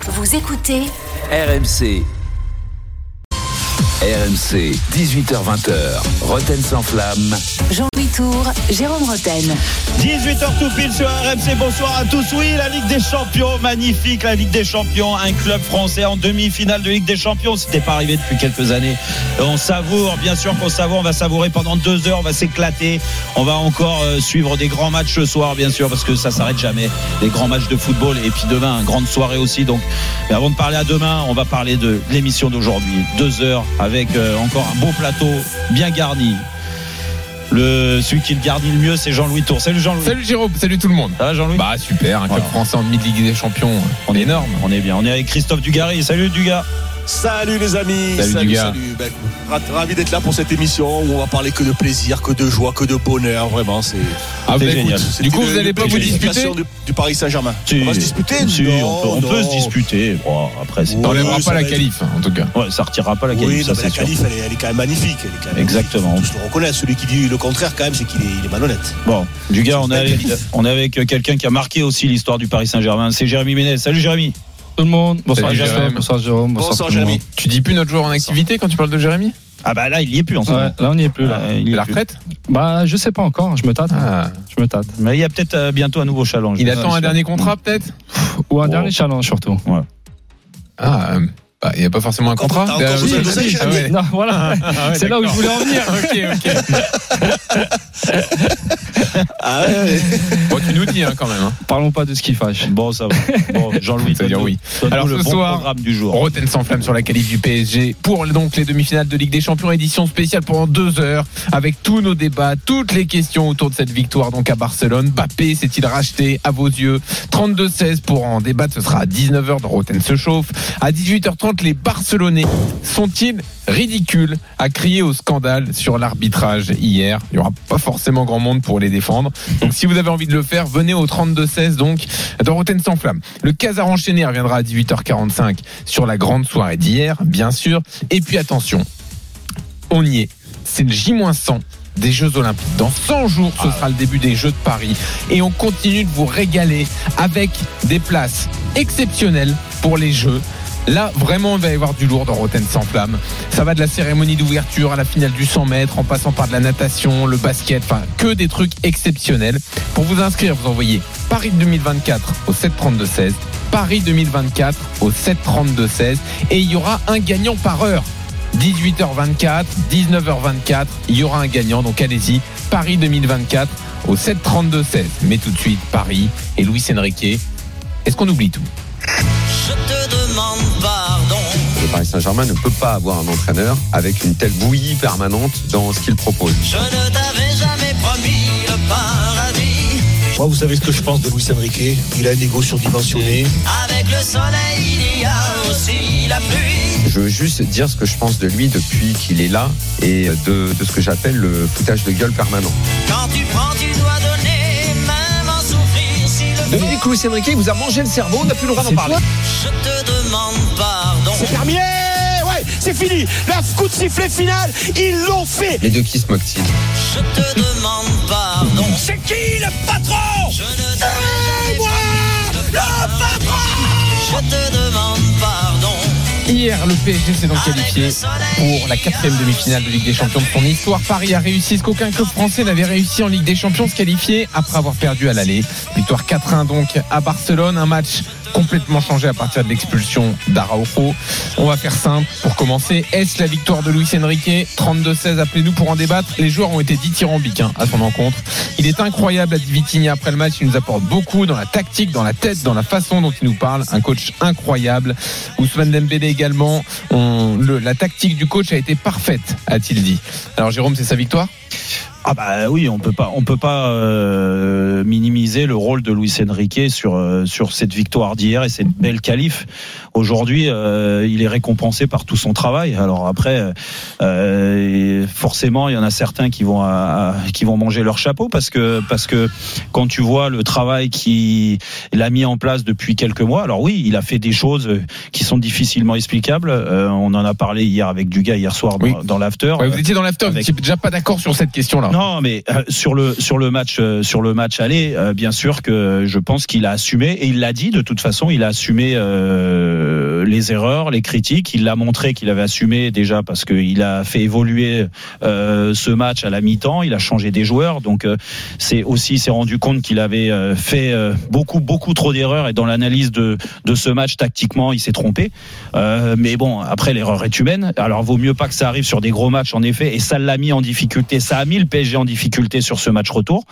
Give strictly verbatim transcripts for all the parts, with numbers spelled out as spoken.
Vous écoutez R M C. R M C, dix-huit heures vingt, Roten sans flamme. Jean-Louis Tour, Jérôme Roten. dix-huit heures tout pile sur R M C, bonsoir à tous. Oui, la Ligue des Champions, magnifique, la Ligue des Champions, un club français en demi-finale de Ligue des Champions, c'était pas arrivé depuis quelques années. On savoure, bien sûr qu'on savoure, on va savourer pendant deux heures, on va s'éclater, on va encore euh, suivre des grands matchs ce soir, bien sûr, parce que ça s'arrête jamais, des grands matchs de football, et puis demain, une grande soirée aussi. Donc, mais avant de parler à demain, on va parler de l'émission d'aujourd'hui, deux heures avec avec euh, encore un beau plateau bien garni. Le, celui qui le garnit le mieux, c'est Jean-Louis Tour. Salut Jean-Louis. Salut Jérôme, salut tout le monde. Ça va Jean-Louis? Bah super, un club voilà. français en demi-ligue des champions, on est énorme. On est bien, on est avec Christophe Dugarry. Salut Dugas. Salut les amis. Salut, salut, Dugas. salut. Ben, ravi d'être là pour cette émission où on va parler que de plaisir, que de joie, que de bonheur. Vraiment, c'est, ah, c'est bah, génial. Écoute, du coup, vous n'allez pas vous disputer du, du Paris Saint-Germain. Si, on va se disputer. Si, non, on, peut, on peut se disputer. Bon, après, c'est ça n'enlèvera pas la qualif, en tout cas. Ouais, ça retirera pas la qualif. Oui, ça, non, c'est la sûr. qualif, elle est, elle est quand même magnifique. Elle est quand même Exactement. Magnifique. Tous le reconnaissent. Celui qui dit le contraire, quand même, c'est qu'il est, il est malhonnête. Bon, Dugas, on est avec, on est avec quelqu'un qui a marqué aussi l'histoire du Paris Saint-Germain. C'est Jérémy Ménez. Salut Jérémy. Tout le monde, bonsoir Salut, Jérôme, Jérôme. bonsoir Jérôme, bonsoir, Bonsoir, tout le monde. Jérémy. Tu dis plus notre joueur en activité quand tu parles de Jérémy? Ah bah là, il y est plus en ce Ouais, moment. là on n'y est plus là. Euh, il y est La plus. retraite? Bah je sais pas encore, je me tâte. Ah. Je me tâte. Mais il y a peut-être euh, bientôt un nouveau challenge. Il attend Ouais, un je- dernier contrat peut-être? Ou un Oh. dernier challenge surtout. Ah, euh, bah, il n'y a pas forcément un contrat. T'as encore Ah, besoin oui, de ça, oui, Jérémy? ah ouais. Non, voilà. Ah ouais, c'est là où je voulais en venir. Ok, ok. Ah ouais. Bon, tu nous dis hein, quand même. Hein. Parlons pas de ce qui fâche. Bon, ça va. Bon, Jean-Louis, Ça veut dire donne-nous- oui. donne-nous Alors, le ce bon soir, programme du jour. Roten sans flamme sur la qualif du P S G pour donc les demi-finales de Ligue des Champions, édition spéciale pendant deux heures avec tous nos débats, toutes les questions autour de cette victoire donc à Barcelone. Mbappé s'est-il racheté à vos yeux? Trente-deux seize pour en débattre, ce sera à dix-neuf heures dans Roten se chauffe. À dix-huit heures trente, les Barcelonais sont-ils ridicules à crier au scandale sur l'arbitrage hier? Il n'y aura pas forcément grand monde pour les défendre. Donc si vous avez envie de le faire, venez au trente-deux seize donc dans Roten sans flamme. Le Casar enchaîné reviendra à dix-huit heures quarante-cinq sur la grande soirée d'hier, bien sûr. Et puis attention, on y est. C'est le J cent des Jeux Olympiques. Dans cent jours, ce sera le début des Jeux de Paris. Et on continue de vous régaler avec des places exceptionnelles pour les Jeux. Là, vraiment, il va y avoir du lourd dans Roten sans flamme. Ça va de la cérémonie d'ouverture à la finale du cent mètres, en passant par de la natation, le basket, enfin, que des trucs exceptionnels. Pour vous inscrire, vous envoyez Paris deux mille vingt-quatre au sept trente-deux seize, Paris deux mille vingt-quatre au sept trente-deux seize, et il y aura un gagnant par heure. dix-huit heures vingt-quatre, dix-neuf heures vingt-quatre, il y aura un gagnant, donc allez-y, Paris deux mille vingt-quatre au sept trente-deux seize. Mais tout de suite, Paris et Luis Enrique. Est-ce qu'on oublie tout? Je te demande pardon. Le Paris Saint-Germain ne peut pas avoir un entraîneur avec une telle bouillie permanente dans ce qu'il propose. Je ne t'avais jamais promis le paradis. Moi, vous savez ce que je pense de Luis Enrique. Il a un ego surdimensionné. Avec le soleil, il y a aussi la pluie. Je veux juste dire ce que je pense de lui depuis qu'il est là et de, de ce que j'appelle le foutage de gueule permanent. Quand tu prends, tu dois donner, même en souffrir si le Dominique Luis Enrique vous a mangé le cerveau, on n'a plus le droit d'en parler. Je te demande pardon. C'est terminé. Ouais, c'est fini. La coup de sifflet final, ils l'ont fait. Les deux qui se moquent-ils? Je te demande pardon. C'est qui le patron? Je ne t'avais moi, le patron. Je te demande pardon. Hier, le P S G s'est donc qualifié pour la quatrième demi-finale de Ligue des Champions de son histoire. Paris a réussi ce qu'aucun club français n'avait réussi en Ligue des Champions, se qualifier après avoir perdu à l'aller. Victoire quatre un donc à Barcelone, un match complètement changé à partir de l'expulsion d'Araujo. On va faire simple pour commencer. Est-ce la victoire de Luis Enrique? Trente-deux seize, appelez-nous pour en débattre. Les joueurs ont été dithyrambiques hein, à son encontre. Il est incroyable à Vitinha après le match. Il nous apporte beaucoup dans la tactique, dans la tête, dans la façon dont il nous parle. Un coach incroyable. Ousmane Dembélé également. On, le, la tactique du coach a été parfaite, a-t-il dit. Alors Jérôme, c'est sa victoire? Ah bah oui, on peut pas, on peut pas euh, minimiser le rôle de Luis Enrique sur euh, sur cette victoire d'hier et cette belle qualif. Aujourd'hui, euh, il est récompensé par tout son travail. Alors après, euh, forcément, il y en a certains qui vont à, à, qui vont manger leur chapeau parce que parce que quand tu vois le travail qu'il a mis en place depuis quelques mois. Alors oui, il a fait des choses qui sont difficilement explicables. Euh, on en a parlé hier avec Dugas hier soir dans, oui. dans l'after. Ouais, vous étiez dans l'after, avec... vous n'étiez déjà pas d'accord sur cette question-là. Non, mais euh, sur le sur le match euh, sur le match aller, euh, bien sûr que je pense qu'il a assumé et il l'a dit de toute façon, il a assumé euh, les erreurs, les critiques. Il l'a montré qu'il avait assumé déjà parce qu'il a fait évoluer euh, ce match à la mi-temps. Il a changé des joueurs, donc euh, c'est aussi s'est rendu compte qu'il avait euh, fait euh, beaucoup beaucoup trop d'erreurs et dans l'analyse de de ce match tactiquement, il s'est trompé. Euh, mais bon, après l'erreur est humaine. Alors vaut mieux pas que ça arrive sur des gros matchs en effet, et ça l'a mis en difficulté. Ça a mis le P S G en difficulté sur ce match retour.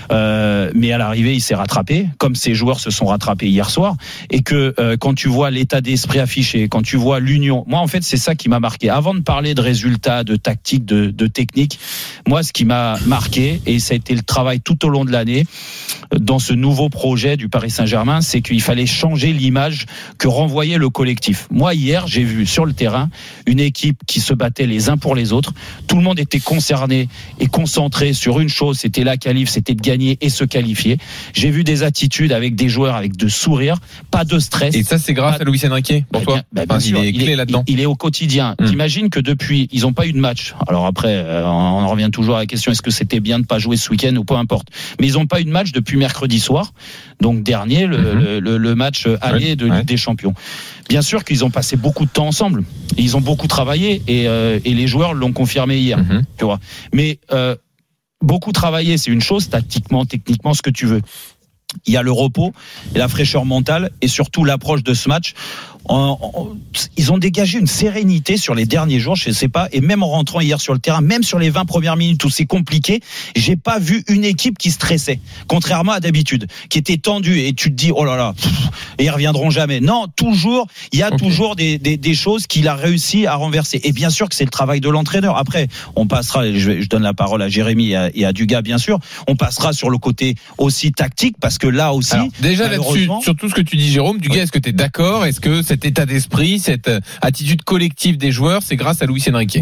Euh, mais à l'arrivée, il s'est rattrapé, comme ses joueurs se sont rattrapés hier soir. Et que euh, quand tu vois l'état d'esprit affiché, quand tu vois l'union, moi en fait c'est ça qui m'a marqué. Avant de parler de résultats, de tactique, de, de technique, moi ce qui m'a marqué, et ça a été le travail tout au long de l'année dans ce nouveau projet du Paris Saint-Germain, c'est qu'il fallait changer l'image que renvoyait le collectif. Moi hier, j'ai vu sur le terrain une équipe qui se battait les uns pour les autres. Tout le monde était concerné et concentré sur une chose, c'était la qualif, c'était de gagner et se qualifier. J'ai vu des attitudes avec des joueurs avec de sourires, pas de stress. Et ça, c'est grâce pas... à Luis Enrique pour toi. Bah, bien enfin, sûr, il est clé il est, là-dedans. Il, il est au quotidien. Hum. T'imagines que depuis, ils n'ont pas eu de match. Alors après, euh, on en revient toujours à la question, est-ce que c'était bien de pas jouer ce week-end ou peu importe. Mais ils n'ont pas eu de match depuis mercredi soir. Donc dernier, le, mm-hmm. le, le, le match aller ouais, de Ligue ouais. des Champions. Bien sûr qu'ils ont passé beaucoup de temps ensemble. Ils ont beaucoup travaillé et, euh, et les joueurs l'ont confirmé hier. Mm-hmm. Tu vois. Mais euh, beaucoup travaillé, c'est une chose, tactiquement, techniquement, ce que tu veux. Il y a le repos et la fraîcheur mentale et surtout l'approche de ce match. En, en, ils ont dégagé une sérénité sur les derniers jours, je ne sais pas, et même en rentrant hier sur le terrain, même sur les vingt premières minutes où c'est compliqué, j'ai pas vu une équipe qui stressait, contrairement à d'habitude, qui était tendue, et tu te dis oh là là, pff, et ils reviendront jamais. Non, toujours, il y a okay. toujours des, des, des choses qu'il a réussi à renverser, et bien sûr que c'est le travail de l'entraîneur. Après, on passera, je, je donne la parole à Jérémy et à, et à Dugas, bien sûr, on passera sur le côté aussi tactique, parce que là aussi, alors, déjà là-dessus, sur tout ce que tu dis Jérôme, Dugas, ouais. est-ce que tu es d'accord? Est-ce que cet état d'esprit, cette attitude collective des joueurs, c'est grâce à Luis Enrique?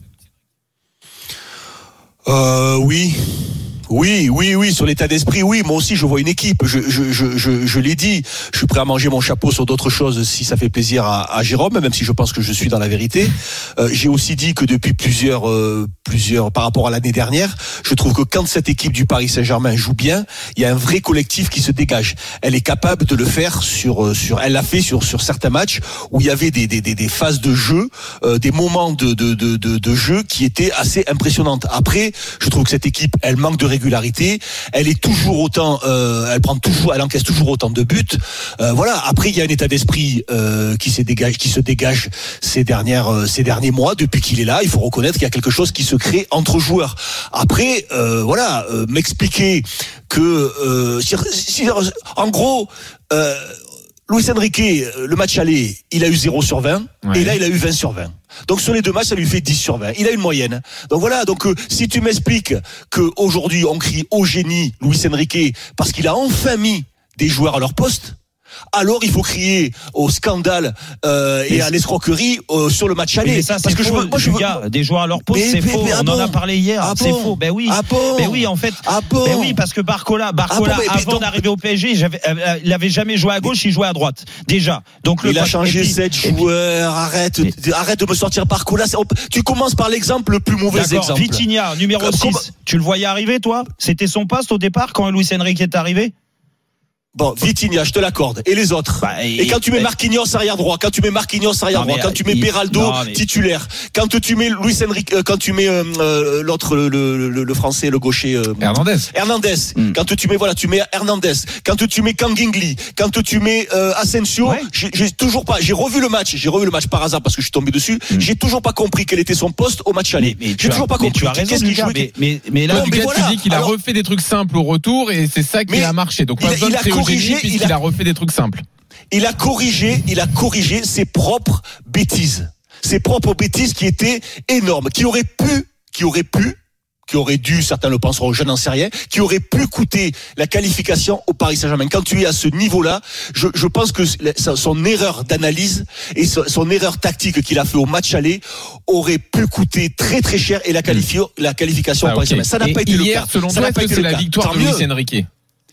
Euh, oui. Oui, oui, oui, sur l'état d'esprit, oui. Moi aussi, je vois une équipe. Je, je, je, je, je l'ai dit. Je suis prêt à manger mon chapeau sur d'autres choses si ça fait plaisir à, à Jérôme, même si je pense que je suis dans la vérité. Euh, j'ai aussi dit que depuis plusieurs, euh, plusieurs, par rapport à l'année dernière, je trouve que quand cette équipe du Paris Saint-Germain joue bien, il y a un vrai collectif qui se dégage. Elle est capable de le faire sur, sur, elle l'a fait sur, sur certains matchs où il y avait des, des, des, des phases de jeu, euh, des moments de, de, de, de, de jeu qui étaient assez impressionnantes. Après, je trouve que cette équipe, elle manque de régularité. Elle est toujours autant, euh, elle prend toujours, elle encaisse toujours autant de buts. Euh, voilà. Après, il y a un état d'esprit euh, qui se dégage, qui se dégage ces dernières, euh, ces derniers mois depuis qu'il est là. Il faut reconnaître qu'il y a quelque chose qui se crée entre joueurs. Après, euh, voilà, euh, m'expliquer que, euh, si, si, en gros. Euh, Luis Enrique, le match aller, il a eu zéro sur vingt, ouais. et là il a eu vingt sur vingt. Donc sur les deux matchs, ça lui fait dix sur vingt. Il a une moyenne. Donc voilà, donc euh, si tu m'expliques qu'aujourd'hui on crie au génie Luis Enrique parce qu'il a enfin mis des joueurs à leur poste, alors il faut crier au scandale euh, et à l'escroquerie euh, sur le match aller. Mais ça, parce que faux, je veux, moi, je veux... Gars, des joueurs à leur poste, c'est mais, faux. mais, ah on bon en a parlé hier. Ah c'est bon faux. Ben oui. Ah bon ben oui, en fait. Ah bon ben oui, parce que Barcola, Barcola, ah bon, mais, avant donc... d'arriver au P S G, j'avais, euh, il avait jamais joué à gauche, il jouait à droite. Déjà. Donc le il a changé sept joueurs. Arrête, mais... arrête de me sortir Barcola. Tu commences par l'exemple le plus mauvais D'accord. exemple. Vitinha, numéro Comme... six. Tu le voyais arriver, toi? C'était son poste au départ quand Luis Enrique est arrivé? Bon, Vitinha, je te l'accorde. Et les autres bah, et, et quand tu mets Marquinhos arrière droit, quand tu mets Marquinhos arrière droit, quand tu mets il, Beraldo non, mais... titulaire, quand tu mets Luis Enrique, euh, quand tu mets euh, euh, l'autre, le, le, le, le français, le gaucher, euh, Hernandez. Hernandez. Mm. Quand tu mets voilà, tu mets Hernandez. Quand tu mets Kangingli, quand tu mets euh, Asensio, ouais. j'ai, j'ai toujours pas. J'ai revu le match. J'ai revu le match par hasard parce que je suis tombé dessus. Mm. J'ai toujours pas compris quel était son poste au match aller. Mais, mais j'ai toujours as, pas compris. Tu as raison, Qu'est-ce qu'il jouait mais, mais, mais là, non, mais voilà. Tu dis qu'il a Alors, refait des trucs simples au retour et c'est ça qui a marché. Donc pas besoin de créer au génie puisqu'il a refait des trucs simples. Il a corrigé, il a corrigé ses propres bêtises. Ses propres bêtises qui étaient énormes, qui auraient pu, qui auraient pu, qui auraient dû, certains le penseront, je n'en sais rien, qui auraient pu coûter la qualification au Paris Saint-Germain. Quand tu es à ce niveau-là, je, je pense que son erreur d'analyse et son erreur tactique qu'il a fait au match aller aurait pu coûter très très cher et la, qualifi- la qualification ah, au Paris Saint-Germain. Ça n'a et pas été hier, le cas. Selon toi, est-ce que c'est la victoire de Luis Enrique?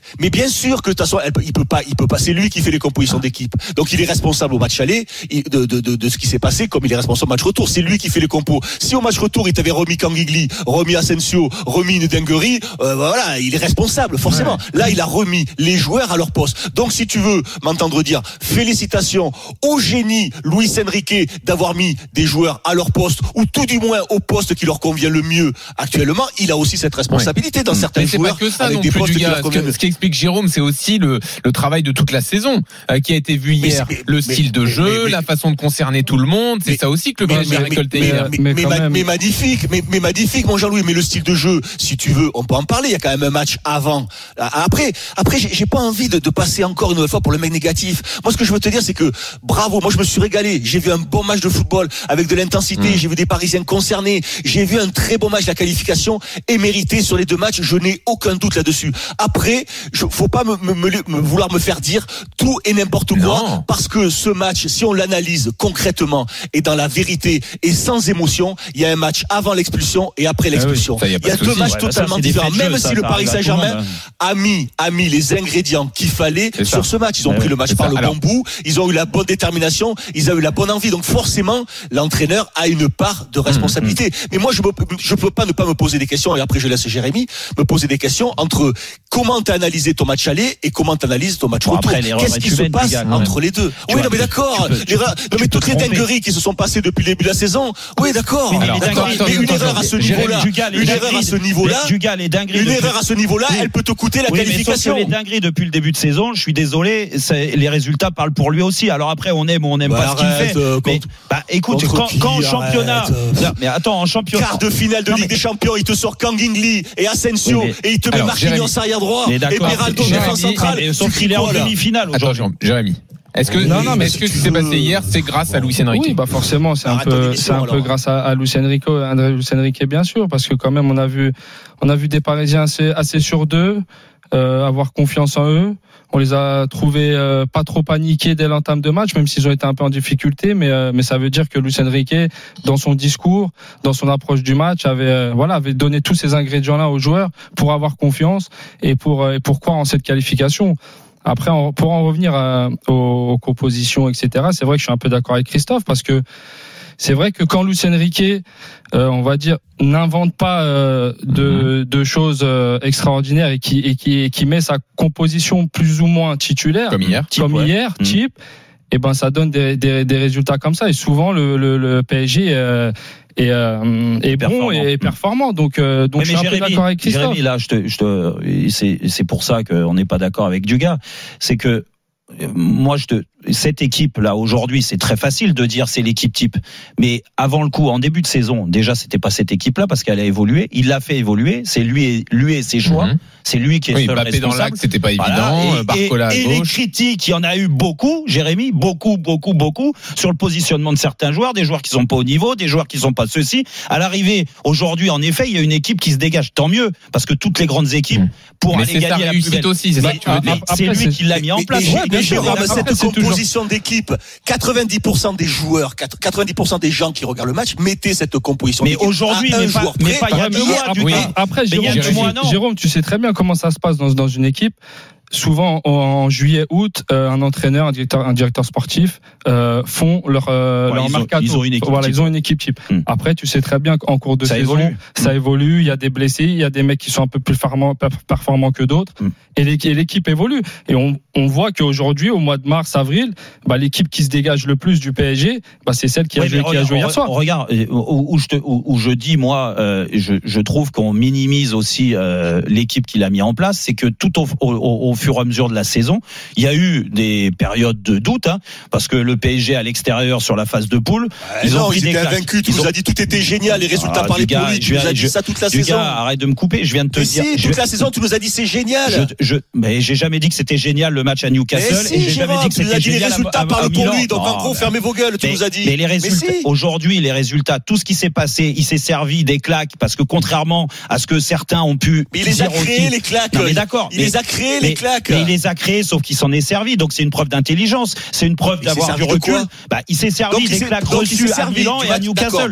Mais bien sûr que de toute façon, elle, il peut pas, il peut pas. C'est lui qui fait les compositions d'équipe. Donc il est responsable au match aller de, de, de, de ce qui s'est passé, comme il est responsable au match retour. C'est lui qui fait les compos. Si au match retour il t'avait remis Kangigli, remis Asensio, remis une dinguerie, euh, voilà, il est responsable forcément. Ouais. Là, il a remis les joueurs à leur poste. Donc si tu veux m'entendre dire félicitations au génie Luis Enrique d'avoir mis des joueurs à leur poste, ou tout du moins au poste qui leur convient le mieux actuellement, il a aussi cette responsabilité ouais. dans certains mais c'est joueurs pas que ça avec non des plus, postes du qui gars. leur conviennent. Ce, que, ce qui explique Jérôme, c'est aussi le, le travail de toute la saison euh, qui a été vu hier. Mais, mais, le mais, style de mais, jeu, mais, mais, la façon de concerner tout le monde, c'est mais, ça aussi que le P S G a récolté mais, hier. Mais, mais, mais, mais, mais, mais magnifique, mais, mais magnifique, mon Jean-Louis. Mais le style de jeu, si tu veux, on peut en parler. Il y a quand même un match avant. Après, après, j'ai, j'ai pas envie de, de passer encore une nouvelle fois pour le mec négatif. Moi, ce que je veux te dire, c'est que bravo. Moi, je me suis régalé. J'ai vu un bon match de football avec de l'intensité. Mmh. J'ai vu des Parisiens concernés. J'ai vu un très bon match. La qualification est méritée sur les deux matchs. Je n'ai aucun doute là-dessus. Après, je, faut pas me, me, me, me vouloir me faire dire tout et n'importe quoi, non. Parce que ce match, si on l'analyse concrètement et dans la vérité et sans émotion, il y a un match avant l'expulsion et après l'expulsion. Ah oui, ça, y a il y a deux matchs ouais, totalement ça, différents. Même jeu, si ça, le ça Paris Saint-Germain a mis, a mis les ingrédients qu'il fallait c'est sur ça. Ce match, ils ont ouais, pris le match par ça. Le Alors, bon bout, ils ont eu la bonne détermination, ils ont eu la bonne envie. Donc forcément, l'entraîneur a une part de responsabilité. Mmh, mmh. Mais moi, je ne je peux pas ne pas me poser des questions, et après je laisse Jérémy me poser des questions entre comment tu as analysé ton match aller et comment tu analyses ton match bon, retour. Après, qu'est-ce qui se passe gars, entre les deux? Oui, non mais d'accord. Non mais toutes les dingueries qui se sont passées depuis le début de la saison. Oui, d'accord. Mais une erreur à ce niveau-là, une erreur à ce niveau-là, une erreur à ce niveau-là, elle peut te coûter la qualification. Les dingueries depuis le début de saison, je suis désolé, les résultats parlent pour lui aussi. Alors après, on aime ou on n'aime pas ce qu'il fait. Mais bah écoute, quand en championnat, mais attends, en championnat, quart de finale de Ligue des Champions, il te sort Kangingli et Asensio et il te met Marquinhos arrière droit et Beraldo défense centrale. Sauf qu'il est en demi-finale aujourd'hui. Jérémy. Est-ce que, non, non, mais est-ce que ce qui s'est passé hier, c'est grâce à Luis Enrique? Oui, bah forcément, c'est un peu, c'est un peu grâce à, à Luis Enrique, André Luis Enrique, bien sûr, parce que quand même, on a vu, on a vu des Parisiens assez, assez sûrs d'eux, euh, avoir confiance en eux. On les a trouvés euh, pas trop paniqués dès l'entame de match, même s'ils ont été un peu en difficulté, mais euh, mais ça veut dire que Luis Enrique, dans son discours, dans son approche du match, avait euh, voilà, avait donné tous ces ingrédients-là aux joueurs pour avoir confiance et pour euh, et pour croire en cette qualification. Après, pour en revenir à, aux, aux compositions, et cetera, c'est vrai que je suis un peu d'accord avec Christophe, parce que c'est vrai que quand Luis Enrique, euh, on va dire, n'invente pas euh, de, de choses euh, extraordinaires et qui, et, qui, et qui met sa composition plus ou moins titulaire, comme hier, comme type, hier, ouais. type, et ben ça donne des, des, des résultats comme ça. Et souvent, le, le, le P S G euh, est, euh, est bon et est performant. Donc, euh, donc mais je suis mais un Jérémy, peu d'accord avec Christophe. Jérémy, là, je te, je te, c'est, c'est pour ça qu'on n'est pas d'accord avec Dugas. C'est que moi, je te, cette équipe là aujourd'hui, c'est très facile de dire c'est l'équipe type. Mais avant le coup, en début de saison, déjà c'était pas cette équipe là parce qu'elle a évolué. Il l'a fait évoluer. C'est lui et lui et ses choix. Mm-hmm. C'est lui qui est oui, seul Mbappé responsable. Dans l'axe, c'était pas évident. Voilà. Et, Barcola et, à gauche. et les critiques, il y en a eu beaucoup, Jérémy, beaucoup, beaucoup, beaucoup sur le positionnement de certains joueurs, des joueurs qui sont pas au niveau, des joueurs qui sont pas ceux-ci. À l'arrivée, aujourd'hui, en effet, il y a une équipe qui se dégage. Tant mieux, parce que toutes les grandes équipes, pour mais aller c'est gagner sa la réussite plus belle. aussi, c'est ça que tu veux dire. C'est lui qui l'a mis en place. Mais, mais, mais, mais cette composition d'équipe, quatre-vingt-dix pour cent des joueurs, quatre-vingt-dix pour cent des gens qui regardent le match mettaient cette composition mais d'équipe. Mais aujourd'hui, mais pas, mais pas il y a deux mois. Après, après Jérôme, Jérôme, Jérôme, tu sais très bien comment ça se passe dans, dans une équipe. Souvent en juillet, août, euh, un entraîneur, un directeur, un directeur sportif euh, font leur euh, ouais, leur mercato. Ils ont une équipe voilà, type. Ils ont une équipe type. Hum. Après, tu sais très bien qu'en cours de ça saison, évolue. ça hum. évolue. Il y a des blessés, il y a des mecs qui sont un peu plus performants que d'autres, hum. et l'équipe évolue. Et on, on voit qu'aujourd'hui, au mois de mars, avril, bah, l'équipe qui se dégage le plus du P S G, bah, c'est celle qui a, oui, joué, qui a joué hier soir. Regarde, où, où, je te, où, où je dis moi, euh, je, je trouve qu'on minimise aussi euh, l'équipe qu'il a mis en place, c'est que tout au, au, au, au fur et à mesure de la saison, il y a eu des périodes de doute, hein, parce que le P S G à l'extérieur sur la phase de poule, ah ils non, ont pris ils étaient invaincus. Tu ils nous ont... as dit tout était génial, les résultats ah, parlaient pour lui. Tu nous as dit je, ça toute la saison. Gars, arrête de me couper. Je viens de te mais dire. Si, toute je... la saison, tu nous as dit c'est génial. Je, je, mais j'ai jamais dit que c'était génial le match à Newcastle. Mais si, et j'ai Gérard, jamais dit que c'était génial. Les résultats parlent pour lui. Donc en gros, fermez vos gueules. Tu nous as dit. Mais les résultats. Aujourd'hui, les résultats, tout ce qui s'est passé, il s'est servi des claques parce que contrairement à ce que certains ont pu. Mais il les a créés les claques. Mais d'accord. Il les a créés les claques. Mais il les a créés, sauf qu'il s'en est servi. Donc c'est une preuve d'intelligence. C'est une preuve d'avoir du recul. Bah, il s'est servi des claques reçues à Milan et à Newcastle.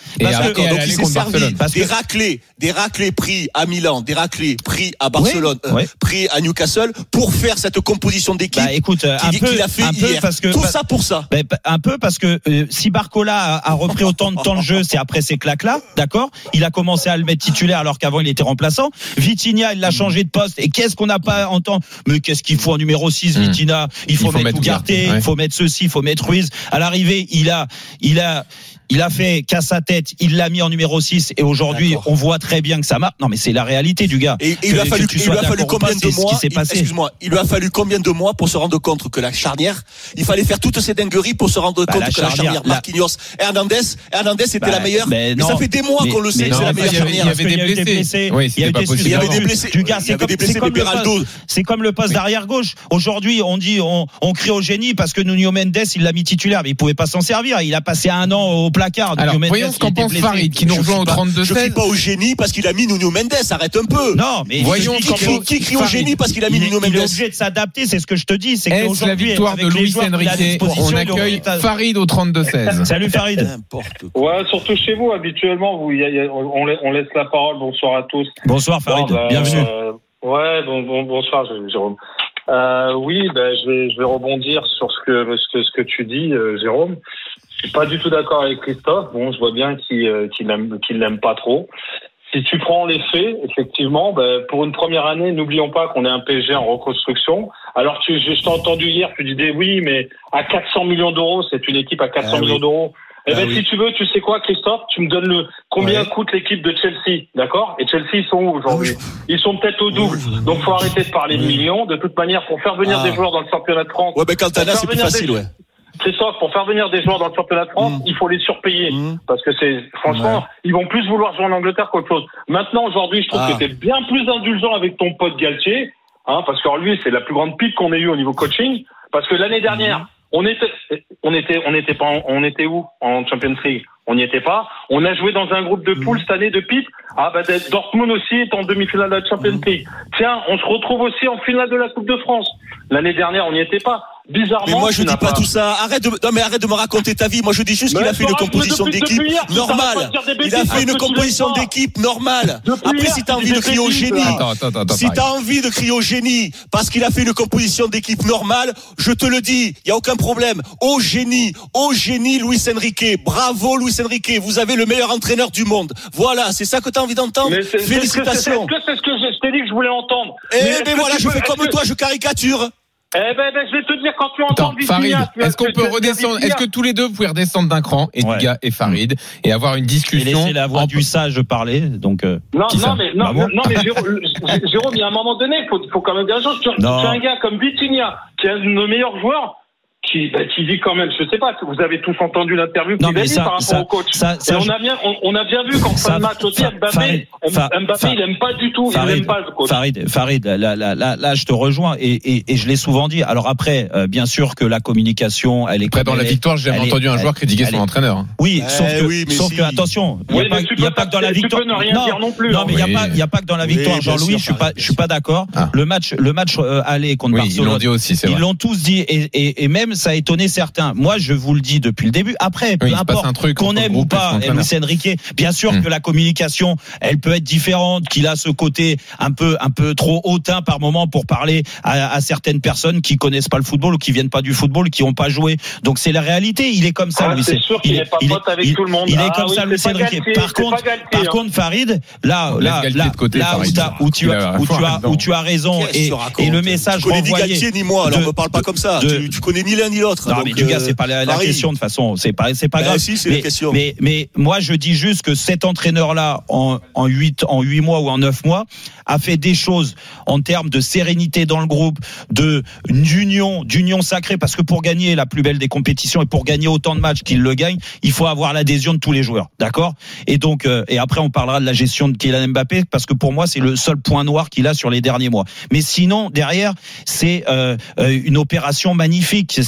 Et Parce à- que- et à donc l'aller il s'est contre servi Barcelone. Parce des que- raclés, des raclés pris à Milan, des raclés pris à Barcelone, Oui, euh, oui. pris à Newcastle pour faire cette composition d'équipe Bah, écoute, un qu'il peu, qu'il a fait un peu hier. parce que Tout pa- ça pour ça. Ben, un peu parce que euh, si Barcola a, a repris autant de temps de jeu, c'est après ces claques-là, d'accord. Il a commencé à le mettre titulaire alors qu'avant il était remplaçant. Vitinha, il l'a changé de poste. Et qu'est-ce qu'on n'a pas entendu? Mais qu'est-ce qu'il faut en numéro six, Mmh. Vitinha? Il faut, Il faut mettre mettre Ugarte, Ugarte, ouais. il faut mettre ceci, il faut mettre Ruiz. À l'arrivée, il a, il a, il a fait qu'à sa tête, il l'a mis en numéro six et aujourd'hui, D'accord. on voit très bien que ça marche. Non, mais c'est la réalité du gars. Et, et il lui a Que- fallu, que tu il sois lui a fallu d'accord ou combien pas, de c'est ce mois qui s'est il- passé. Excuse-moi, il lui a fallu combien de mois pour se rendre compte que la charnière, il fallait faire toutes ces dingueries pour se rendre Bah, compte la que la charnière, charnière, la- Marquinhos, Hernandez, Hernandez était Bah, la meilleure. mais Mais non. ça fait des mois Mais- qu'on le sait mais que c'est non, la mais meilleure il y avait- charnière. il y avait Parce des qu'il y a eu blessés. Oui, c'était il y a eu pas des possible. Il y avait des suspensions. blessés. Du gars, Il y c'est avait comme, des blessés c'est de comme le Beraldo. poste, c'est comme le poste d'arrière gauche. Aujourd'hui, on dit, on, on crie au génie parce que Nuno Mendes, il l'a mis titulaire, mais il pouvait pas s'en servir. Il a passé un an au placard. Alors, Nuno Mendes, voyons ce il qu'en était pense blessé. Farid, qui nous Je rejoint crie au pas- trente-deux Je crie seize. pas au génie parce qu'il a mis Nuno Mendes, arrête un peu. Non, mais Voyons je te dis Qui qu'en- crie, qui crie au Farid. génie parce qu'il a mis il, est, Nuno il est Mendes. obligé de s'adapter, c'est ce que je te dis. C'est Est-ce la qu'aujourd'hui, victoire de avec les Luis joueurs qu'il a à Enrique? disposition, On il accueille aurait- Farid au trente-deux seize. Salut Farid. N'importe quoi. Ouais, surtout chez vous, habituellement, vous, y a- y a- on, la- on laisse la parole. Bonsoir à tous. Bonsoir Farid, Bon, bah, bienvenue. euh, ouais, bon, bon, bonsoir Jérôme. Euh, oui, ben je vais, je vais rebondir sur ce que, ce que, ce que tu dis, euh, Jérôme. Je suis pas du tout d'accord avec Christophe. Bon, je vois bien qu'il, euh, qu'il l'aime, qu'il l'aime pas trop. Si tu prends les faits, effectivement, ben, pour une première année, n'oublions pas qu'on est un P S G en reconstruction. Alors, tu, je, je t'ai entendu hier, tu disais oui, mais à quatre cents millions d'euros, c'est une équipe à quatre cents Ah, millions oui. d'euros. Eh Ah, ben, oui. si tu veux, tu sais quoi, Christophe, tu me donnes le combien Ouais. coûte l'équipe de Chelsea, d'accord? Et Chelsea, ils sont où aujourd'hui? Ah Ils sont peut-être au double. Donc, faut arrêter de parler de millions. De toute manière, pour faire venir Ah. des joueurs dans le championnat de France, Ouais, ben quand t'en as, c'est plus facile, ouais. Christophe, pour faire venir des joueurs dans le championnat de France, Mm. il faut les surpayer. Mm. Parce que c'est, franchement, Ouais. ils vont plus vouloir jouer en Angleterre qu'autre chose. Maintenant, aujourd'hui, je trouve Ah. que t'es bien plus indulgent avec ton pote Galtier, hein, parce que alors, lui, c'est la plus grande pipe qu'on ait eue au niveau coaching. Parce que l'année dernière, on était, on était, on était pas, en- on était où? En Champions League? On n'y était pas. On a joué dans un groupe de poules cette année de pipe. Ah, bah, Dortmund aussi est en demi-finale de la Champions League. Tiens, on se retrouve aussi en finale de la Coupe de France. L'année dernière, on n'y était pas. Bizarrement. Mais moi je tu dis n'as pas tout ça. Arrête de, non mais arrête de me raconter ta vie. Moi je dis juste qu'il Mais a fait une Florent, composition mais depuis- d'équipe depuis hier, tu t'arrêtes normale. pas de dire des Il a bêtises fait parce une que tu composition l'aimes pas. d'équipe normale. Depuis Après hier, si t'as tu envie dis de des crier au bêtises, génie, là. Attends, attends, attends, si Farid. t'as envie de crier au génie parce qu'il a fait une composition d'équipe normale, je te le dis, il y a aucun problème. Au génie, au génie Luis Enrique. Bravo Luis Enrique, vous avez le meilleur entraîneur du monde. Voilà, c'est ça que t'as envie d'entendre. Mais c'est- c'est- Félicitations. c'est- c'est- C'est ce que je je t'ai dit que je voulais entendre. Eh est-ce ben que voilà, tu je peux- fais est-ce comme que- toi, je caricature. Eh ben, ben, je vais te dire quand tu entends Attends, Farid, Vitinha, tu vas- est-ce qu'on tu peut vas te dire redescendre, Vitinha. est-ce que tous les deux vous pouvez redescendre d'un cran, et Ouais. Edgar et Farid, et avoir une Et discussion laisser la voix en- du sage parler, donc. euh, Non, Qui ça non, mais, non, Bah bon non, mais Jérôme, Jérôme, il y a un moment donné, il faut, faut quand même dire les choses. Tu, tu Non. as un gars comme Vitinha, qui est un de nos meilleurs joueurs, qui, bah, qui dit quand même, je sais pas, vous avez tous entendu l'interview Non, qu'il mais a dit ça- par rapport ça- au coach. ça- ça, Et on je- a bien, on, on a bien vu qu'en fin Ça- de match aussi, Fa- Mbappé, Farid, Fa- Mbappé, Fa- il aime pas du tout, il Farid, aime pas le coach. Farid, Farid, là, là, là, là, là, je te rejoins et, et, et je l'ai souvent dit. Alors après, euh, bien sûr que la communication, elle est. Après, dans elle la est- victoire, j'ai jamais elle est- entendu un joueur elle- critiquer elle son est- entraîneur. Oui, Eh sauf que, oui, mais sauf si. que attention, il n'y Oui, a pas, mais tu il y a peux pas pas- que dans la tu peux victoire. ne rien dire non plus, Non, hein. mais il y a Oui. pas, il y a pas que dans la Oui, victoire, bien Jean-Louis. sûr, Je suis pas, Farid, je suis pas d'accord. Ah. Le match, le match euh, aller contre Oui, ils l'ont Barcelone. dit aussi, c'est Ils vrai. l'ont tous dit et, et, et même ça a étonné certains. Moi, je vous le dis depuis le début. Après, peu Oui, il se passe importe un truc qu'on entre le aime ou groupe et son pas entraîneur. Luis Enrique, bien sûr Hmm. que la communication, elle peut être différente, qu'il a ce côté un peu, un peu trop hautain par moment pour parler à, à certaines personnes qui connaissent pas le football ou qui viennent pas du football, qui ont pas joué. Donc c'est la réalité. Il est comme ça, Ah, Luis. c'est sûr qu'il il n'est pas il pote avec il- tout le monde. Il est Ah comme oui, ça, c'est Luis pas Enrique. Galtier, Par c'est contre, pas Galtier, par hein. contre, Farid, là, On laisse là, Galtier là, de côté, là où Farid. t'as- où tu Il as, a où tu as, raison. où tu as raison Qu'est-ce que et, tu racontes et le message Tu connais ni renvoyé. Galtier ni moi, alors de- on me parle pas comme ça. de- Tu, tu connais ni l'un ni l'autre. Non, donc, mais du gars, euh, c'est pas la, la Farid. question de toute façon. C'est pas, c'est pas Bah, grave. si, c'est mais, la question. Mais, mais moi, je dis juste que cet entraîneur-là, en, en huit, en huit mois ou en neuf mois, a fait des choses en termes de sérénité dans le groupe, de d'union, d'union sacrée. Parce que pour gagner la plus belle des compétitions et pour gagner autant de matchs qu'il le gagne, il faut avoir l'adhésion de tous les joueurs, d'accord. Et donc, euh, et après, on parlera de la gestion de Kylian Mbappé parce que pour moi, c'est le seul point noir qu'il a sur les derniers mois. Mais sinon, derrière, c'est euh, euh, une opération magnifique.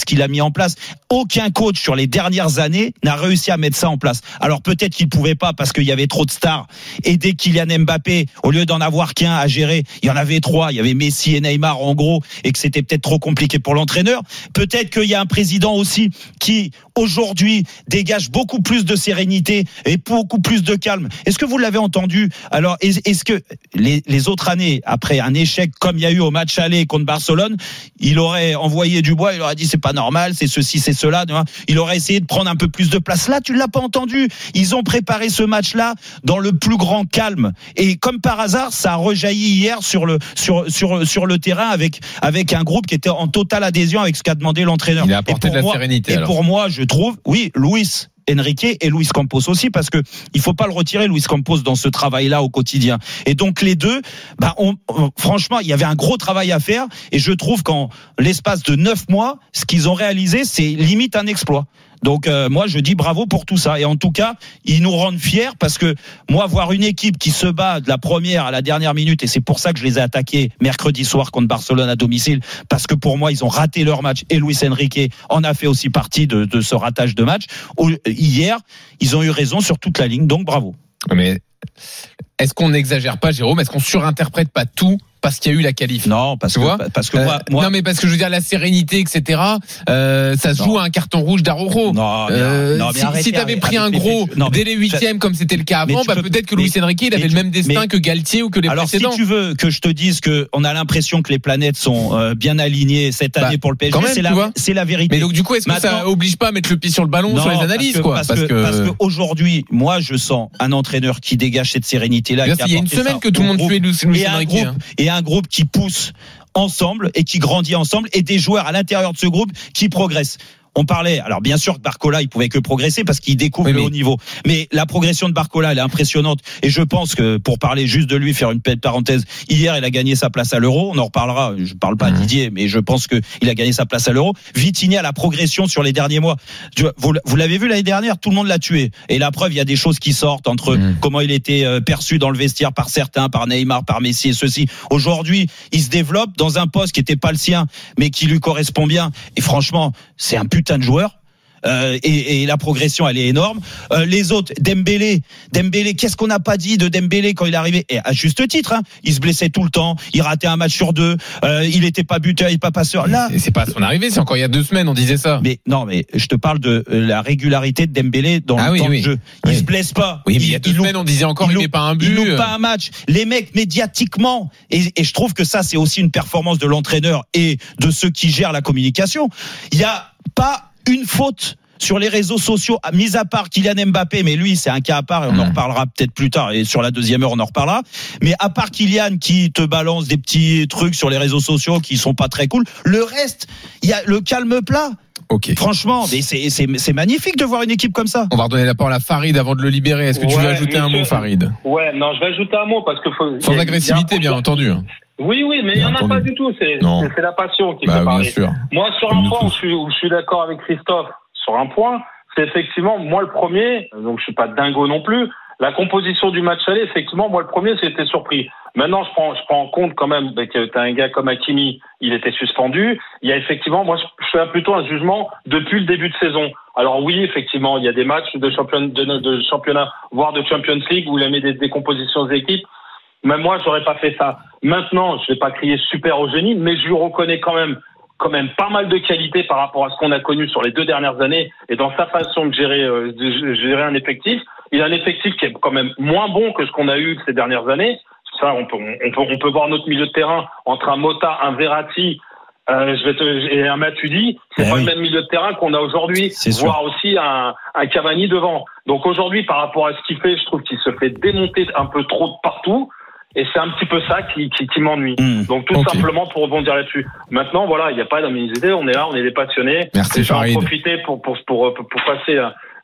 ce qu'il a mis en place. Aucun coach sur les dernières années n'a réussi à mettre ça en place. Alors peut-être qu'il pouvait pas parce qu'il y avait trop de stars. Et dès Kylian Mbappé, au lieu d'en avoir qu'un à gérer, il y en avait trois. Il y avait Messi et Neymar en gros, et que c'était peut-être trop compliqué pour l'entraîneur. Peut-être qu'il y a un président aussi qui aujourd'hui dégage beaucoup plus de sérénité et beaucoup plus de calme. Est-ce que vous l'avez entendu? Alors est-ce que les, les autres années, après un échec comme il y a eu au match aller contre Barcelone, il aurait envoyé du bois, il aurait dit c'est pas normal, c'est ceci, c'est cela. Il aurait essayé de prendre un peu plus de place. Là, tu l'as pas entendu. Ils ont préparé ce match-là dans le plus grand calme. Et comme par hasard, ça a rejailli hier sur le sur sur sur le terrain avec avec un groupe qui était en totale adhésion avec ce qu'a demandé l'entraîneur. Il a apporté de la moi, sérénité. Et alors. pour moi, je trouve, oui, Luis Enrique et Luis Campos aussi, parce que il faut pas le retirer, Luis Campos, dans ce travail-là au quotidien. Et donc les deux, bah, on, on, franchement, il y avait un gros travail à faire, et je trouve qu'en l'espace de neuf mois, ce qu'ils ont réalisé, c'est limite un exploit. Donc euh, moi je dis bravo pour tout ça, et en tout cas ils nous rendent fiers, parce que moi voir une équipe qui se bat de la première à la dernière minute, et c'est pour ça que je les ai attaqués mercredi soir contre Barcelone à domicile, parce que pour moi ils ont raté leur match, et Luis Enrique en a fait aussi partie de, de ce ratage de match. Hier ils ont eu raison sur toute la ligne, donc bravo. Mais est-ce qu'on n'exagère pas, Jérôme? Est-ce qu'on surinterprète pas tout parce qu'il y a eu la qualif? Non, parce tu que vois parce que moi, euh, moi non, mais parce que je veux dire la sérénité, et cetera. Euh, ça se joue à un carton rouge d'Araujo. Non, mais, euh, non, mais si, arrêtez, si t'avais pris un gros non, dès les huitièmes comme c'était le cas avant, bah peux, peut-être que Luis Enrique il avait le même destin mais, que Galtier ou que les alors, précédents. Alors si tu veux que je te dise que on a l'impression que les planètes sont euh, bien alignées cette année bah, pour le P S G, même, c'est la c'est la vérité. Mais donc du coup, est-ce que Maintenant, ça oblige pas à mettre le pied sur le ballon non, sur les analyses, parce que, quoi? Parce, parce que, que parce que aujourd'hui, moi je sens un entraîneur qui dégage cette sérénité là. Il y a une semaine que tout le monde suit Luis Enrique et un groupe qui pousse ensemble et qui grandit ensemble, et des joueurs à l'intérieur de ce groupe qui progressent. On parlait, alors bien sûr que Barcola il pouvait que progresser parce qu'il découvre oui, le haut niveau, mais la progression de Barcola elle est impressionnante, et je pense que pour parler juste de lui, faire une petite parenthèse, hier il a gagné sa place à l'Euro, on en reparlera, je parle pas à Didier, mais je pense que il a gagné sa place à l'Euro. Vitinha, la progression sur les derniers mois, vous, vous l'avez vu l'année dernière, tout le monde l'a tué, et la preuve, il y a des choses qui sortent entre mmh. comment il était perçu dans le vestiaire par certains, par Neymar, par Messi et ceci. Aujourd'hui il se développe dans un poste qui était pas le sien mais qui lui correspond bien, et franchement c'est un putain de joueur. Euh, et, et la progression elle est énorme. Euh, les autres, Dembélé, Dembélé, qu'est-ce qu'on n'a pas dit de Dembélé quand il est arrivé? Et à juste titre, hein, il se blessait tout le temps, il ratait un match sur deux, euh, il était pas buteur, il était pas passeur. Là, et c'est pas son arrivée, c'est encore il y a deux semaines on disait ça. Mais non, mais je te parle de la régularité de Dembélé dans ah le oui, temps oui. de jeu. Il oui. se blesse pas. Oui, mais il, il y a deux il semaines loupe, on disait encore il met pas un but, il loupe pas un match. Les mecs médiatiquement, et, et je trouve que ça c'est aussi une performance de l'entraîneur et de ceux qui gèrent la communication. Il y a pas une faute sur les réseaux sociaux, mis à part Kylian Mbappé, mais lui c'est un cas à part et on mmh. en reparlera peut-être plus tard, et sur la deuxième heure on en reparlera, mais à part Kylian qui te balance des petits trucs sur les réseaux sociaux qui sont pas très cool, le reste, il y a le calme plat. Okay. Franchement, mais c'est, c'est, c'est magnifique de voir une équipe comme ça. On va redonner la parole à Farid avant de le libérer. Est-ce que ouais, tu veux ajouter un mot, Farid? Ouais, non, je vais ajouter un mot parce que faut, sans agressivité, bien entendu. Oui, oui, mais il n'y en a pas du tout. C'est, c'est, c'est la passion qui bah, fait parler. Sûr. Moi, sur Comme un point où je, suis, où je suis d'accord avec Christophe, sur un point, c'est effectivement, moi le premier, donc je suis pas dingo non plus, la composition du match aller, effectivement, moi le premier, c'était surpris. Maintenant, je prends, je prends en compte quand même que t'as un gars comme Hakimi, il était suspendu. Il y a effectivement, moi, je fais plutôt un jugement depuis le début de saison. Alors oui, effectivement, il y a des matchs de championnat, de, de championnat, voire de Champions League où il a mis des, des compositions d'équipe. Même moi, j'aurais pas fait ça. Maintenant, je vais pas crier super au génie, mais je lui reconnais quand même, quand même pas mal de qualité par rapport à ce qu'on a connu sur les deux dernières années et dans sa façon de gérer, euh, de gérer un effectif. Il a un effectif qui est quand même moins bon que ce qu'on a eu ces dernières années. Ça, on peut, on peut, on peut voir notre milieu de terrain entre un Mota, un Verratti, euh, je vais te, et un Matuidi. C'est eh pas oui. le même milieu de terrain qu'on a aujourd'hui, voire aussi un, un Cavani devant. Donc aujourd'hui, par rapport à ce qu'il fait, je trouve qu'il se fait démonter un peu trop de partout. Et c'est un petit peu ça qui, qui, qui m'ennuie. Mmh, Donc tout okay. simplement pour rebondir là-dessus. Maintenant, voilà, il n'y a pas d'aménité, on est là, on est des passionnés. Merci Farid. Je vais en profiter pour, pour, pour, pour, pour passer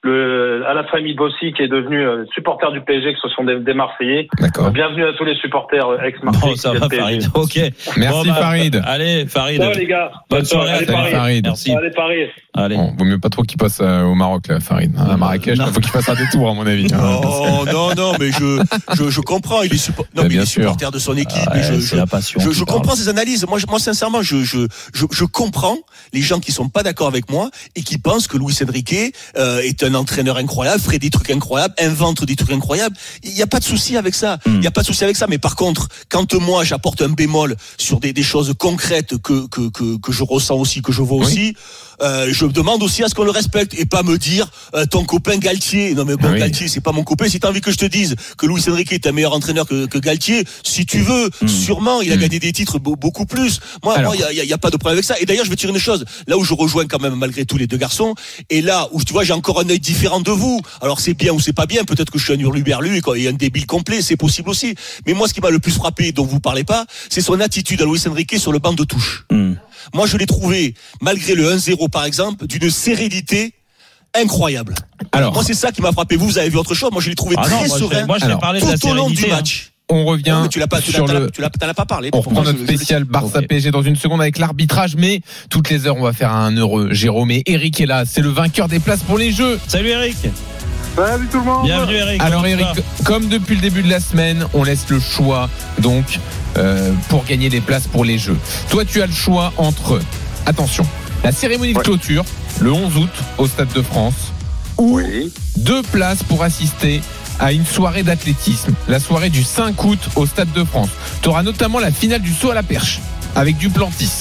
le, à la famille Bossy qui est devenue supporter du P S G, que ce sont des, des Marseillais. D'accord. Bienvenue à tous les supporters ex-Marseillais. Oh, ça va, Farid. Ok. Merci bon, bah, Farid. Allez, Farid. Ciao les gars. Bonne soirée. Allez, Salut, Paris. Farid. Merci. Allez, Paris. Allez. Bon, vaut mieux pas trop qu'il passe euh, au Maroc, là, Farid. À Marrakech, il faut qu'il fasse un détour, à mon avis. Non, non, non, mais je, je, je comprends. Il est, suppo- non, mais il est supporter de son équipe. Ah ouais, et je, c'est je, la passion je, qui je parle. comprends ses analyses. Moi, je, moi, sincèrement, je, je, je, je comprends les gens qui sont pas d'accord avec moi et qui pensent que Luis Enrique euh, est un entraîneur incroyable, ferait des trucs incroyables, invente des trucs incroyables. Il n'y a pas de souci avec ça. Il Mm. n'y a pas de souci avec ça. Mais par contre, quand moi j'apporte un bémol sur des, des choses concrètes que, que, que, que je ressens aussi, que je vois Oui. aussi, euh, je demande aussi à ce qu'on le respecte et pas me dire euh, ton copain Galtier. Non mais bon, Ah oui. Galtier c'est pas mon copain. Si t'as envie que je te dise que Luis Enrique est un meilleur entraîneur que, que Galtier, si tu veux, Mm. sûrement il a Mm. gagné des titres be- beaucoup plus. Moi, Alors. moi, il y a, y a pas de problème avec ça. Et d'ailleurs, je vais te dire une chose. Là où je rejoins quand même malgré tout les deux garçons, et là où tu vois j'ai encore un œil différent de vous. Alors c'est bien ou c'est pas bien. Peut-être que je suis un hurluberlu et quoi, et un débile complet, c'est possible aussi. Mais moi, ce qui m'a le plus frappé, dont vous parlez pas, c'est son attitude à Luis Enrique sur le banc de touche. Mm. Moi, je l'ai trouvé, malgré le un zéro par exemple, d'une sérénité incroyable. Alors. Moi, c'est ça qui m'a frappé. Vous, vous avez vu autre chose. Moi, je l'ai trouvé Ah très non, moi, je, serein moi, je vais Alors, parler de la tout au long du sérénité. hein. match. On revient Non, mais tu l'as pas, tu l'as, sur t'as le. l'as- tu l'as, t'en as pas parlé. On Pour moi, reprend je- notre je le spécial dis. Barça Ok. P S G dans une seconde avec l'arbitrage, mais toutes les heures, on va faire un heureux Jérôme. Et Eric est là, c'est le vainqueur des places pour les Jeux. Salut Eric. Salut tout le monde. Bienvenue Eric. Alors Comment tu Eric, vas? comme depuis le début de la semaine, on laisse le choix donc euh, pour gagner les places pour les Jeux. Toi, tu as le choix entre, attention, la cérémonie de Ouais. clôture le onze août au Stade de France ou Oui. deux places pour assister à une soirée d'athlétisme, la soirée du cinq août au Stade de France. Tu auras notamment la finale du saut à la perche avec Duplantis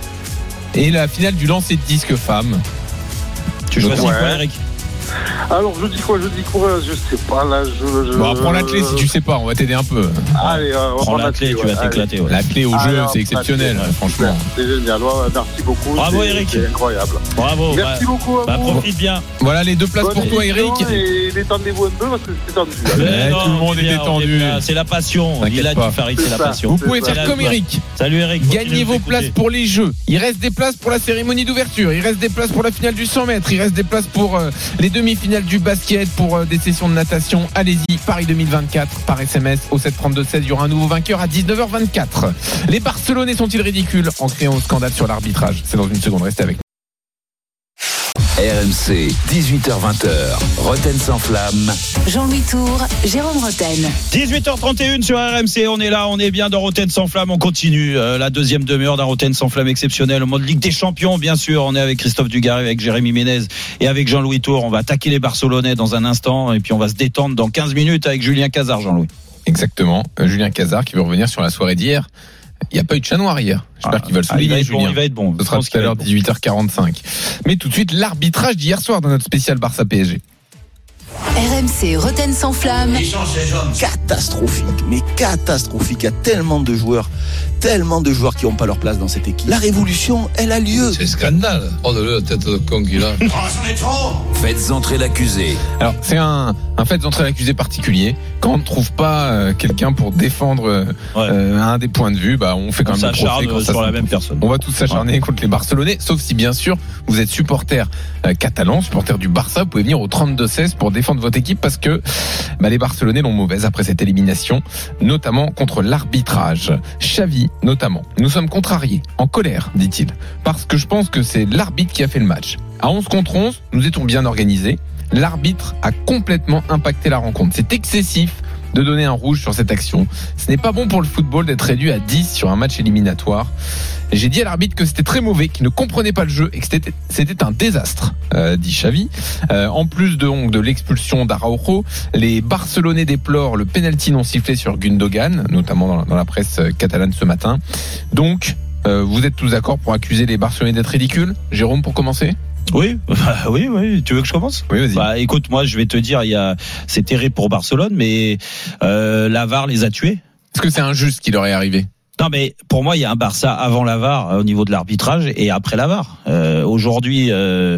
et la finale du lancer de disque femme. Tu choisis Ouais. quoi Eric? Alors je dis quoi, je dis quoi, je sais pas là. Je, je, Bon, prends la clé si tu sais pas, on va t'aider un peu. Allez, euh, on va Prends prendre la clé, tu vas ouais. t'éclater. ouais. La clé au Allez, jeu, hop, c'est exceptionnel, la clé. franchement. C'est génial. Ouais, merci beaucoup. Bravo, c'est, Eric. C'est incroyable. Bravo. Merci bah, beaucoup à bah, vous. profite bien. Voilà les deux places Bonne pour toi, émission Eric. Et détendez-vous un peu parce que c'est tendu. Mais Mais tout le monde on est bien, on détendu. bien. C'est la passion. T'inquiète Il a pas. dit Farid, c'est C'est la ça. passion. Vous pouvez C'est faire ça. comme Eric. Salut Eric. Gagnez continue de vos t'écouter. places pour les Jeux. Il reste des places pour la cérémonie d'ouverture. Il reste des places pour la finale du cent mètres. Il reste des places pour euh, les demi-finales du basket, pour euh, des sessions de natation. Allez-y, Paris deux mille vingt-quatre par S M S au sept trente-deux seize. Il y aura un nouveau vainqueur à dix-neuf heures vingt-quatre. Les Barcelonais sont-ils ridicules en créant un scandale sur l'arbitrage? C'est dans une seconde. Restez avec nous. R M C, dix-huit heures vingt, Roten sans flamme. Jean-Louis Tour, Jérôme Roten. dix-huit heures trente et une sur R M C, on est là, on est bien dans Roten sans flamme, on continue euh, la deuxième demi-heure d'un Roten sans flamme exceptionnel au mode Ligue des Champions, bien sûr. On est avec Christophe Dugarry, avec Jérémy Ménez et avec Jean-Louis Tour. On va attaquer les Barcelonais dans un instant et puis on va se détendre dans quinze minutes avec Julien Cazard, Jean-Louis. Exactement. Euh, Julien Cazard qui veut revenir sur la soirée d'hier. Il n'y a pas eu de chat noir hier. J'espère Ah, qu'il va le ah, il va souligner, être bon, Julien. il va être bon. Ce Je sera pense tout qu'il à va l'heure être bon. dix-huit heures quarante-cinq. Mais tout de suite, l'arbitrage d'hier soir dans notre spécial Barça P S G. R M C Roten sans flamme. Catastrophique, mais catastrophique. Il y a tellement de joueurs, tellement de joueurs qui n'ont pas leur place dans cette équipe. La révolution, elle a lieu. C'est scandale. Oh, de la tête de con qu'il a. Faites entrer l'accusé. Alors, c'est un, un fait d'entrer l'accusé particulier. Quand on ne trouve pas euh, quelqu'un pour défendre euh, Ouais. euh, un des points de vue, bah, on fait quand On même le procès s'acharne quand ça sur la s'impose. même personne. On va tous s'acharner contre les Barcelonais, sauf si bien sûr vous êtes supporter euh, catalan, supporter du Barça, vous pouvez venir au trente-deux seize pour défendre votre équipe parce que bah, les Barcelonais l'ont mauvaise après cette élimination, notamment contre l'arbitrage. Xavi notamment. Nous sommes contrariés, en colère, dit-il, parce que je pense que c'est l'arbitre qui a fait le match. À onze contre onze, nous étions bien organisés. L'arbitre a complètement impacté la rencontre. C'est excessif de donner un rouge sur cette action. Ce n'est pas bon pour le football d'être réduit à dix sur un match éliminatoire. Et j'ai dit à l'arbitre que c'était très mauvais, qu'il ne comprenait pas le jeu et que c'était, c'était un désastre, euh, dit Xavi. Euh, en plus de, donc, de l'expulsion d'Araujo, les Barcelonais déplorent le penalty non sifflé sur Gundogan, notamment dans la, dans la presse catalane ce matin. Donc, euh, vous êtes tous d'accord pour accuser les Barcelonais d'être ridicules? Jérôme, pour commencer? Oui, bah, oui, oui. Tu veux que je commence? Oui, vas-y. Bah, écoute, moi, je vais te dire, il y a, c'est terrible pour Barcelone, mais euh, la V A R les a tués. Est-ce que c'est injuste ce qui leur est arrivé? Non, mais pour moi, il y a un Barça avant la V A R euh, au niveau de l'arbitrage et après la V A R. Euh, aujourd'hui, euh,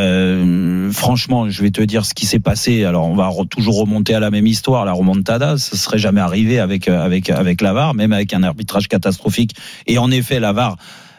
euh, franchement, je vais te dire ce qui s'est passé. Alors, on va re- toujours remonter à la même histoire, la remontada. Ça serait jamais arrivé avec avec avec la V A R, même avec un arbitrage catastrophique. Et en effet, la V A R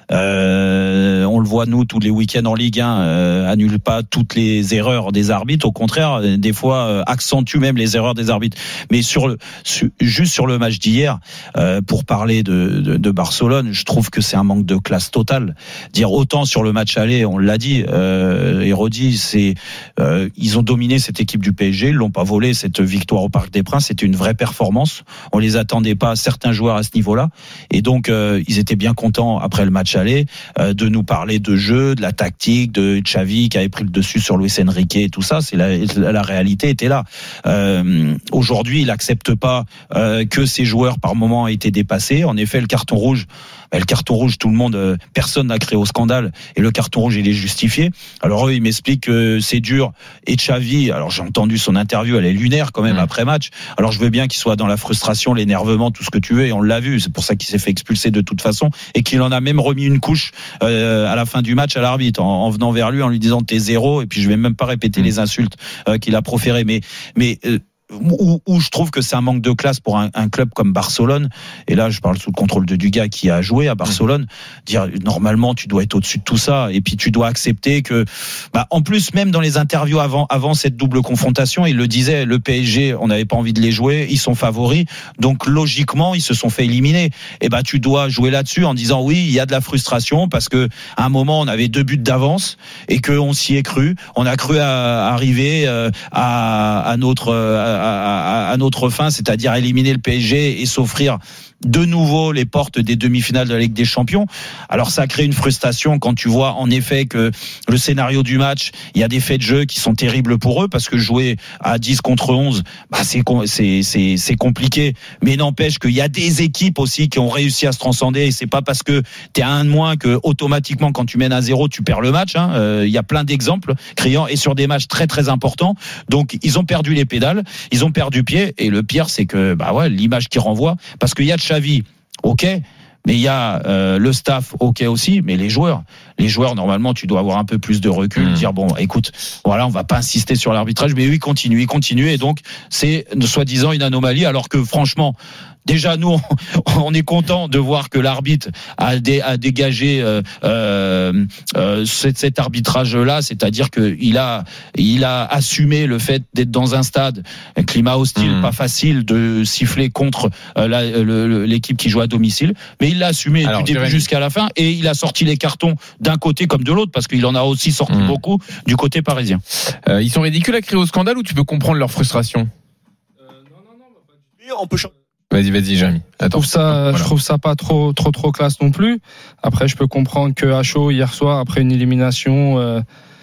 Euh, on le voit nous tous les week-ends en Ligue un, euh, annule pas toutes les erreurs des arbitres. Au contraire, des fois euh, accentue même les erreurs des arbitres. Mais sur le, su, juste sur le match d'hier, euh, pour parler de, de, de Barcelone, je trouve que c'est un manque de classe totale. Dire autant sur le match aller, on l'a dit euh, et redit, c'est euh, ils ont dominé cette équipe du P S G, ils l'ont pas volé cette victoire au Parc des Princes. C'était une vraie performance. On les attendait pas, certains joueurs à ce niveau-là, et donc euh, ils étaient bien contents après le match aller euh, de nous parler de jeu, de la tactique, de Xavi qui avait pris le dessus sur Luis Enrique et tout ça. C'est la, la réalité était là. Euh, aujourd'hui, il accepte pas euh, que ses joueurs par moment aient été dépassés. En effet, le carton rouge, le carton rouge, tout le monde, euh, personne n'a créé au scandale, et le carton rouge, il est justifié. Alors eux, ils m'expliquent que c'est dur. Et Xavi, alors j'ai entendu son interview, elle est lunaire quand même mmh. après match. Alors je veux bien qu'il soit dans la frustration, l'énervement, tout ce que tu veux, et on l'a vu. C'est pour ça qu'il s'est fait expulser de toute façon, et qu'il en a même remis une couche euh, à la fin du match à l'arbitre, en, en venant vers lui, en lui disant t'es zéro. Et puis je vais même pas répéter mmh. les insultes euh, qu'il a proférées, mais mais euh, Où, où je trouve que c'est un manque de classe pour un, un club comme Barcelone, et là je parle sous le contrôle de Dugas qui a joué à Barcelone, dire normalement tu dois être au-dessus de tout ça, et puis tu dois accepter que bah, en plus même dans les interviews avant, avant cette double confrontation, il le disait, le P S G on n'avait pas envie de les jouer, ils sont favoris, donc logiquement ils se sont fait éliminer, et bah tu dois jouer là-dessus en disant oui il y a de la frustration parce que à un moment on avait deux buts d'avance et qu'on s'y est cru, on a cru à, à arriver euh, à, à notre à, À, à, à notre fin, c'est-à-dire éliminer le P S G et s'offrir de nouveau les portes des demi-finales de la Ligue des Champions. Alors ça crée une frustration quand tu vois en effet que le scénario du match, il y a des faits de jeu qui sont terribles pour eux, parce que jouer à dix contre onze, bah c'est c'est c'est c'est compliqué, mais n'empêche qu'il y a des équipes aussi qui ont réussi à se transcender, et c'est pas parce que t'es à un de moins que automatiquement quand tu mènes à zéro tu perds le match, hein. Euh, il y a plein d'exemples criants, et sur des matchs très très importants. Donc ils ont perdu les pédales, ils ont perdu pied, et le pire c'est que bah ouais, l'image qui renvoie, parce qu'il y a Xavi, ok, mais il y a euh, le staff, ok aussi, mais les joueurs, les joueurs normalement tu dois avoir un peu plus de recul, mmh. dire bon, écoute, voilà, on va pas insister sur l'arbitrage, mais oui, continue, continue, et donc c'est soi-disant une anomalie, alors que franchement, déjà nous on est content de voir que l'arbitre a, dé, a dégagé euh, euh, euh, cet, cet arbitrage-là, c'est-à-dire que il a il a assumé le fait d'être dans un stade, un climat hostile, mmh. pas facile de siffler contre euh, la, le, l'équipe qui joue à domicile, mais il l'a assumé Alors, du début jusqu'à la fin, et il a sorti les cartons d'un côté comme de l'autre, parce qu'il en a aussi sorti mmh. beaucoup du côté parisien. Euh, ils sont ridicules à créer au scandale, ou tu peux comprendre leur frustration? euh, Non, non, non, on peut changer. Vas-y, vas-y, Jérémy. Je trouve ça, voilà. je trouve ça pas trop, trop, trop classe non plus. Après, je peux comprendre que à chaud hier soir, après une élimination, euh,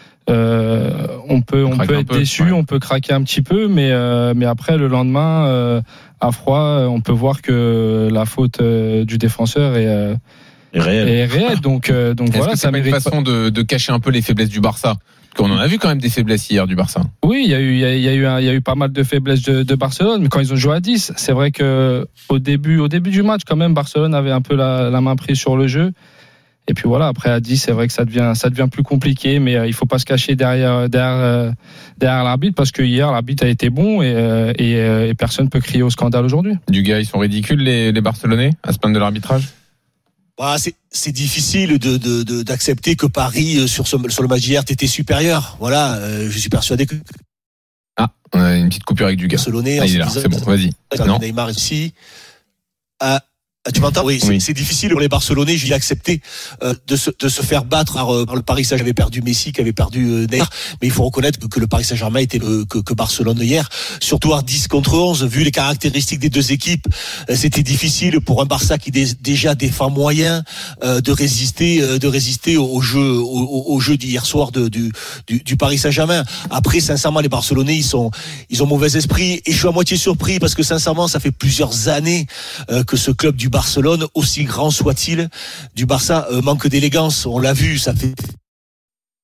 euh, on peut, on peut être peu, déçu, ouais. on peut craquer un petit peu, mais, euh, mais après le lendemain, euh, à froid, on peut voir que la faute euh, du défenseur est, euh, est réelle. Est réelle. Donc, euh, donc Est-ce voilà, que ça c'est une façon de, de cacher un peu les faiblesses du Barça? On en a vu quand même des faiblesses hier du Barça. Oui, il y a eu, il y a, il y a eu, un, il y a eu pas mal de faiblesses de, de Barcelone, mais quand ils ont joué à dix, c'est vrai que au début, au début du match, quand même, Barcelone avait un peu la, la main prise sur le jeu. Et puis voilà, après à dix, c'est vrai que ça devient, ça devient plus compliqué, mais euh, il faut pas se cacher derrière, derrière, euh, derrière l'arbitre, parce que hier l'arbitre a été bon, et, euh, et, euh, et personne peut crier au scandale aujourd'hui. Du gars, ils sont ridicules les, les Barcelonais à se plaindre de l'arbitrage. Bah, c'est, c'est difficile de, de, de, d'accepter que Paris, sur, ce, sur le match d'hier, t'étais supérieur. Voilà, euh, je suis persuadé que. Ah, on a une petite coupure avec du gars. Barcelonais, ah, il est là, c'est bon, vas-y. Non. Neymar ici. Ah, tu m'entends? Oui, c'est, oui. c'est difficile pour les Barcelonais, j'ai accepté euh, de se de se faire battre par, euh, par le Paris Saint-Germain. Avait perdu Messi, qui avait perdu euh, Neymar, mais il faut reconnaître que, que le Paris Saint-Germain était euh, que, que Barcelone hier, surtout à dix contre onze, vu les caractéristiques des deux équipes, euh, c'était difficile pour un Barça qui dé, déjà défend moyen euh, de résister euh, de résister au, au jeu au, au jeu d'hier soir de, du, du du Paris Saint-Germain. Après, sincèrement, les Barcelonais, ils sont ils ont mauvais esprit, et je suis à moitié surpris parce que sincèrement, ça fait plusieurs années euh, que ce club du Barcelone, aussi grand soit-il, du Barça, euh, manque d'élégance. On l'a vu, ça fait.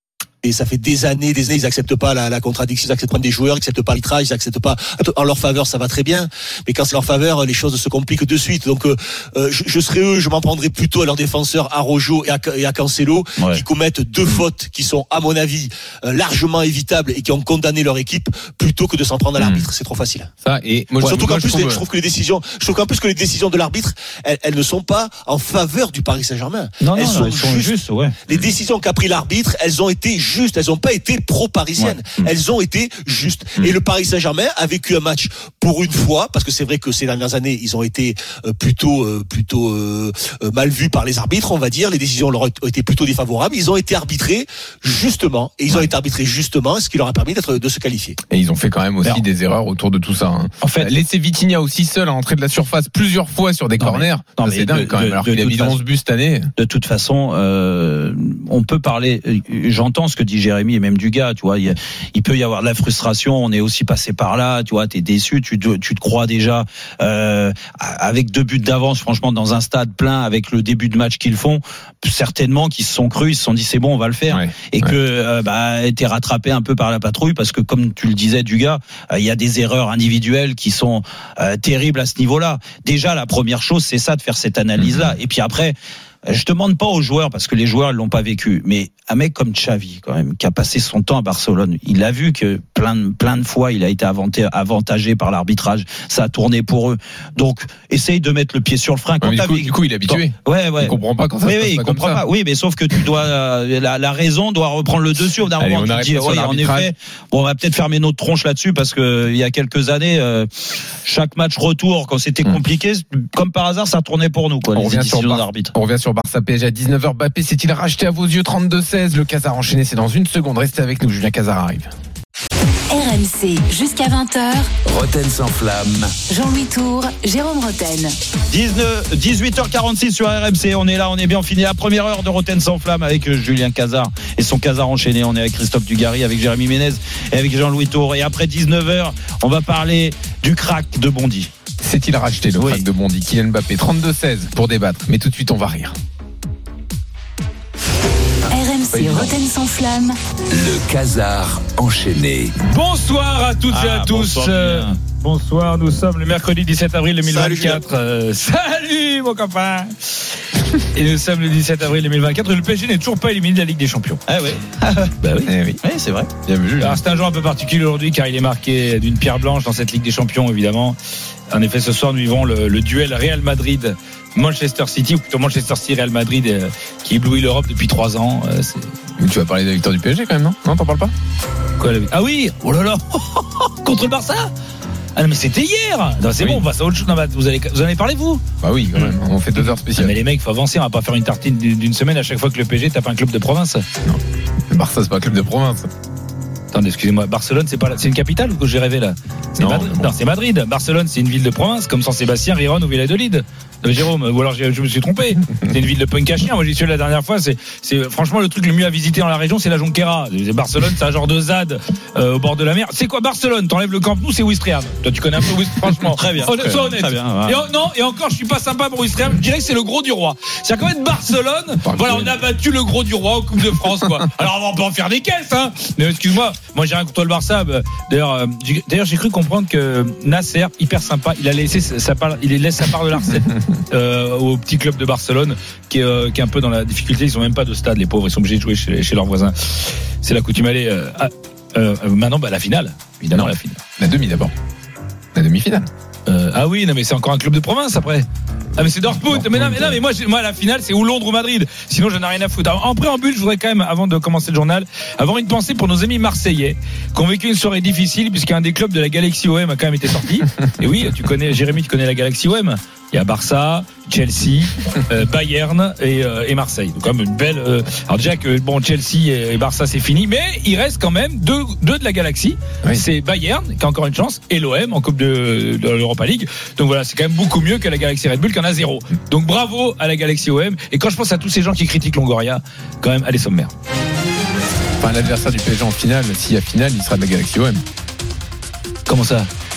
et ça fait des années, des années, ils acceptent pas la, la contradiction, ils acceptent pas des joueurs, ils acceptent pas l'arbitrage, ils acceptent pas. En leur faveur, ça va très bien, mais quand c'est leur faveur, les choses se compliquent de suite. Donc, euh, je, je serais eux, je m'en prendrais plutôt à leurs défenseurs, à Rojo et à, et à Cancelo, ouais. qui commettent deux fautes qui sont, à mon avis, euh, largement évitables et qui ont condamné leur équipe, plutôt que de s'en prendre à l'arbitre. Mmh. C'est trop facile. Ça et moi, surtout moi, qu'en plus, je trouve... les, je trouve que les décisions, je trouve qu'en plus que les décisions de l'arbitre, elles, elles ne sont pas en faveur du Paris Saint-Germain. Non, elles non, sont, elles sont justes. justes. Ouais. Les décisions qu'a pris l'arbitre, elles ont été justes. Elles n'ont pas été pro-parisiennes. Ouais. Elles ont été justes. Mmh. Et le Paris Saint-Germain a vécu un match pour une fois, parce que c'est vrai que ces dernières années, ils ont été euh, plutôt, euh, plutôt euh, mal vus par les arbitres, on va dire. Les décisions leur ont été plutôt défavorables. Ils ont été arbitrés justement, et ils ont été arbitrés justement, ce qui leur a permis d'être de se qualifier. Et ils ont fait quand même aussi Alors, des erreurs autour de tout ça. Hein. En fait, laisser Vitinha aussi seul à entrer de la surface plusieurs fois sur des non corners, mais, non, ça, c'est dingue de, quand même. De, Alors qu'il a mis onze buts cette année. De toute façon, euh, on peut parler. J'entends ce que dit Jérémy et même Dugas. Tu vois, il, il peut y avoir de la frustration. On est aussi passé par là. Tu vois, t'es déçu. Tu te, tu te crois déjà euh, avec deux buts d'avance. Franchement, dans un stade plein, avec le début de match qu'ils font, certainement qu'ils se sont crus, ils se sont dit c'est bon, on va le faire. Ouais, et ouais. que euh, bah, t'es rattrapé un peu par la patrouille parce que comme tu le disais, Dugas, il euh, y a des erreurs individuelles qui sont euh, terribles à ce niveau-là. Déjà, la première chose, c'est ça, de faire cette analyse-là. Et puis après, je demande pas aux joueurs parce que les joueurs ils l'ont pas vécu, mais un mec comme Xavi quand même qui a passé son temps à Barcelone, il a vu que plein de plein de fois il a été avanté, avantagé par l'arbitrage, ça a tourné pour eux. Donc essaye de mettre le pied sur le frein. Quand ouais, du, coup, du coup il est habitué. Quand, ouais ouais. Il comprend pas quand ça oui, se passe oui, pas il comme comprend ça. pas. Oui, mais sauf que tu dois la, la raison doit reprendre le dessus. Au d'un moment tu te dis ouais, en effet, bon, on va peut-être fermer notre tronche là-dessus parce que il y a quelques années euh, chaque match retour quand c'était hum. compliqué, comme par hasard ça tournait pour nous quoi. On les revient sur Bar- d'arbitre. On revient sur Barça P S G à dix-neuf heures. Mbappé s'est-il racheté à vos yeux? Trente-deux seize. Le Casar enchaîné, c'est dans une seconde. Restez avec nous, Julien Casar arrive. R M C jusqu'à vingt heures. Roten sans flamme. Jean-Louis Tour, Jérôme Roten. dix-huit heures quarante-six sur R M C. On est là, on est bien fini. La première heure de Roten sans flamme avec Julien Casar et son Casar enchaîné. On est avec Christophe Dugarry, avec Jérémy Ménez et avec Jean-Louis Tour. Et après dix-neuf heures, on va parler du crack de Bondy. S'est-il racheté le oui. crack de Bondy? Kylian Mbappé, trente-deux seize pour débattre. Mais tout de suite, on va rire. R M C Roten sans flamme. Le Casar enchaîné. Bonsoir à toutes ah, et à tous. Bonsoir, euh, bonsoir, nous sommes le mercredi dix-sept avril deux mille vingt-quatre. Salut, euh, salut mon copain. Et nous sommes le dix-sept avril deux mille vingt-quatre. Et le P S G n'est toujours pas éliminé de la Ligue des Champions. Ah oui. bah oui. Eh oui. Oui, c'est vrai. Bien vu. Alors c'est un jour un peu particulier aujourd'hui car il est marqué d'une pierre blanche dans cette Ligue des Champions évidemment. En effet, ce soir nous vivons le, le duel Real Madrid. Manchester City, ou plutôt Manchester City Real Madrid, euh, qui éblouit l'Europe depuis trois ans. Euh, c'est... Mais tu vas parler de la victoire du P S G quand même, non? Non, t'en parles pas? Quoi, la... Ah oui, oh là là, contre le Barça. Ah non mais c'était hier. Non, c'est oui. Bon, on passe à autre chose. Non, bah, vous allez, vous en avez parlé vous? Bah oui, quand même. On fait deux heures spéciales. Ah, mais les mecs, faut avancer. On va pas faire une tartine d'une semaine à chaque fois que le P S G tape un club de province. Non, le Barça c'est pas un club de province. Attendez, excusez-moi, Barcelone, c'est pas là, c'est une capitale ou que j'ai rêvé là? C'est non, Madrid. Bon. Non, c'est Madrid. Barcelone, c'est une ville de province, comme San-Sébastien, Riron ou Valladolid. Jérôme, ou alors je me suis trompé. C'est une ville de punk à chien. Moi, j'y suis allé la dernière fois. C'est, c'est franchement le truc le mieux à visiter dans la région, c'est la Jonquera. Barcelone, c'est un genre de Z A D euh, au bord de la mer. C'est quoi Barcelone? T'enlèves le Camp Nou, c'est Ouistreham. Toi, tu connais un peu Ouistreham, franchement. Très bien. Honnête, sois honnête. Très bien, ouais. Et en, non, et encore, je suis pas sympa pour Ouistreham. Je dirais que c'est le gros du roi. C'est quand même Barcelone. Voilà, on a battu le gros du roi au Coupe de France, quoi. Alors, on peut en faire des caisses, hein. Mais excuse-moi, moi, j'ai rien contre le Barça. D'ailleurs, euh, j'ai, d'ailleurs, j'ai cru comprendre que Nasser, hyper sympa, il a laissé sa part, il laisse sa part de l'arcène euh, au petit club de Barcelone qui est, euh, qui est un peu dans la difficulté. Ils ont même pas de stade, les pauvres. Ils sont obligés de jouer chez, chez leurs voisins. C'est la coutume aller. Euh, à, euh, maintenant, bah, la finale. Évidemment, non, la finale. La demi d'abord. La demi-finale. Euh, ah oui, non mais c'est encore un club de province après. Ah mais c'est Dortmund. Mais non, mais non, mais moi, moi la finale c'est ou Londres ou Madrid. Sinon j'en ai rien à foutre. Alors, en préambule, je voudrais quand même, avant de commencer le journal, avoir une pensée pour nos amis marseillais qui ont vécu une soirée difficile puisqu'un des clubs de la Galaxy O M a quand même été sorti. Et oui, tu connais Jérémy, tu connais la Galaxy O M. Il y a Barça, Chelsea, euh, Bayern et, euh, et Marseille. Donc quand même une belle. Euh... Alors déjà que bon Chelsea et Barça c'est fini, mais il reste quand même deux, deux de la Galaxie. Oui. C'est Bayern qui a encore une chance et l'O M en Coupe de, de l'Europa League. Donc voilà, c'est quand même beaucoup mieux que la Galaxy Red Bull qui en a zéro. Donc bravo à la Galaxy O M. Et quand je pense à tous ces gens qui critiquent Longoria, quand même, allez sommaire. Enfin l'adversaire du P S G en finale, s'il y a finale, il sera de la Galaxy O M. Comment ça?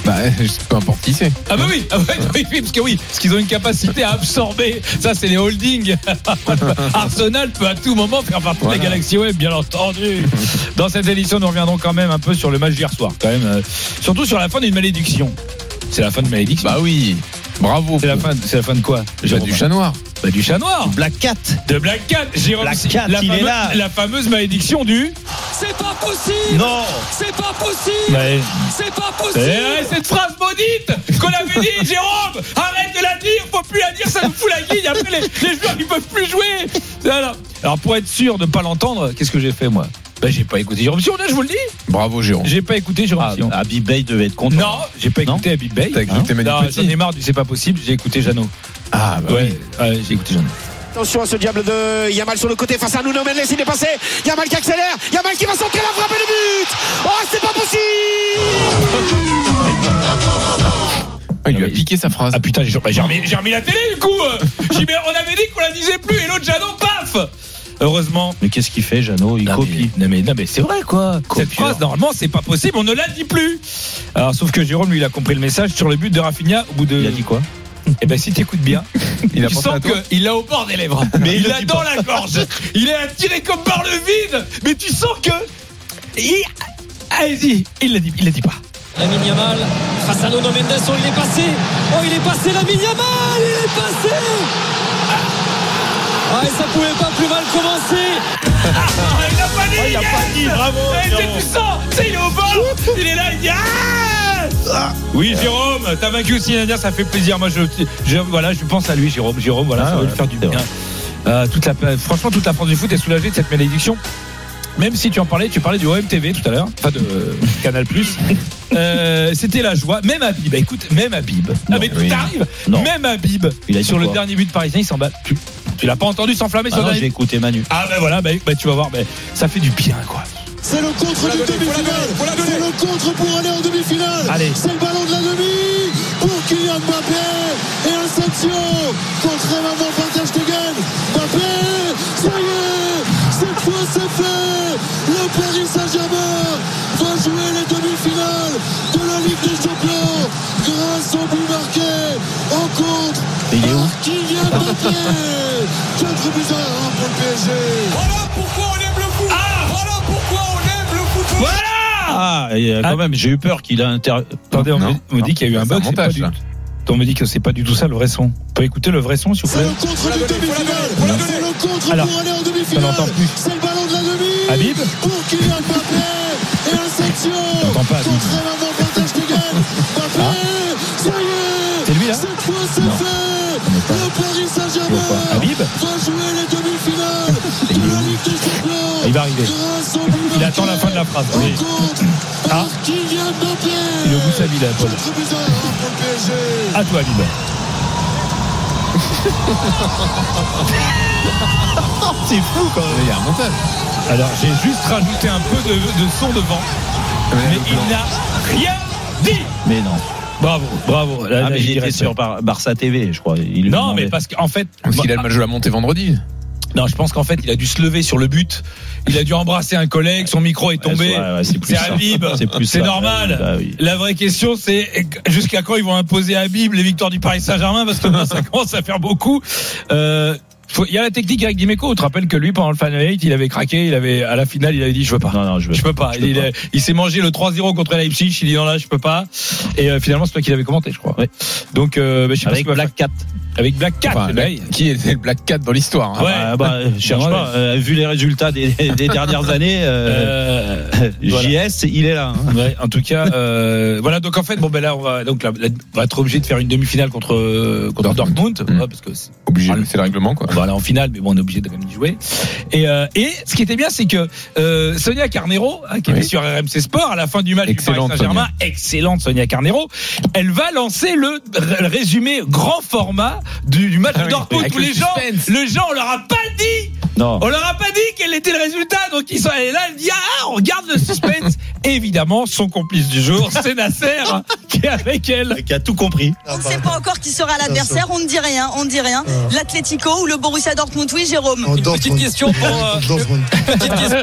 Bah, peu importe qui c'est. Ah bah oui, ah bah oui, oui, parce que oui, parce qu'ils ont une capacité à absorber. Ça, c'est les holdings. Arsenal peut à tout moment faire partie voilà. des Galaxy Web, bien entendu. Dans cette édition, nous reviendrons quand même un peu sur le match d'hier soir, quand même. Euh, surtout sur la fin d'une malédiction. C'est la fin de malédiction. Bah oui. Bravo. C'est la fin. C'est la fin de quoi? Bah, du chat noir. Bah, du chat noir. Black Cat. De Black Cat. Jérôme, Black Cat, la il fameuse, est là. La fameuse malédiction du. C'est pas possible. Non. C'est pas possible. Ouais. C'est pas possible. C'est cette phrase maudite qu'on avait dit, Jérôme. Arrête de la dire. Faut plus la dire. Ça nous fout la guille. Après, les, les joueurs ils peuvent plus jouer. Voilà. Alors pour être sûr de ne pas l'entendre, qu'est-ce que j'ai fait moi? Bah, j'ai pas écouté Jérôme Sion, là, je vous le dis. Bravo, Jérôme. J'ai pas écouté Jérôme Sion. Ah, Habib Bey devait être content. Non, j'ai pas écouté Habib Bey. T'as écouté hein Manu non, Petit. J'en ai marre du c'est pas possible, j'ai écouté Jeannot. Ah, bah ouais, oui. ouais, j'ai écouté Jeannot. Attention à ce diable de Yamal sur le côté face à Nuno Mendes, il est passé. Yamal qui accélère, Yamal qui va centrer la frappe et le but. Oh, c'est pas possible. Ah, il lui a piqué sa phrase. Ah putain, j'ai, bah, j'ai, remis, j'ai remis la télé du coup. J'ai, on avait dit qu'on la disait plus et l'autre Jeannot, paf. Heureusement. Mais qu'est-ce qu'il fait, Jeannot? Il non, copie. Mais, non, mais, non, mais c'est vrai, quoi. Copieur. Cette phrase, normalement, c'est pas possible. On ne la dit plus. Alors, sauf que Jérôme, lui, il a compris le message sur le but de Rafinha au bout de. Il a dit quoi? Eh ben, si t'écoutes bien, il a tu sens qu'il l'a au bord des lèvres. Mais il l'a dans la gorge. Il est attiré comme par le vide. Mais tu sens que. Il... Allez-y, il l'a dit, il l'a dit pas. Lamine Yamal face à Nuno Mendes. Oh, il est passé. Oh, il est passé, Lamine Yamal. Il est passé. Ah, et ça pouvait pas plus mal commencer. Ah, il a pas dit. Oh, il a pas dit, bravo. Tu sens, il est au bord. Il est là, il dit ah. Oui, Jérôme, t'as vaincu aussi l'année dernière, ça fait plaisir. Moi, je, je, voilà, je pense à lui, Jérôme. Jérôme, voilà, ah, ça va ouais, lui faire du bien. Euh, toute la, franchement, toute la France du foot est soulagée de cette malédiction. Même si tu en parlais, tu parlais du O M T V tout à l'heure, enfin de euh, Canal Plus. Euh, c'était la joie. Même Habib, bah, écoute, même Habib. Non, ah, mais oui. T'arrives. Non. Même Habib, sur le dernier but parisien, il s'en bat. Tu, tu l'as pas entendu s'enflammer ah sur le dernier. J'ai écouté Manu. Ah ben voilà, bah, bah, tu vas voir, bah, ça fait du bien, quoi. C'est le contre du demi-finale. C'est le contre pour aller en demi-finale. Allez. C'est le ballon de la demi pour Kylian Mbappé et Asensio. Contré maintenant par Ter Stegen. Mbappé, ça y est, cette fois c'est fait. Le Paris Saint-Germain va jouer les demi-finales de la Ligue des Champions grâce au but marqué en contre par Kylian Mbappé. quatre buts à un pour le P S G. Voilà pourquoi on aime le foot. Ah, voilà pourquoi on aime le foot. Voilà. Ah, et quand ah. même, j'ai eu peur qu'il a inter... Attendez, on non, me dit qu'il y a eu un bug. C'est pas du... On me dit que c'est pas du tout ça le vrai son. On peut écouter le vrai son, s'il vous plaît. C'est le contre du demi-finale. C'est le contre Alors, pour aller en demi-finale. C'est le ballon de la demi. Habib pour Kylian Mbappé et Asensio. J'entends pas. Contré maintenant par Ter Stegen. Mbappé, ah. ça y est. C'est lui là. Cette fois c'est non. fait. Le Paris Saint-Germain Habib va jouer les demi-finales de la Ligue des Champions. Il va arriver. Il attend la fin de la phrase. Oui. Ah. Kylian Mbappé. Il est au bout de sa vie là, Paul. À toi, Habib. C'est fou quand même. Il y a un montage. Alors, j'ai juste rajouté un peu de, de son devant. Ouais, mais il n'a rien dit. Mais non. Bravo, bravo. Là, ah, mais il était sur Bar- Barça T V, je crois. Il non, mais parce qu'en fait. Parce qu'il a le match de la montée vendredi. Non, je pense qu'en fait, il a dû se lever sur le but. Il a dû embrasser un collègue. Son micro est tombé. Ouais, ouais, c'est plus c'est Habib. C'est, plus c'est normal. Bah, oui. La vraie question, c'est jusqu'à quand ils vont imposer à Habib les victoires du Paris Saint-Germain, parce que là, ça commence à faire beaucoup. Euh, il y a la technique avec Dimeco. Tu te rappelles que lui, pendant le Final Eight, il avait craqué. Il avait, à la finale, il avait dit, je veux pas. Non, non, je veux je peux pas. Je il, peux pas. Il, il s'est mangé le trois zéro contre Leipzig. Il dit, non, là, je peux pas. Et euh, finalement, c'est toi qui l'avais commenté, je crois. Ouais. Donc, euh, bah, je sais avec pas Black Cat. Avec Black Cat, enfin, là, qui était le Black Cat dans l'histoire hein. Ouais, ah bah, bah, je cherche ouais, pas. Euh, vu les résultats des, des dernières années, euh, euh, voilà. J S, il est là. Hein. Ouais, en tout cas, euh, voilà. Donc en fait, bon ben là, on va donc là, là, on va être obligé de faire une demi-finale contre contre Dortmund, mmh. ouais, parce que c'est obligé. Voilà, c'est le règlement, quoi. On va aller en finale, mais bon, on est obligé de quand même y jouer. Et euh, et ce qui était bien, c'est que euh, Sonia Carneiro, hein, qui oui. était sur R M C Sport à la fin du match excellente, du Paris Saint-Germain, Sonia. excellente Sonia Carneiro, elle va lancer le résumé grand format du, du match. Dortmund, où les gens, les gens, on leur a pas dit Non. On leur a pas dit quel était le résultat, donc ils sont allés là, elle dit ah, on regarde le suspense. Évidemment, son complice du jour, c'est Nasser, qui est avec elle, qui a tout compris. On ne sait pas encore qui sera l'adversaire, on ne dit rien, on ne dit rien. L'Atlético ou le Borussia Dortmund, oui, Jérôme. Une petite question pour. Euh, petite question.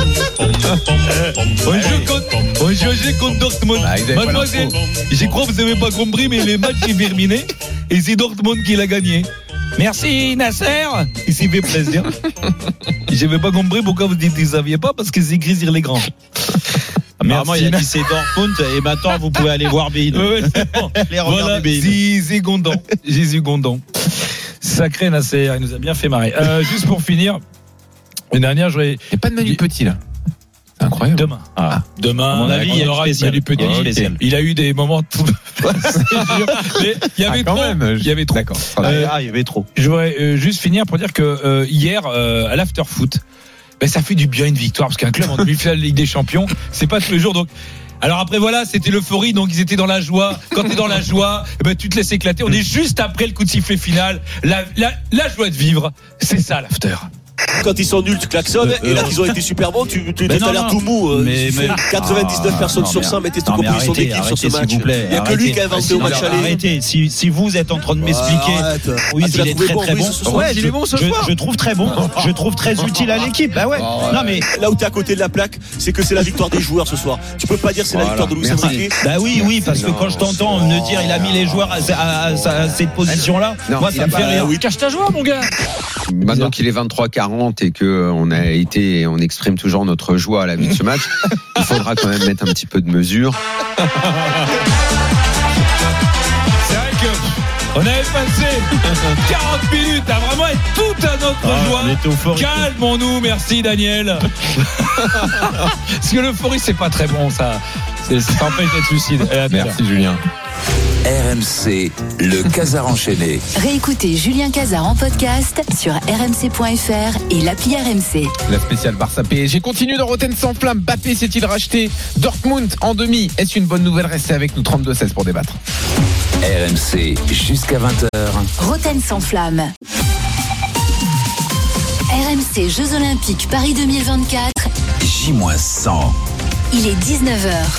On joue contre, on joue contre Dortmund. Ah, Mademoiselle, j'y crois, vous n'avez pas compris, mais les matchs est terminé et c'est Dortmund qui l'a gagné. Merci Nasser, il s'y fait plaisir. Je n'avais pas compris pourquoi vous dites que vous ne saviez pas, parce que c'est écrit sur l'écran. Apparemment, il a dit c'est Dortmund et maintenant vous pouvez aller voir Bein. Ouais, ouais, bon. Les voilà, Jésus Gondon. Jésus Gondon. Sacré Nasser, il nous a bien fait marrer. Euh, juste pour finir, une dernière, j'aurais. Il n'y a pas de Manu Petit là. C'est incroyable. Demain. Ah. Demain, à mon avis, il y a aura du Petit. Il, il a eu des moments. Tout... Mais il y avait ah, quand trop. Même. Il y avait trop. D'accord. Euh, ah, il y avait trop. Je voudrais euh, juste finir pour dire que euh, hier, euh, à l'after-foot, ben, ça fait du bien une victoire, parce qu'un club en demi-finale de Ligue des Champions, c'est pas tous les jours. Donc, alors après voilà, c'était l'euphorie, donc ils étaient dans la joie. Quand t'es dans la joie, ben, tu te laisses éclater. On est juste après le coup de sifflet final. La, la, la joie de vivre, c'est ça l'after. Quand ils sont nuls, tu klaxonnes, euh, et là qu'ils ont été super bons, tu, tu as l'air tout mou. Euh, mais, mais, quatre-vingt-dix-neuf ah, personnes non, sur cent mettaient tout compris son équipe sur ce match. Il n'y a que lui qui a inventé au match aller. Arrêtez, si, si vous êtes en train de m'expliquer, oui, il est très très bon. Ouais, il est bon ce soir. Je trouve très bon, je trouve très utile à l'équipe. Bah ouais. Non mais là où t'es à côté de la plaque, c'est que c'est la victoire des joueurs ce soir. Tu peux pas dire c'est la victoire de Luis Enrique. Bah oui, oui, parce que quand je t'entends me dire il a mis les joueurs à cette position-là, moi ça me fait rire. Cache ta joie, mon gars. Maintenant qu'il est vingt-trois quarante et que on a été, on exprime toujours notre joie à la vie de ce match, il faudra quand même mettre un petit peu de mesure. C'est vrai que on avait passé quarante minutes à vraiment être tout à notre ah, joie. Calmons-nous, merci Daniel. Parce que l'euphorie c'est pas très bon, ça, c'est, ça empêche d'être lucide. Merci Julien. R M C, le Casar enchaîné. Réécoutez Julien Casar en podcast sur r m c point f r et l'appli R M C. La spéciale Barça P S G continue dans Rotten sans flamme. Mbappé s'est-il racheté Dortmund en demi? Est-ce une bonne nouvelle? Restez avec nous, trente-deux seize pour débattre. R M C jusqu'à vingt heures. Rotten sans flamme. R M C Jeux Olympiques Paris deux mille vingt-quatre. J cent. Il est dix-neuf heures.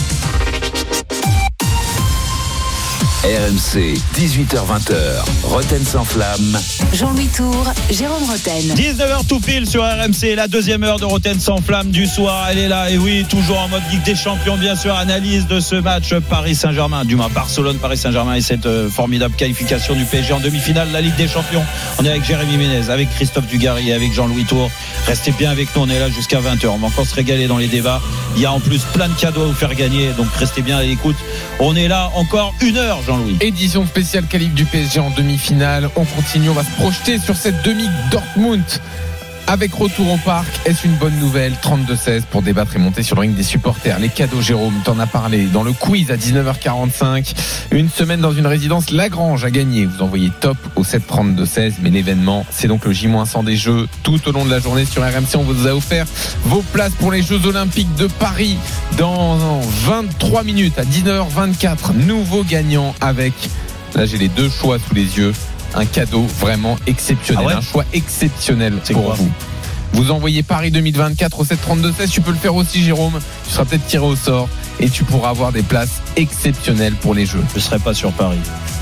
R M C, dix-huit heures vingt, Rotten sans flamme. Jean-Louis Tour, Jérôme Rotten. dix-neuf heures tout pile sur R M C, la deuxième heure de Rotten sans flamme du soir. Elle est là, et oui, toujours en mode Ligue des Champions, bien sûr. Analyse de ce match Paris Saint-Germain, du moins Barcelone-Paris Saint-Germain et cette euh, formidable qualification du P S G en demi-finale, la Ligue des Champions. On est avec Jérémy Ménez, avec Christophe Dugarry et avec Jean-Louis Tour. Restez bien avec nous, on est là jusqu'à vingt heures. On va encore se régaler dans les débats. Il y a en plus plein de cadeaux à vous faire gagner, donc restez bien à l'écoute. On est là encore une heure, Jean-Louis. Édition spéciale qualif du P S G en demi-finale. On continue, on va se projeter sur cette demi Dortmund avec retour au parc. Est-ce une bonne nouvelle? Trente-deux seize pour débattre et monter sur le ring des supporters. Les cadeaux, Jérôme, t'en as parlé dans le quiz à dix-neuf heures quarante-cinq. Une semaine dans une résidence Lagrange à gagner. Vous envoyez top au sept trente-deux seize. Mais l'événement, c'est donc le J cent des Jeux. Tout au long de la journée sur R M C, on vous a offert vos places pour les Jeux Olympiques de Paris dans vingt-trois minutes à dix-neuf heures vingt-quatre. Nouveau gagnant avec, là j'ai les deux choix sous les yeux. Un cadeau vraiment exceptionnel, ah ouais, un choix exceptionnel c'est pour quoi vous. Vous envoyez Paris deux mille vingt-quatre au sept trente-deux seize. Tu peux le faire aussi, Jérôme. Tu seras peut-être tiré au sort et tu pourras avoir des places exceptionnelles pour les Jeux. Je ne serai pas sur Paris.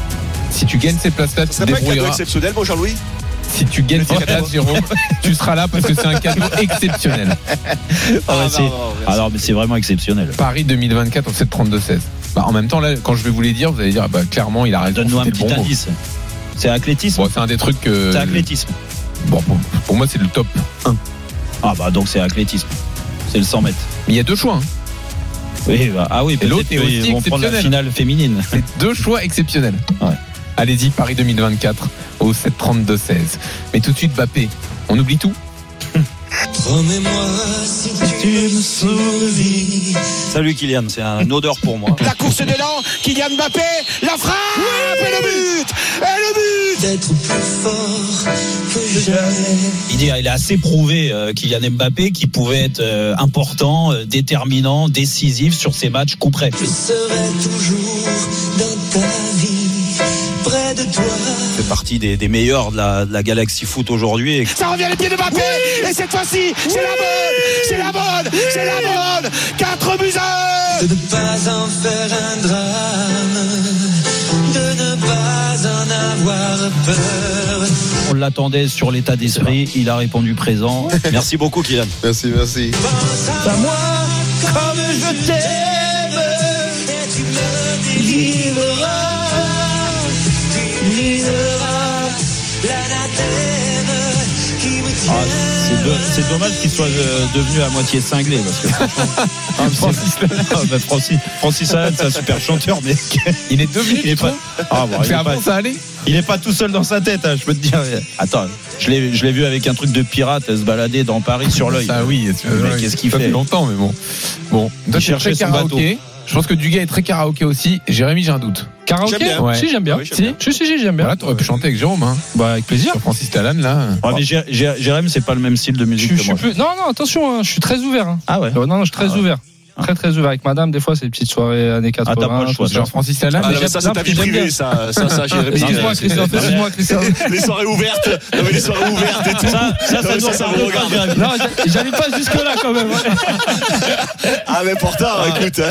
Si tu gagnes ces places-là, tu te débrouilleras. C'est un cadeau exceptionnel, mon Jean-Louis. Si tu gagnes ces places, Jérôme, tu seras là parce que c'est un cadeau exceptionnel. Ah, ouais, c'est... ah non, mais c'est vraiment exceptionnel. Paris deux mille vingt-quatre au sept trente-deux seize. Bah, en même temps, là, quand je vais vous les dire, vous allez dire, bah, clairement, il a raison. Donne-nous un petit bon indice. Mot. C'est athlétisme. Bon, c'est un des trucs. Euh... C'est athlétisme. Bon, pour, pour moi, c'est le top un. Ah bah donc c'est athlétisme. C'est le cent mètres. Mais il y a deux choix. Hein. Oui, bah, ah oui, peut-être l'autre est aussi qu'ils vont prendre la finale féminine. C'est deux choix exceptionnels. Ouais. Allez-y, Paris deux mille vingt-quatre au sept trente-deux seize. Mais tout de suite, Mbappé, on oublie tout. Promets-moi si tu me souris. Salut Kylian, c'est un odeur pour moi. La course dedans, Kylian Mbappé, la frappe, oui, et le but, et le but. D'être plus fort que jamais. Il dit, il est assez prouvé, euh, Kylian Mbappé, qui pouvait être euh, important, euh, déterminant, décisif sur ces matchs coup près. Je serai toujours dans ta vie. près de toi. C'est partie des, des meilleurs de la, de la Galaxy Foot aujourd'hui. Et... Ça revient les pieds de Mbappé oui. Et cette fois-ci, c'est la bonne, c'est la bonne, c'est la bonne. quatre buts à un. De ne pas en faire un drame, de ne pas en avoir peur. On l'attendait sur l'état d'esprit, il a répondu présent. Merci beaucoup Kylian. Merci, merci. Pense à moi comme je t'aime et tu me délivreras, tu liseras l'anathème qui me tient. Ah, c'est, de, c'est dommage qu'il soit euh, devenu à moitié cinglé parce que ah, Francis, ah, bah, Francis, Francis Lalanne, c'est un super chanteur, mais il est devenu. Il est pas. Ah, bon, il est avant pas, ça allait. Il est pas tout seul dans sa tête, hein, je peux te dire. Attends, je l'ai, je l'ai vu avec un truc de pirate se balader dans Paris sur l'œil. Ah oui, c'est, mais qu'est-ce qu'il ça fait fait longtemps, mais bon. Bon, il cherchait son bateau. Je pense que Duguay est très karaoké aussi. Jérémy, j'ai un doute. Karaoké j'aime bien. Ouais. Si, j'aime bien. Oui, j'aime si, si, si, j'aime bien. Voilà, t'aurais pu chanter avec Jérôme. Hein. Bah, avec plaisir. Sur Francis Lalanne, là. Ouais, mais Jé- Jé- Jérémy, c'est pas le même style de musique je, que je moi. Plus... Non, non, attention, hein, je suis très ouvert. Hein. Ah ouais. Non, non, je suis très ah ouais. ouvert. Très très ouvert avec madame, des fois c'est des petites soirées années quatre-vingts. Ah, t'as pas le choix, genre Francis Lalanne. Ah, ça c'est ta vie privée, ça, ça, ça, Jérémy. Excuse-moi, Christophe, excuse-moi, Christophe. Les soirées ouvertes, non mais les soirées ouvertes et tout. Ça, ça, ça, ça, ça me regarde. Non, j'arrive pas jusque là quand même. Ah mais pourtant, ah. écoute.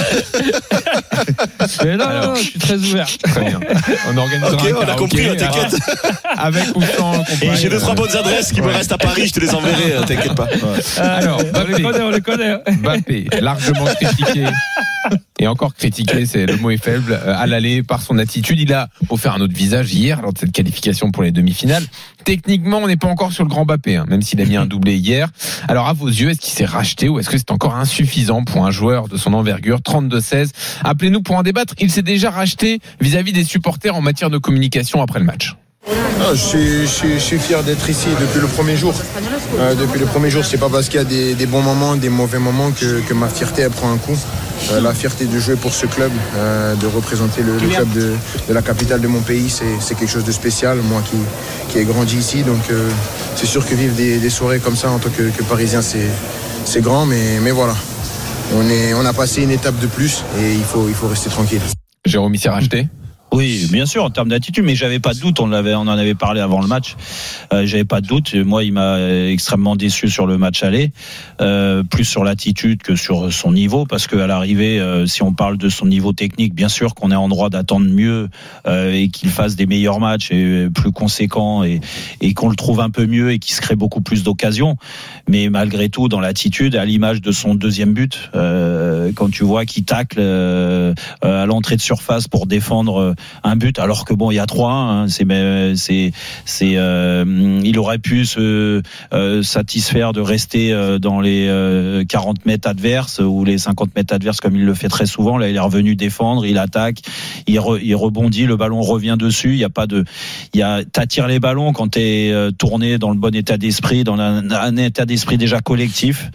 Mais non, non, non, je suis très ouvert. Très bien. On organisera ok, un on a compris, t'inquiète. Avec ou sans. Et j'ai deux trois bonnes adresses qui me restent à Paris, je te les enverrai, t'inquiète pas. Alors, on les connaît, on les connaît. Mbappé, largement critiqué. Et encore critiqué, c'est le mot est faible, à l'aller par son attitude. Il a offert un autre visage hier lors de cette qualification pour les demi-finales. Techniquement, on n'est pas encore sur le grand Mbappé, hein, même s'il a mis un doublé hier. Alors à vos yeux, est-ce qu'il s'est racheté ou est-ce que c'est encore insuffisant pour un joueur de son envergure? Trente-deux seize. Appelez-nous pour en débattre. Il s'est déjà racheté vis-à-vis des supporters en matière de communication après le match. Ah, je, suis, je, suis, je suis fier d'être ici depuis le premier jour. Euh, depuis le premier jour, c'est pas parce qu'il y a des, des bons moments, des mauvais moments que, que ma fierté elle prend un coup. Euh, la fierté de jouer pour ce club, euh, de représenter le, le club de, de la capitale de mon pays, c'est, c'est quelque chose de spécial. Moi qui, qui ai grandi ici, donc euh, c'est sûr que vivre des, des soirées comme ça en tant que, que Parisien, c'est, c'est grand, mais, mais voilà. On, est, on a passé une étape de plus et il faut, il faut rester tranquille. Jérôme, il s'est racheté ? Oui, bien sûr, en termes d'attitude, mais j'avais pas de doute. On l'avait, on en avait parlé avant le match. Euh, j'avais pas de doute. Moi, il m'a extrêmement déçu sur le match aller, euh, plus sur l'attitude que sur son niveau, parce qu'à l'arrivée, euh, si on parle de son niveau technique, bien sûr qu'on est en droit d'attendre mieux euh, et qu'il fasse des meilleurs matchs et plus conséquents et, et qu'on le trouve un peu mieux et qu'il se crée beaucoup plus d'occasions. Mais malgré tout, dans l'attitude, à l'image de son deuxième but, euh, quand tu vois qu'il tacle euh, à l'entrée de surface pour défendre un but, alors que bon, il y a trois un, hein, c'est c'est c'est euh, il aurait pu se euh, satisfaire de rester euh, dans les euh, quarante mètres adverses ou les cinquante mètres adverses comme il le fait très souvent. Là, il est revenu défendre, il attaque, il, re, il rebondit, le ballon revient dessus. Il y a pas de, il y a t'attires les ballons quand t'es euh, tourné dans le bon état d'esprit, dans un, un état d'esprit déjà collectif.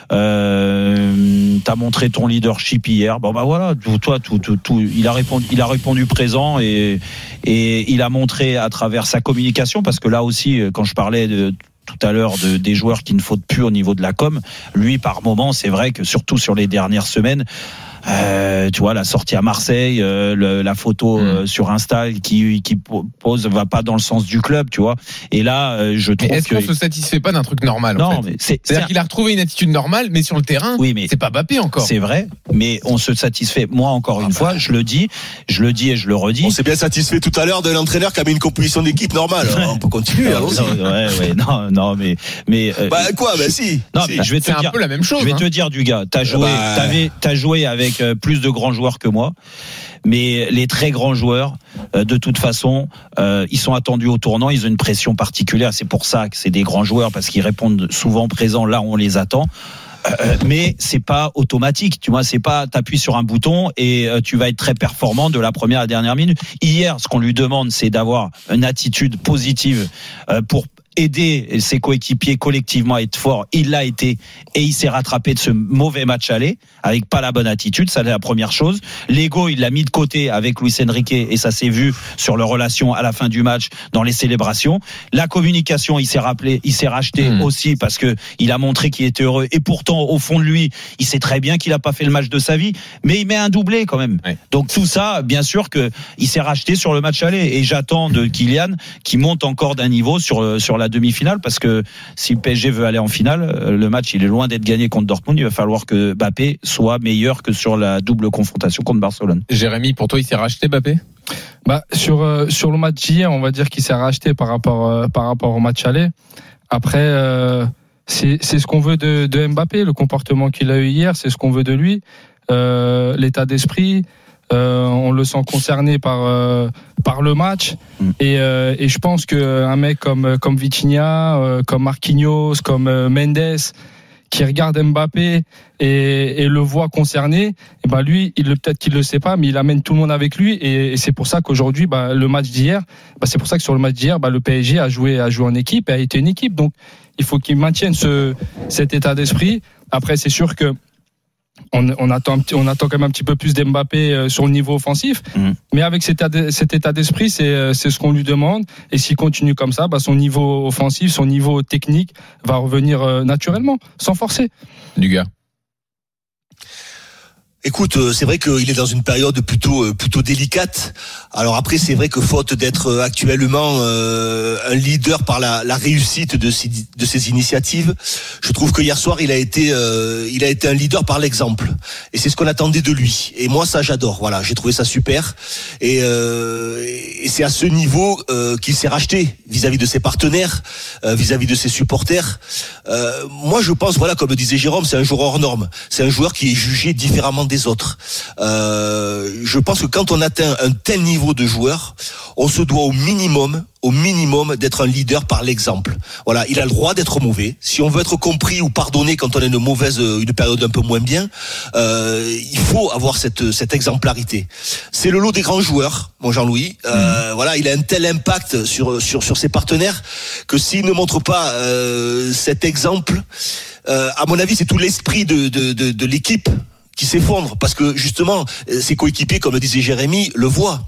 Euh, t'as montré ton leadership hier. Bon bah voilà, toi, tout, tout, tout, il a répondu, il a répondu présent et et il a montré à travers sa communication, parce que là aussi, quand je parlais de tout à l'heure de, des joueurs qui ne fautent plus au niveau de la com, lui par moment, c'est vrai que surtout sur les dernières semaines. Euh, tu vois, la sortie à Marseille, euh, le, la photo euh, sur Insta qui, qui pose va pas dans le sens du club, tu vois. Et là, euh, je trouve mais est-ce que qu'on se satisfait pas d'un truc normal? Non, en fait mais c'est, c'est-à-dire c'est qu'il a retrouvé une attitude normale, mais sur le terrain, oui, mais c'est pas Mbappé encore. C'est vrai, mais on se satisfait. Moi, encore ah une bah. fois, je le dis, je le dis et je le redis. On s'est bien satisfait tout à l'heure de l'entraîneur qui a mis une composition d'équipe normale. Alors, on peut continuer. Non, non, ouais, ouais, non, non, mais, mais. Euh, bah quoi, bah si. Non, si. mais je vais te c'est dire. un peu la même chose. Je vais hein. te dire, du gars, t'as joué, bah... t'avais, t'as joué avec euh, plus de grands joueurs que moi, mais les très grands joueurs, euh, de toute façon, euh, ils sont attendus au tournant, ils ont une pression particulière. C'est pour ça que c'est des grands joueurs, parce qu'ils répondent souvent présents là où on les attend. Euh, mais c'est pas automatique, tu vois, c'est pas t'appuies sur un bouton et euh, tu vas être très performant de la première à la dernière minute. Hier, ce qu'on lui demande, c'est d'avoir une attitude positive euh, pour aider ses coéquipiers collectivement à être forts, il l'a été et il s'est rattrapé de ce mauvais match aller avec pas la bonne attitude, ça c'est la première chose. L'ego, il l'a mis de côté avec Luis Enrique et ça s'est vu sur leur relation à la fin du match dans les célébrations. La communication, il s'est rappelé, il s'est racheté mmh. aussi parce que il a montré qu'il était heureux et pourtant au fond de lui, il sait très bien qu'il a pas fait le match de sa vie, mais il met un doublé quand même. Ouais. Donc tout ça, bien sûr que il s'est racheté sur le match aller et j'attends de Kylian qui monte encore d'un niveau sur sur la demi-finale parce que si le P S G veut aller en finale, le match il est loin d'être gagné contre Dortmund, il va falloir que Mbappé soit meilleur que sur la double confrontation contre Barcelone. Jérémy, pour toi il s'est racheté Mbappé ? Bah sur euh, sur le match d'hier, on va dire qu'il s'est racheté par rapport euh, par rapport au match aller. Après euh, c'est c'est ce qu'on veut de de Mbappé, le comportement qu'il a eu hier, c'est ce qu'on veut de lui, euh, l'état d'esprit. Euh, on le sent concerné par euh, par le match mm. et euh, et je pense que un mec comme comme Vitinha, euh, comme Marquinhos, comme euh, Mendes qui regarde Mbappé et, et le voit concerné, et ben lui, il le peut-être qu'il le sait pas, mais il amène tout le monde avec lui et, et c'est pour ça qu'aujourd'hui, bah, le match d'hier, bah, c'est pour ça que sur le match d'hier, bah, le P S G a joué a joué en équipe et a été une équipe. Donc il faut qu'il maintienne ce cet état d'esprit. Après, c'est sûr que On, on attend, on attend quand même un petit peu plus d'Mbappé sur le niveau offensif, mmh. mais avec cet état, cet état d'esprit, c'est, c'est ce qu'on lui demande. Et s'il continue comme ça, bah son niveau offensif, son niveau technique va revenir naturellement, sans forcer. Du gars. Écoute, c'est vrai qu'il est dans une période plutôt plutôt délicate. Alors après, c'est vrai que faute d'être actuellement euh, un leader par la, la réussite de ces, de ces initiatives, je trouve que hier soir il a été euh, il a été un leader par l'exemple. Et c'est ce qu'on attendait de lui. Et moi, ça j'adore. Voilà, j'ai trouvé ça super. Et, euh, et c'est à ce niveau euh, qu'il s'est racheté vis-à-vis de ses partenaires, euh, vis-à-vis de ses supporters. Euh, moi, je pense, voilà, comme le disait Jérôme, c'est un joueur hors norme. C'est un joueur qui est jugé différemment des autres. Euh, je pense que quand on atteint un tel niveau de joueur, on se doit au minimum, au minimum d'être un leader par l'exemple. Voilà, il a le droit d'être mauvais. Si on veut être compris ou pardonné quand on a une mauvaise, une période un peu moins bien, euh, il faut avoir cette cette exemplarité. C'est le lot des grands joueurs, mon Jean-Louis. Euh, mmh. Voilà, il a un tel impact sur sur sur ses partenaires que s'il ne montre pas euh, cet exemple, euh, à mon avis, c'est tout l'esprit de de de, de l'équipe qui s'effondre parce que justement ses coéquipiers, comme le disait Jérémy, le voient.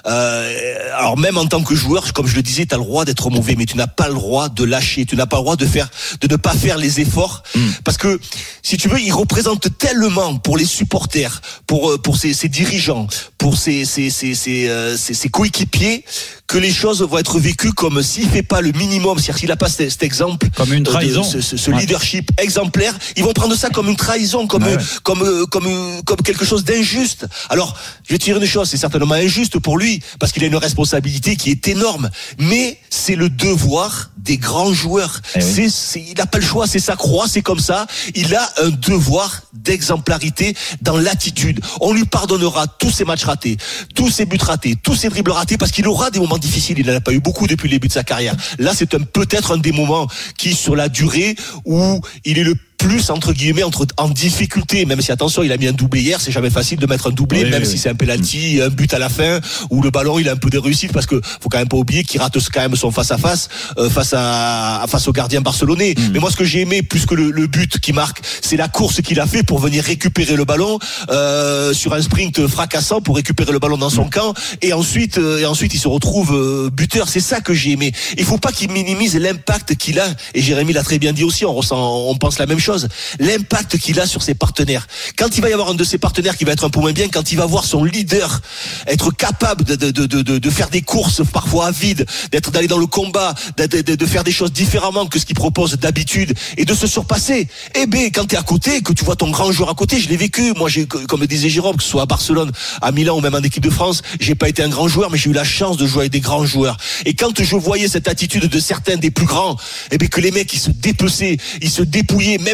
Euh, alors même en tant que joueur, comme je le disais, tu as le droit d'être mauvais, mais tu n'as pas le droit de lâcher, tu n'as pas le droit de faire, de ne pas faire les efforts, mmh. parce que si tu veux, il représente tellement pour les supporters, pour pour ses, ses dirigeants, pour ses ses ses ses, euh, ses, ses coéquipiers, que les choses vont être vécues comme s'il fait pas le minimum, c'est-à-dire s'il n'a pas cet, cet exemple, comme une trahison, de, ce, ce leadership ouais. exemplaire, ils vont prendre ça comme une trahison, comme ouais, ouais. comme comme comme quelque chose d'injuste. Alors, je vais te dire une chose, c'est certainement injuste pour lui parce qu'il a une responsabilité qui est énorme, mais c'est le devoir des grands joueurs. Eh oui. c'est, c'est, il n'a pas le choix, c'est sa croix, c'est comme ça. Il a un devoir d'exemplarité dans l'attitude. On lui pardonnera tous ses matchs ratés, tous ses buts ratés, tous ses dribbles ratés, parce qu'il aura des moments difficiles. Il n'en a pas eu beaucoup depuis le début de sa carrière. Là, c'est un, peut-être un des moments qui, sur la durée, où il est le plus entre guillemets entre en difficulté, même si attention il a mis un doublé hier, c'est jamais facile de mettre un doublé, oui, même oui. si c'est un penalty, un but à la fin où le ballon il a un peu de réussite parce que faut quand même pas oublier qu'il rate quand même son face à face euh, face à face au gardien barcelonais. Mmh. Mais moi ce que j'ai aimé plus que le, le but qui marque, c'est la course qu'il a fait pour venir récupérer le ballon euh, sur un sprint fracassant pour récupérer le ballon dans son mmh. camp et ensuite euh, et ensuite il se retrouve euh, buteur. C'est ça que j'ai aimé. Il faut pas qu'il minimise l'impact qu'il a et Jérémy l'a très bien dit aussi. On ressent, on pense la même chose. L'impact qu'il a sur ses partenaires. Quand il va y avoir un de ses partenaires qui va être un peu moins bien, quand il va voir son leader être capable de, de, de, de, de faire des courses parfois à vide, d'être d'aller dans le combat, de, de, de faire des choses différemment que ce qu'il propose d'habitude et de se surpasser. Eh ben, quand tu es à côté, que tu vois ton grand joueur à côté, je l'ai vécu. Moi, j'ai, comme le disait Jérôme, que ce soit à Barcelone, à Milan ou même en équipe de France, j'ai pas été un grand joueur, mais j'ai eu la chance de jouer avec des grands joueurs. Et quand je voyais cette attitude de certains des plus grands, eh ben, que les mecs, ils se dépeçaient, ils se dépouillaient, même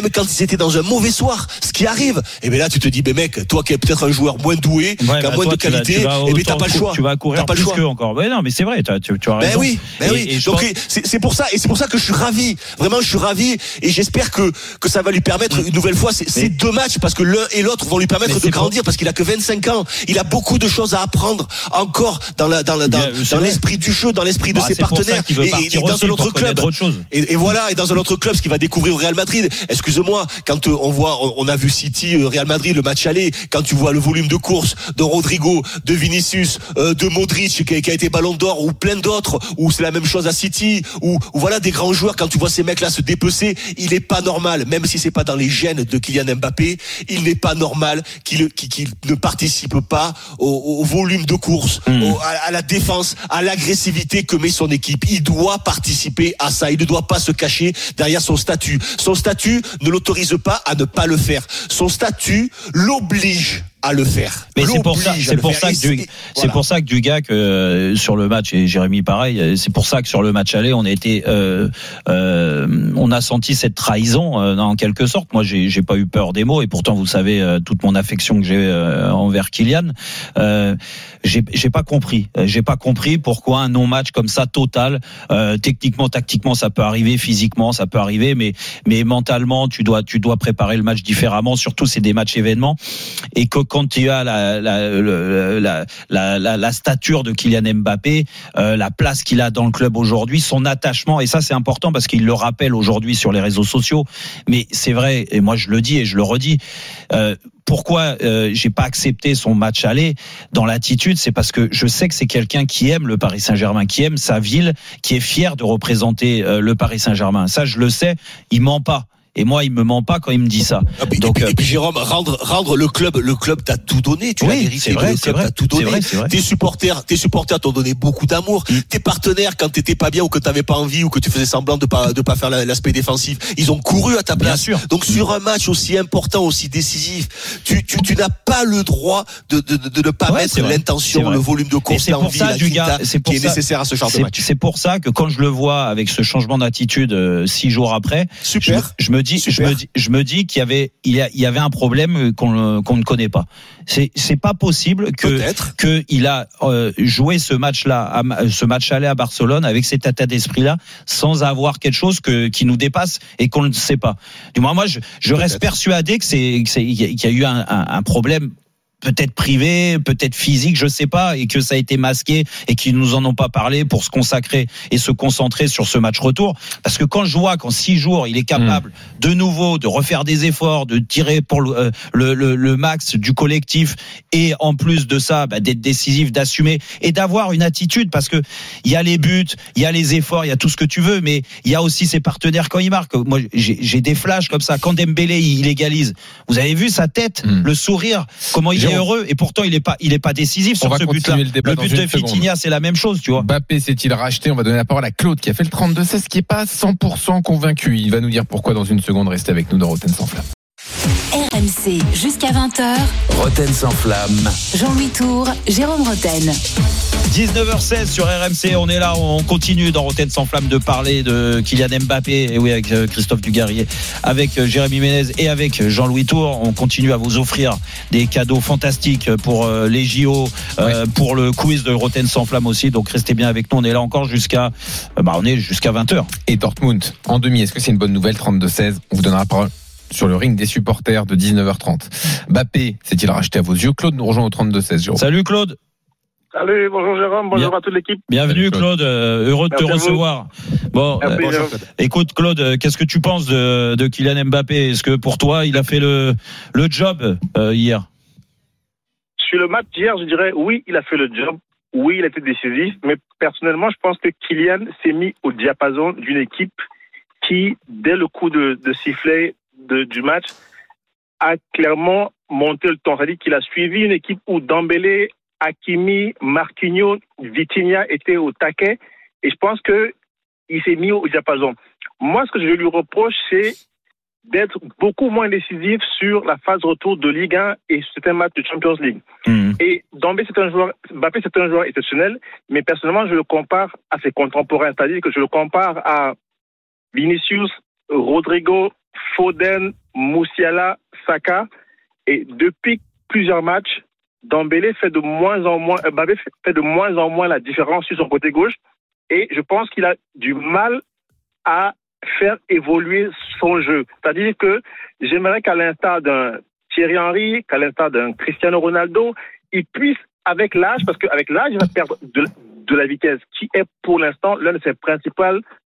même quand ils étaient dans un mauvais soir, ce qui arrive, et bien là tu te dis, ben mec, toi qui es peut-être un joueur moins doué, ouais, qui a bah moins toi, de qualité, tu vas, tu vas et ben t'as pas le choix. Tu vas courir pas plus le choix. qu'eux encore. Ouais, non, mais c'est vrai, tu, tu, tu as raison. Ben oui, ben et, oui. Et Donc pense... c'est, c'est pour ça, et c'est pour ça que je suis ravi. Vraiment, je suis ravi, et j'espère que que ça va lui permettre une nouvelle fois. C'est, mais... c'est deux matchs parce que l'un et l'autre vont lui permettre de grandir, pour... parce qu'il a que vingt-cinq ans. Il a beaucoup de choses à apprendre encore dans la dans la dans, dans, dans l'esprit du jeu, dans l'esprit de bah, ses partenaires, et, et dans un autre club. Et, et voilà, et dans un autre club, ce qu'il va découvrir au Real Madrid. Excuse-moi, quand on voit, on a vu City, Real Madrid, le match aller, quand tu vois le volume de course de Rodrigo, de Vinicius, euh, de Modric qui a, qui a été Ballon d'Or, ou plein d'autres, où c'est la même chose à City, ou voilà des grands joueurs, quand tu vois ces mecs-là se dépecer, il est pas normal, même si c'est pas dans les gènes de Kylian Mbappé, il n'est pas normal qu'il, qu'il, qu'il ne participe pas au, au volume de course, mmh. au, à, à la défense, à l'agressivité que met son équipe. Il doit participer à ça, il ne doit pas se cacher derrière son statut. Son statut ne l'autorise pas à ne pas le faire. Son statut l'oblige à le faire. Mais c'est pour ça, c'est pour ça que du, c'est pour ça que du gars que euh, sur le match, et Jérémy pareil, c'est pour ça que sur le match aller, on a été, euh, euh, on a senti cette trahison euh, en quelque sorte. Moi, j'ai, j'ai pas eu peur des mots, et pourtant vous savez euh, toute mon affection que j'ai euh, envers Kylian. Euh, j'ai, j'ai pas compris, j'ai pas compris pourquoi un non-match comme ça total. Euh, techniquement, tactiquement, ça peut arriver, physiquement, ça peut arriver, mais mais mentalement, tu dois, tu dois préparer le match différemment. Surtout, c'est des matchs événements, et que quand tu as la, la, la, la, la, la stature de Kylian Mbappé, euh, la place qu'il a dans le club aujourd'hui, son attachement, et ça c'est important parce qu'il le rappelle aujourd'hui sur les réseaux sociaux, mais c'est vrai, et moi je le dis et je le redis, euh, pourquoi euh, j'ai pas accepté son match aller dans l'attitude, c'est parce que je sais que c'est quelqu'un qui aime le Paris Saint-Germain, qui aime sa ville, qui est fier de représenter euh, le Paris Saint-Germain. Ça je le sais, il ment pas. Et moi, il me ment pas quand il me dit ça. Et puis, Donc, et puis, et puis Jérôme, rendre, rendre le club, le club t'a tout donné. Tu oui, l'as mérité. C'est vrai, le c'est club vrai. T'a tout donné. C'est vrai, c'est vrai. Tes supporters, tes supporters t'ont donné beaucoup d'amour. Mm. Tes partenaires, quand t'étais pas bien ou que t'avais pas envie ou que tu faisais semblant de pas, de pas faire l'aspect défensif, ils ont couru à ta place. Bien sûr. Donc, mm. sur un match aussi important, aussi décisif, tu, tu, tu n'as pas le droit de, de, de, de ne pas ouais, mettre l'intention, le volume de course, l'envie, la grinta qui est nécessaire à ce genre de match. C'est pour ça que quand je le vois avec ce changement d'attitude euh, six jours après, super. Je, je me dis, je me dis, je me dis qu'il y avait, il y, a, il y avait un problème qu'on, qu'on ne connaît pas. C'est, c'est pas possible que, Peut-être. que il a euh, joué ce match-là, à, ce match aller à Barcelone avec cet état d'esprit-là, sans avoir quelque chose que, qui nous dépasse et qu'on ne sait pas. Du moins, moi, je, je reste persuadé que c'est, que c'est, qu'il y a eu un, un, un problème. Peut-être privé, peut-être physique, je sais pas, et que ça a été masqué et qu'ils nous en ont pas parlé pour se consacrer et se concentrer sur ce match retour. Parce que quand je vois qu'en six jours, il est capable mmh. de nouveau de refaire des efforts, de tirer pour le, le, le, le max du collectif, et en plus de ça, bah, d'être décisif, d'assumer et d'avoir une attitude, parce que il y a les buts, il y a les efforts, il y a tout ce que tu veux, mais il y a aussi ses partenaires quand ils marquent. Moi, j'ai, j'ai des flashs comme ça. Quand Dembélé il égalise, vous avez vu sa tête, mmh. le sourire, comment il est heureux, et pourtant il est pas il est pas décisif sur ce but-là. Le, le but de Vitinha, c'est la même chose, tu vois. Mbappé s'est-il racheté? On va donner la parole à Claude qui a fait le trente-deux seize, qui est pas cent pour cent convaincu. Il va nous dire pourquoi dans une seconde. Restez avec nous dans Rotten sans flamme. R M C jusqu'à vingt heures. Rotten sans flamme. Jean-Louis Tour, Jérôme Rotten. dix-neuf heures seize sur R M C, on est là, on continue dans Rotten sans flamme de parler de Kylian Mbappé, et oui, avec Christophe Dugarry, avec Jérémy Ménez et avec Jean-Louis Tour. On continue à vous offrir des cadeaux fantastiques pour les J O, euh, oui. pour le quiz de Rotten sans flamme aussi. Donc restez bien avec nous, on est là encore jusqu'à bah on est jusqu'à vingt heures. Et Dortmund en demi, est-ce que c'est une bonne nouvelle? Trente-deux seize, on vous donnera la parole sur le ring des supporters de dix-neuf heures trente. Mbappé s'est-il racheté à vos yeux? Claude nous rejoint au trente-deux seize. Jérôme. Salut Claude. Salut, bonjour Jérôme, bonjour Bien. à toute l'équipe. Bienvenue Claude, euh, heureux de Merci te recevoir. Bon, Merci, euh, écoute Claude, euh, qu'est-ce que tu penses de, de Kylian Mbappé? Est-ce que pour toi, il a fait le, le job euh, hier? Sur le match d'hier, je dirais oui, il a fait le job. Oui, il a été décisif. Mais personnellement, je pense que Kylian s'est mis au diapason d'une équipe qui, dès le coup de, de sifflet de, du match, a clairement monté le temps. C'est-à-dire qu'il a suivi une équipe où Dembélé, Hakimi, Marquinhos, Vitinha étaient au taquet, et je pense que il s'est mis au diapason. Moi, ce que je lui reproche, c'est d'être beaucoup moins décisif sur la phase retour de Ligue un et c'est un match de Champions League. Mmh. Et Dembélé, c'est un joueur, Mbappé, c'est un joueur exceptionnel, mais personnellement, je le compare à ses contemporains, c'est-à-dire que je le compare à Vinicius, Rodrigo, Foden, Musiala, Saka. Et depuis plusieurs matchs, Dembélé fait de moins en moins, Mbappé fait de moins en moins la différence sur son côté gauche. Et je pense qu'il a du mal à faire évoluer son jeu. C'est-à-dire que j'aimerais qu'à l'instar d'un Thierry Henry, qu'à l'instar d'un Cristiano Ronaldo, il puisse, avec l'âge, parce qu'avec l'âge, il va perdre de, de la vitesse, qui est pour l'instant l'un de ses principaux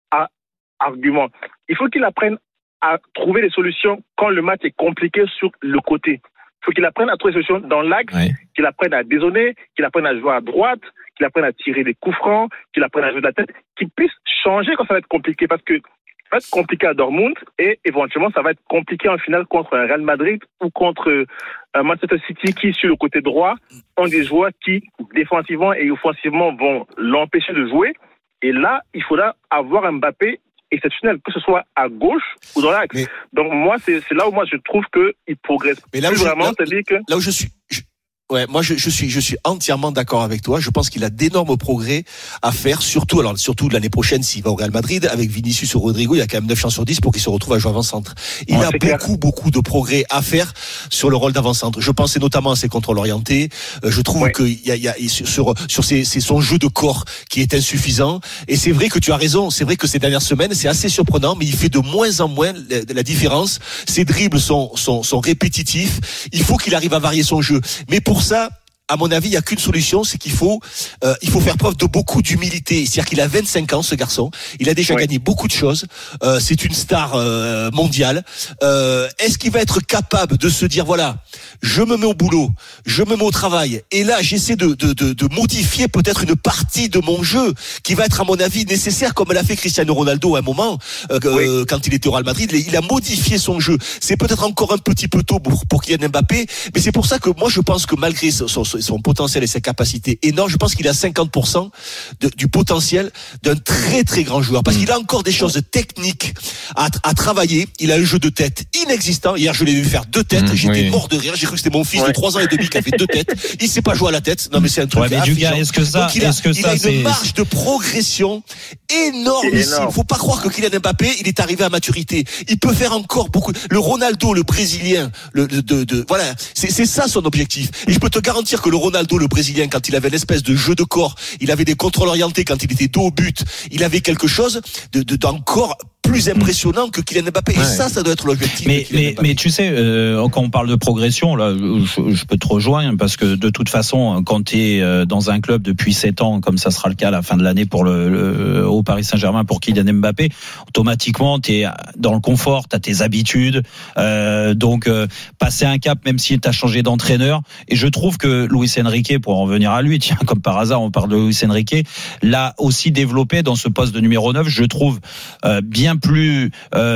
arguments. Il faut qu'il apprenne à trouver des solutions quand le match est compliqué sur le côté. Il faut qu'il apprenne à trouver des solutions dans l'axe, oui. qu'il apprenne à dézonner, qu'il apprenne à jouer à droite, qu'il apprenne à tirer des coups francs, qu'il apprenne à jouer de la tête, qu'il puisse changer quand ça va être compliqué, parce que ça va être compliqué à Dortmund et éventuellement ça va être compliqué en finale contre un Real Madrid ou contre un Manchester City qui, sur le côté droit, ont des joueurs qui, défensivement et offensivement, vont l'empêcher de jouer. Et là, il faudra avoir un Mbappé exceptionnel, que ce soit à gauche ou dans l'axe. Mais... Donc moi, c'est, c'est là où moi je trouve qu'il progresse mais là plus où vraiment. Je, là, c'est-à-dire que... là où je suis... Je... Ouais, moi je, je suis je suis entièrement d'accord avec toi. Je pense qu'il a d'énormes progrès à faire, surtout alors surtout l'année prochaine s'il va au Real Madrid avec Vinicius ou Rodrigo, il y a quand même neuf chances sur dix pour qu'il se retrouve à jouer avant-centre. Il ouais, a beaucoup clair. beaucoup de progrès à faire sur le rôle d'avant-centre. Je pensais notamment à ses contrôles orientés. Euh, je trouve ouais. qu'il y a il y a sur sur ses, c'est son jeu de corps qui est insuffisant. Et c'est vrai que tu as raison. C'est vrai que ces dernières semaines c'est assez surprenant, mais il fait de moins en moins la, la différence. Ses dribbles sont sont sont répétitifs. Il faut qu'il arrive à varier son jeu. Mais pour ça, à mon avis, il n'y a qu'une solution, c'est qu'il faut, euh, il faut faire preuve de beaucoup d'humilité. C'est-à-dire qu'il a vingt-cinq ans, ce garçon. Il a déjà ouais. gagné beaucoup de choses. Euh, c'est une star euh, mondiale. Euh, est-ce qu'il va être capable de se dire, voilà, je me mets au boulot, je me mets au travail, et là, j'essaie de, de, de, de modifier peut-être une partie de mon jeu qui va être, à mon avis, nécessaire, comme l'a fait Cristiano Ronaldo à un moment, euh, oui. euh, quand il était au Real Madrid. Il a modifié son jeu. C'est peut-être encore un petit peu tôt pour, pour Kylian Mbappé, mais c'est pour ça que moi, je pense que malgré son, son son potentiel et ses capacités énormes, je pense qu'il a cinquante pour cent de, du potentiel d'un très très grand joueur, parce qu'il a encore des choses techniques à, à travailler. Il a un jeu de tête inexistant. Hier je l'ai vu faire deux têtes, mmh, j'étais oui. mort de rire, j'ai cru que c'était mon fils ouais. de trois ans et demi qui a fait deux têtes. Il sait pas jouer à la tête. Non mais c'est un truc. Ouais, mais du gars, est-ce que ça, Donc il a, est-ce que il ça, a une c'est... marge de progression énorme ici. Il faut pas croire que Kylian Mbappé, il est arrivé à maturité. Il peut faire encore beaucoup. Le Ronaldo, le Brésilien, le de, de, de voilà, c'est, c'est ça son objectif. Et je peux te garantir que le Ronaldo, le Brésilien, quand il avait l'espèce de jeu de corps, il avait des contrôles orientés, quand il était dos au but, il avait quelque chose de, de d'encore plus impressionnant que Kylian Mbappé. Ouais. Et ça, ça doit être l'objectif. Mais, mais, mais tu sais, euh, quand on parle de progression, là, je, je peux te rejoindre, parce que de toute façon, quand tu es dans un club depuis sept ans, comme ça sera le cas à la fin de l'année pour le, le au Paris Saint-Germain pour Kylian Mbappé, automatiquement, tu es dans le confort, tu as tes habitudes. Euh, donc, euh, passer un cap, même si tu as changé d'entraîneur. Et je trouve que Luis Enrique, pour en venir à lui, tiens, comme par hasard, on parle de Luis Enrique, l'a aussi développé dans ce poste de numéro neuf, je trouve euh, bien plus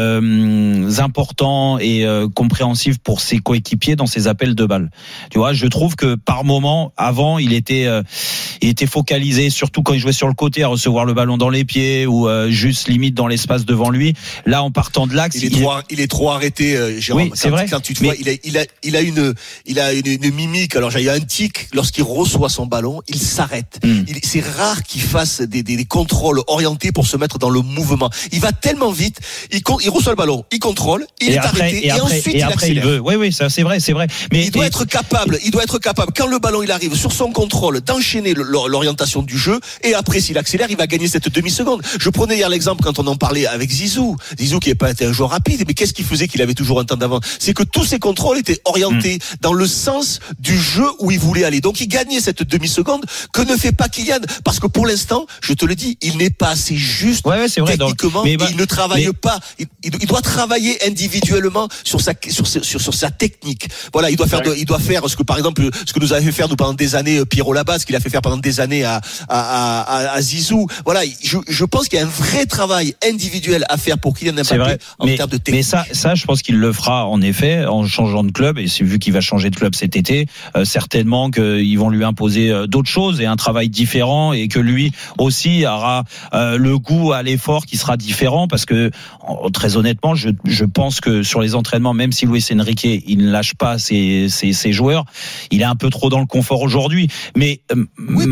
euh, important et euh, compréhensif pour ses coéquipiers dans ses appels de balles. Tu vois, je trouve que par moment, avant, il était, euh, il était focalisé, surtout quand il jouait sur le côté, à recevoir le ballon dans les pieds ou euh, juste limite dans l'espace devant lui. Là, en partant de l'axe, il est, il trop, est... Il est trop arrêté, euh, Jérôme. Oui, c'est quand, vrai. Quand tu te vois, il a, il a, il a une, il a une, une mimique. Alors, il y a un tic lorsqu'il reçoit son ballon, il s'arrête. Mm. Il, c'est rare qu'il fasse des, des, des contrôles orientés pour se mettre dans le mouvement. Il va tellement vite, il, il reçoit le ballon, il contrôle, il et est après, arrêté, et, et après, ensuite et il après, accélère. Il veut. Oui, oui, ça c'est vrai, c'est vrai. Mais il doit et... être capable, il doit être capable quand le ballon il arrive sur son contrôle d'enchaîner l'orientation du jeu, et après s'il accélère, il va gagner cette demi-seconde. Je prenais hier l'exemple quand on en parlait avec Zizou, Zizou qui n'est pas été un joueur rapide, mais qu'est-ce qui faisait qu'il avait toujours un temps d'avance? C'est que tous ses contrôles étaient orientés mmh. dans le sens du jeu où il voulait aller. Donc il gagnait cette demi-seconde que ne fait pas Kylian, parce que pour l'instant, je te le dis, il n'est pas assez juste ouais, ouais, c'est vrai, techniquement, donc, mais bah, il ne travaille mais... pas. Il, il doit travailler individuellement sur sa sur, sur, sur sa technique. Voilà, il doit faire de, il doit faire ce que par exemple ce que nous avait fait faire nous pendant des années Pierrot Labas, ce qu'il a fait faire pendant des années à à à, à Zizou. Voilà, je je pense qu'il y a un vrai travail individuel à faire pour Kylian Mbappé en mais, termes de technique. Mais ça ça je pense qu'il le fera en effet en changeant de club, et c'est vu qu'il va changer de club cet été, euh, certainement qu'ils vont lui imposer euh, d'autres choses et un travail différent, et que lui aussi aura euh, le goût à l'effort qui sera différent, parce que très honnêtement, je, je pense que sur les entraînements, même si Luis Enrique il ne lâche pas ses, ses, ses joueurs, il est un peu trop dans le confort aujourd'hui. Mais oui, malgré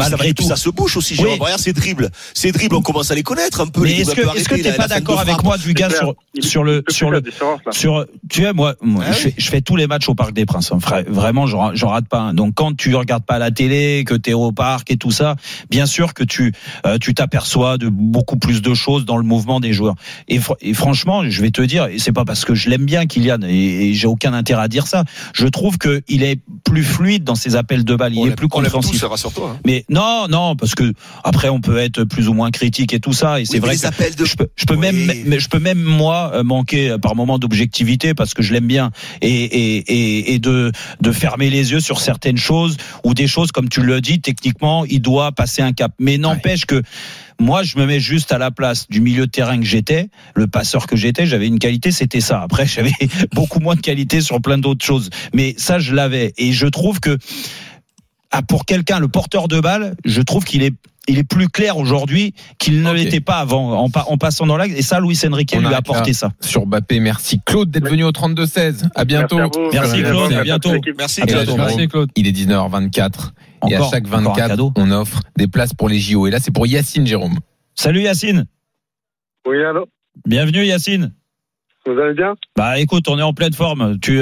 malgré tout, ça se bouge aussi. Jérôme, regarde ces dribbles, ces dribbles, on commence à les connaître un peu. Mais est-ce que, est-ce que t'es pas d'accord avec moi, Dugas, sur sur le sur le sur tu sais moi, moi je, fais, je fais tous les matchs au Parc des Princes. Hein, vraiment, j'en, j'en rate pas un. Donc quand tu regardes pas la télé, que t'es au parc et tout ça, bien sûr que tu euh, tu t'aperçois de beaucoup plus de choses dans le mouvement des joueurs. Et, fr- et franchement, je vais te dire, et c'est pas parce que je l'aime bien Kylian, et, et j'ai aucun intérêt à dire ça. Je trouve que il est plus fluide dans ses appels de balle, il on est plus compréhensif. Tous, rassure-toi, hein. Mais non, non, parce que après on peut être plus ou moins critique et tout ça, et c'est oui, vrai que de... je peux, je peux oui. même, mais je peux même moi manquer par moment d'objectivité parce que je l'aime bien et et et, et de de fermer les yeux sur certaines choses ou des choses comme tu le dis techniquement, il doit passer un cap. Mais n'empêche ouais. que moi, je me mets juste à la place du milieu de terrain que j'étais, le passeur que j'étais, j'avais une qualité, c'était ça. Après, j'avais beaucoup moins de qualité sur plein d'autres choses. Mais ça, je l'avais. Et je trouve que, ah, pour quelqu'un, le porteur de balle, je trouve qu'il est, il est plus clair aujourd'hui qu'il ne okay. l'était pas avant, en, en passant dans l'axe. Et ça, Luis Enrique lui a apporté ça. Sur Mbappé, merci Claude d'être venu au trente-deux seize. À bientôt. Merci, merci Claude, à bientôt. Merci, à bientôt. Merci Claude. Il est dix-neuf heures vingt-quatre. Encore, et à chaque vingt-quatre, on offre des places pour les J O. Et là, c'est pour Yacine, Jérôme. Salut Yacine. Oui, allô. Bienvenue Yacine. Vous allez bien ? Bah écoute, on est en pleine forme. Tu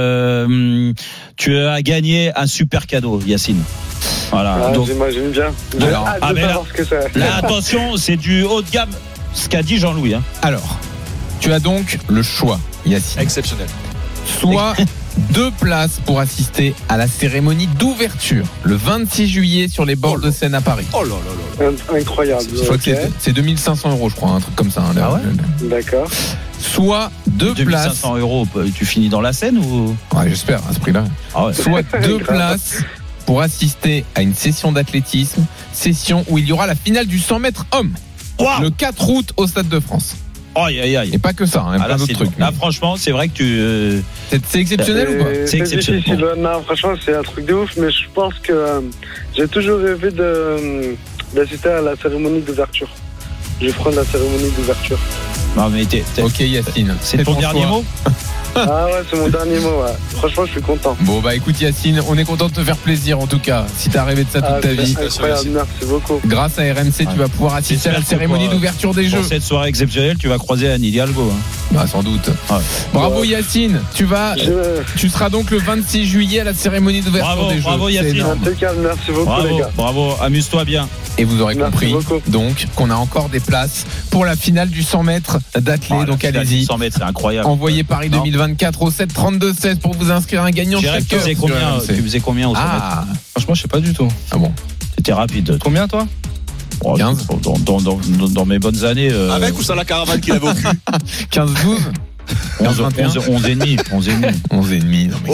euh, tu as gagné un super cadeau, Yacine. Voilà. Ah, donc, j'imagine bien. J'ai alors, hâte ah, de mais savoir là, ce que c'est. Là, attention, c'est du haut de gamme. Ce qu'a dit Jean-Louis. Hein. Alors, tu as donc le choix, Yacine. Exceptionnel. Soit deux places pour assister à la cérémonie d'ouverture le vingt-six juillet sur les bords oh de Seine à Paris. Oh là là là. Incroyable. Je crois okay. que c'est, c'est deux mille cinq cents euros, je crois, un truc comme ça. Hein, ah ouais le... D'accord. Soit deux deux mille cinq cents places. euros, tu finis dans la Seine ou ? Ouais, j'espère, à ce prix-là. Ah ouais. Soit deux places pour assister à une session d'athlétisme, session où il y aura la finale du cent mètres hommes. Wow. Le quatre août au Stade de France. Aïe, aïe, aïe. Et pas que ça, hein, ah, plein là, d'autres trucs. Là, franchement, c'est vrai que tu. Euh... C'est, c'est exceptionnel c'est, ou pas C'est, c'est exceptionnel. Difficile. Non, franchement, c'est un truc de ouf, mais je pense que euh, j'ai toujours rêvé de, euh, d'assister à la cérémonie d'ouverture. Je vais prendre la cérémonie d'ouverture. Non, mais t'es. t'es ok, Yacine. C'est, c'est ton dernier choix. mot Ah ouais, c'est mon dernier mot, ouais. Franchement, je suis content. Bon, bah écoute, Yacine, on est content de te faire plaisir en tout cas. Si t'as rêvé de ça toute ah, ta vie. Incroyable, merci beaucoup. Grâce à R M C, ouais. tu vas pouvoir assister à la cérémonie d'ouverture des Jeux. Pour cette soirée exceptionnelle, tu vas croiser Anne Hidalgo. Hein. Bah, sans doute. Ouais. Bravo ouais. Yacine, tu vas, je... tu seras donc le vingt-six juillet à la cérémonie d'ouverture bravo, des Jeux. Bravo Yacine. Impeccable, merci beaucoup bravo, les gars. Bravo, amuse-toi bien. Et vous aurez merci compris beaucoup. donc qu'on a encore des places pour la finale du cent mètres d'athlé. Oh, donc allez-y. cent mètres, c'est incroyable. Envoyez Paris deux mille vingt-quatre au sept trente-deux seize pour vous inscrire un gagnant Jérôme, chaque tu faisais combien, tu faisais combien au cent mètres ah. Franchement, je sais pas du tout. Ah bon. C'était rapide. Combien toi? Oh, quinze dans, dans, dans, dans mes bonnes années. Euh... Avec ou sans la caravane qu'il avait au cul? quinze douze onze, onze, onze et demi, onze et demi. onze et demi, non mais.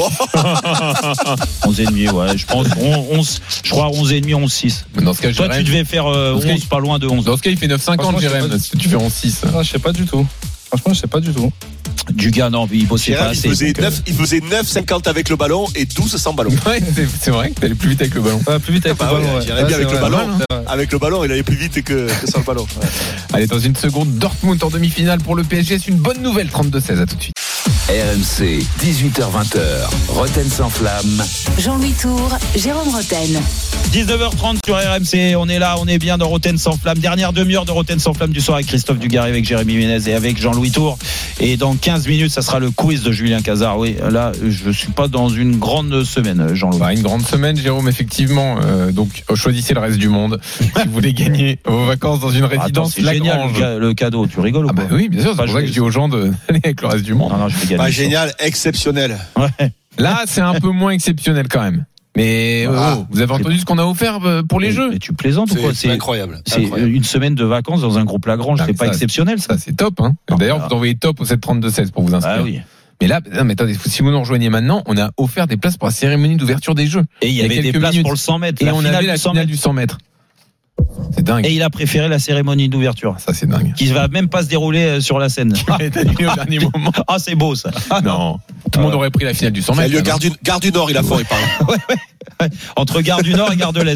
onze et demi, ouais, je pense, onze, je crois onze et demi, onze six. Dans ce cas, toi, tu devais faire euh, onze, il... pas loin de onze. Dans ce cas, il fait neuf cinquante, Jérém, si tu fais onze six. Ah, je sais pas du tout. Franchement, je sais pas du tout. Du gars, non, il bossait Gérard, pas assez. Il faisait, donc, neuf, euh... il faisait neuf cinquante avec le ballon et douze sans ballon. Ouais, c'est, c'est vrai que t'allais plus vite avec le ballon. Ouais, plus vite avec ah, le ballon, ouais. ouais. J'irais bien avec vrai, le ballon. Vrai, hein. Avec le ballon, il allait plus vite que, que sans le ballon. Ouais. Allez, dans une seconde, Dortmund en demi-finale pour le P S G. C'est une bonne nouvelle, trente-deux seize, à tout de suite. R M C, dix-huit heures vingt, Roten sans flamme. Jean-Louis Tour, Jérôme Roten. dix-neuf heures trente sur R M C, on est là, on est bien dans Roten sans flamme. Dernière demi-heure de Roten sans flamme du soir avec Christophe Dugarry, avec Jérémy Ménez et avec Jean-Louis Tour. Et dans quinze minutes, ça sera le quiz de Julien Cazard. Oui, là, je suis pas dans une grande semaine, Jean-Louis. Bah, une grande semaine, Jérôme, effectivement. Euh, donc, choisissez le reste du monde si vous voulez gagner vos vacances dans une résidence. Attends, c'est génial le, ca- le cadeau. Tu rigoles ah ou pas? bah oui, bien sûr. C'est pour ça que je dis aux gens d'aller avec le reste du monde. Non, non, je vais gagner. Bah, génial, exceptionnel. Ouais. Là, c'est un peu moins exceptionnel quand même. Mais ah, oh, vous avez entendu ce qu'on a offert pour les mais, Jeux? Mais tu plaisantes c'est, ou quoi? C'est, c'est incroyable. C'est incroyable. Une semaine de vacances dans un groupe Lagrange, ah, c'est pas ça, exceptionnel ça. Ça c'est top. Hein. Non, D'ailleurs, voilà. Vous envoyez top au sept trente-deux seize pour vous inscrire. Ah oui. Mais là, non, mais attendez, si vous nous rejoignez maintenant, on a offert des places pour la cérémonie d'ouverture des Jeux. Et il y, y avait des places minutes. Pour le cent mètres. Et on avait la finale du cent mètres. C'est dingue. Et il a préféré la cérémonie d'ouverture. Ça, c'est dingue. Qui va même pas se dérouler sur la scène. Qui va être annulé au dernier moment. Ah, c'est beau, ça. Ah, non. Tout le monde aurait pris la finale du cent mètres. Le Gare du, Gare du Nord, il a fort, il parle. Ouais, ouais. Entre Gare du Nord et Gare de l'Est.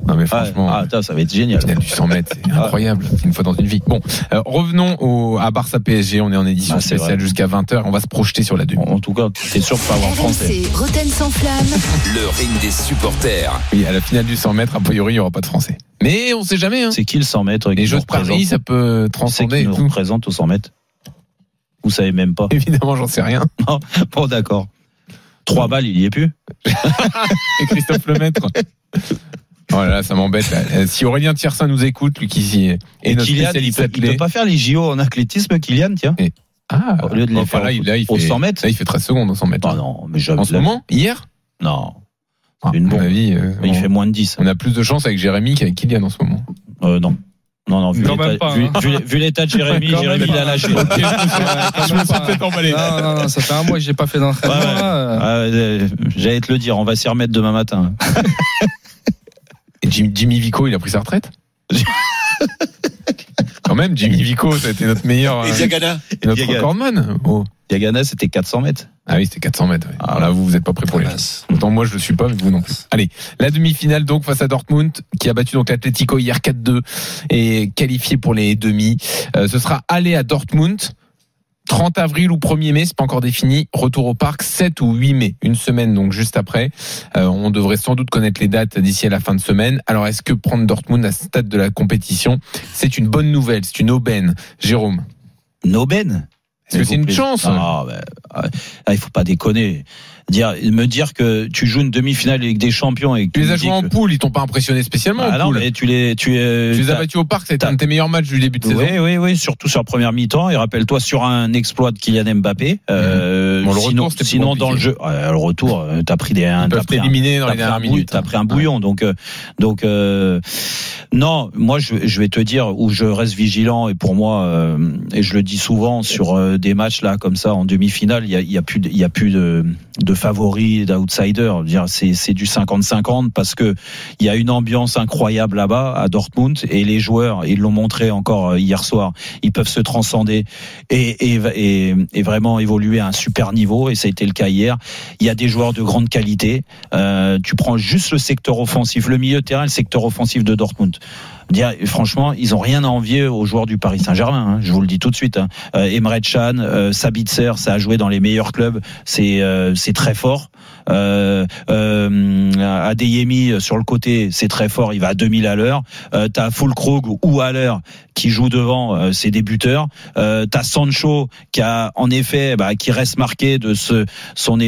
Non mais franchement, ah, ah, ça va être génial. La finale du cent mètres, c'est incroyable. C'est une fois dans une vie. Bon, euh, revenons au, à Barça P S G. On est en édition ah, spéciale vrai. jusqu'à vingt heures. On va se projeter sur la demi. En tout cas, t'es sûr de pas avoir français. Roten sans flamme. Le ring des supporters. Oui, à la finale du cent mètres, a priori, il n'y aura pas de français. Mais on sait jamais. Hein. C'est qui le cent mètres? Les Jeux de Paris, ça peut transcender. C'est qui nous représente au cent mètres? Vous savez même pas. Évidemment, j'en sais rien. Non, bon, d'accord. Trois balles, il y est plus. Et Christophe Lemaître. Oh là là, ça m'embête. Là. Si Aurélien Tiersin nous écoute, lui qui est et notre Kylian, spécialiste, il peut, il peut pas faire les J O en athlétisme, Kylian, tiens. Et... Ah, au lieu de les enfin, faire là, au, là, il fait, au cent mètres. Là, il fait treize secondes au cent mètres. Ah non, mais jamais. En ce moment, hier. Non. Ah, une bonne avis, euh, il on, fait moins de dix. On a plus de chance avec Jérémy qu'avec Kylian en ce moment. Euh, non. Non, non, vu, l'état, pas, vu, hein. vu, vu l'état de Jérémy, Jérémy, il a lâché. Okay, je me suis peut-être emballé. Non, non, non, ça fait un mois que j'ai pas fait d'entraînement. Ouais, ouais. Euh, j'allais te le dire, on va s'y remettre demain matin. Et Jimmy, Jimmy Vico, il a pris sa retraite? Quand même, Jimmy Vico, ça a été notre meilleur. Et Diagana? Notre recordman. Oh. Diagana, c'était quatre cents mètres. Ah oui, c'était quatre cents mètres. Oui. Ah, alors là, vous, vous êtes pas prêts pour les choses. Autant moi, je le suis pas, mais vous non plus. Allez, la demi-finale donc face à Dortmund, qui a battu donc l'Atlético hier quatre deux et qualifié pour les demi. Euh, ce sera aller à Dortmund. trente avril ou premier mai, c'est pas encore défini. Retour au parc sept ou huit mai, une semaine donc juste après. Euh, on devrait sans doute connaître les dates d'ici à la fin de semaine. Alors est-ce que prendre Dortmund à ce stade de la compétition, c'est une bonne nouvelle, c'est une aubaine, Jérôme? Une aubaine? Est-ce que c'est une chance? Ah, ben, ah, il faut pas déconner. Dire, me dire que tu joues une demi-finale de Ligue des Champions et que tu les as joués en poule, ils t'ont pas impressionné spécialement. Ah en non, poule. mais tu les, tu, euh, tu les as battus au parc, c'était un de tes meilleurs matchs du début de oui, saison. Oui, oui, oui, surtout sur la première mi-temps. Et rappelle-toi sur un exploit de Kylian Mbappé. Euh, bon, le sinon, retour, sinon dans le jeu, euh, le retour, t'as pris des, un, t'as pris éliminer dans les dernières minutes. T'as pris un bouillon, ouais. donc, euh, donc, euh, non, moi je, je vais te dire où je reste vigilant et pour moi, euh, et je le dis souvent sur euh, des matchs là comme ça en demi-finale, il y a, il y a plus, il y a plus de, de favoris, d'outsiders. C'est, c'est du cinquante cinquante parce que il y a une ambiance incroyable là-bas à Dortmund et les joueurs, ils l'ont montré encore hier soir, ils peuvent se transcender et, et, et, et vraiment évoluer à un super niveau et ça a été le cas hier. Il y a des joueurs de grande qualité. Euh, tu prends juste le secteur offensif, le milieu de terrain, le secteur offensif de Dortmund. Dire, franchement, ils ont rien à envier aux joueurs du Paris Saint-Germain. Hein, je vous le dis tout de suite. Hein. Euh, Emre Can, euh, Sabitzer, ça a joué dans les meilleurs clubs. C'est euh, c'est très fort. Euh, euh, Adeyemi sur le côté, c'est très fort. Il va à deux mille à l'heure. Euh, t'as Füllkrug ou Haller qui joue devant, euh, c'est des buteurs. Euh, t'as Sancho qui a en effet, bah, qui reste marqué de ce son,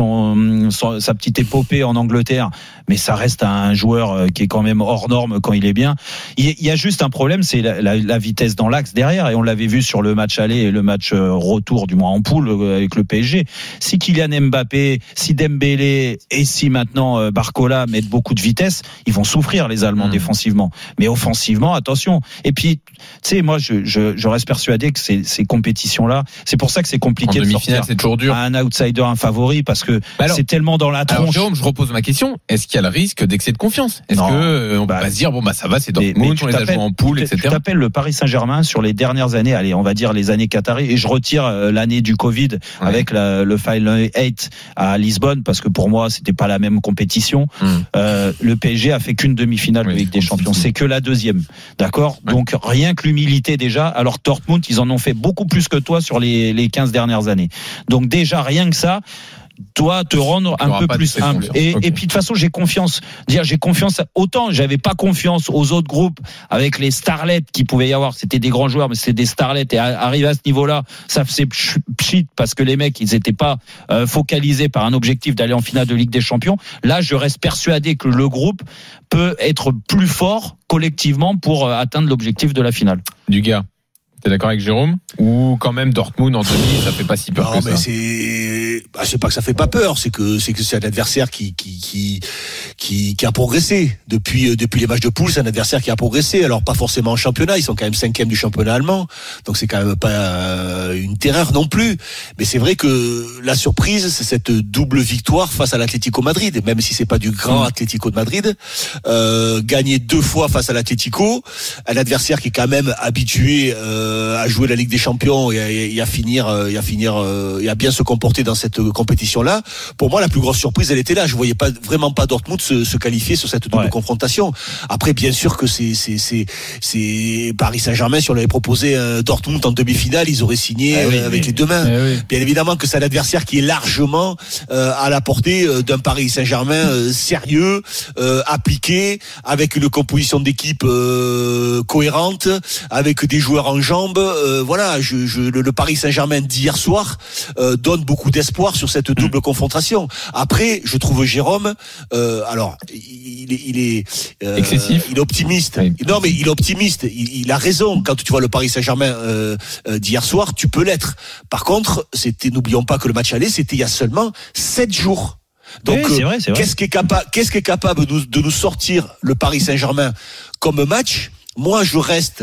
son, son sa petite épopée en Angleterre, mais ça reste un joueur qui est quand même hors norme quand il est bien. Il y a juste un problème, c'est la, la, la vitesse dans l'axe derrière, et on l'avait vu sur le match aller et le match retour, du moins en poule avec le P S G. Si Kylian Mbappé, si Dembélé et si maintenant Barcola mettent beaucoup de vitesse, ils vont souffrir les Allemands mmh. défensivement. Mais offensivement, attention. Et puis, tu sais, moi, je, je, je reste persuadé que ces, ces compétitions-là, c'est pour ça que c'est compliqué en de sortir c'est toujours dur. À un outsider, un favori, parce que alors, c'est tellement dans la tronche. Alors, Jérôme, je repose ma question. Est-ce qu'il y a le risque d'excès de confiance? Est-ce non. que euh, on bah, va se dire bon bah ça va, c'est Dortmund, on les a joués en poule, et cetera. Tu t'appelles le Paris Saint-Germain sur les dernières années, allez, on va dire les années qatari, et je retire euh, l'année du Covid ouais. avec la, le Final Eight à Lisbonne, parce que pour moi c'était pas la même compétition. Hum. Euh, le P S G a fait qu'une demi-finale oui, de Ligue des Champions, c'est que la deuxième, d'accord. Ouais. Donc rien que l'humilité déjà. Alors Dortmund, ils en ont fait beaucoup plus que toi sur les les quinze dernières années. Donc déjà rien que ça. Doit te rendre un peu plus humble. Et, okay. et puis de toute façon, j'ai confiance. Dire, j'ai confiance. Autant j'avais pas confiance aux autres groupes avec les starlets qui pouvaient y avoir. C'était des grands joueurs, mais c'était des starlets. Et arrivé à ce niveau-là, ça faisait pchit parce que les mecs, ils étaient pas euh, focalisés par un objectif d'aller en finale de Ligue des Champions. Là, je reste persuadé que le groupe peut être plus fort collectivement pour euh, atteindre l'objectif de la finale. Du gars. T'es d'accord avec Jérôme? Ou quand même Dortmund en demi, ça fait pas si peur non, que mais ça? c'est, bah, c'est pas que ça fait pas peur, c'est que c'est que c'est un adversaire qui qui qui qui, qui a progressé depuis depuis les matchs de poule. C'est un adversaire qui a progressé. Alors pas forcément en championnat, ils sont quand même cinquième du championnat allemand, donc c'est quand même pas une terreur non plus. Mais c'est vrai que la surprise, c'est cette double victoire face à l'Atlético Madrid, même si c'est pas du grand Atlético de Madrid. Euh, gagner deux fois face à l'Atlético, un adversaire qui est quand même habitué. Euh, euh, à jouer la Ligue des Champions et à, et à finir, et à finir, euh, et à bien se comporter dans cette compétition-là. Pour moi, la plus grosse surprise, elle était là. Je voyais pas vraiment pas Dortmund se, se qualifier sur cette double ouais. confrontation. Après, bien sûr que c'est, c'est, c'est, c'est Paris Saint-Germain. Si on l'avait proposé euh, Dortmund en demi-finale, ils auraient signé ah oui, euh, avec oui. les deux mains. Ah oui. Bien évidemment que c'est un adversaire qui est largement euh, à la portée euh, d'un Paris Saint-Germain euh, sérieux, euh, appliqué, avec une composition d'équipe euh, cohérente, avec des joueurs en jambes. Euh, voilà, je, je, le, le Paris Saint-Germain d'hier soir euh, donne beaucoup d'espoir sur cette double mmh. confrontation. Après, je trouve Jérôme, euh, alors il est, il est euh, excessif, il est optimiste. Oui. Non, mais il est optimiste. Il, il a raison. Quand tu vois le Paris Saint-Germain euh, euh, d'hier soir, tu peux l'être. Par contre, c'était, n'oublions pas que le match aller, c'était il y a seulement sept jours. Donc, oui, c'est vrai, c'est vrai. qu'est-ce qui est capable, qu'est-ce qui est capable de nous, de nous sortir le Paris Saint-Germain comme match? Moi, je reste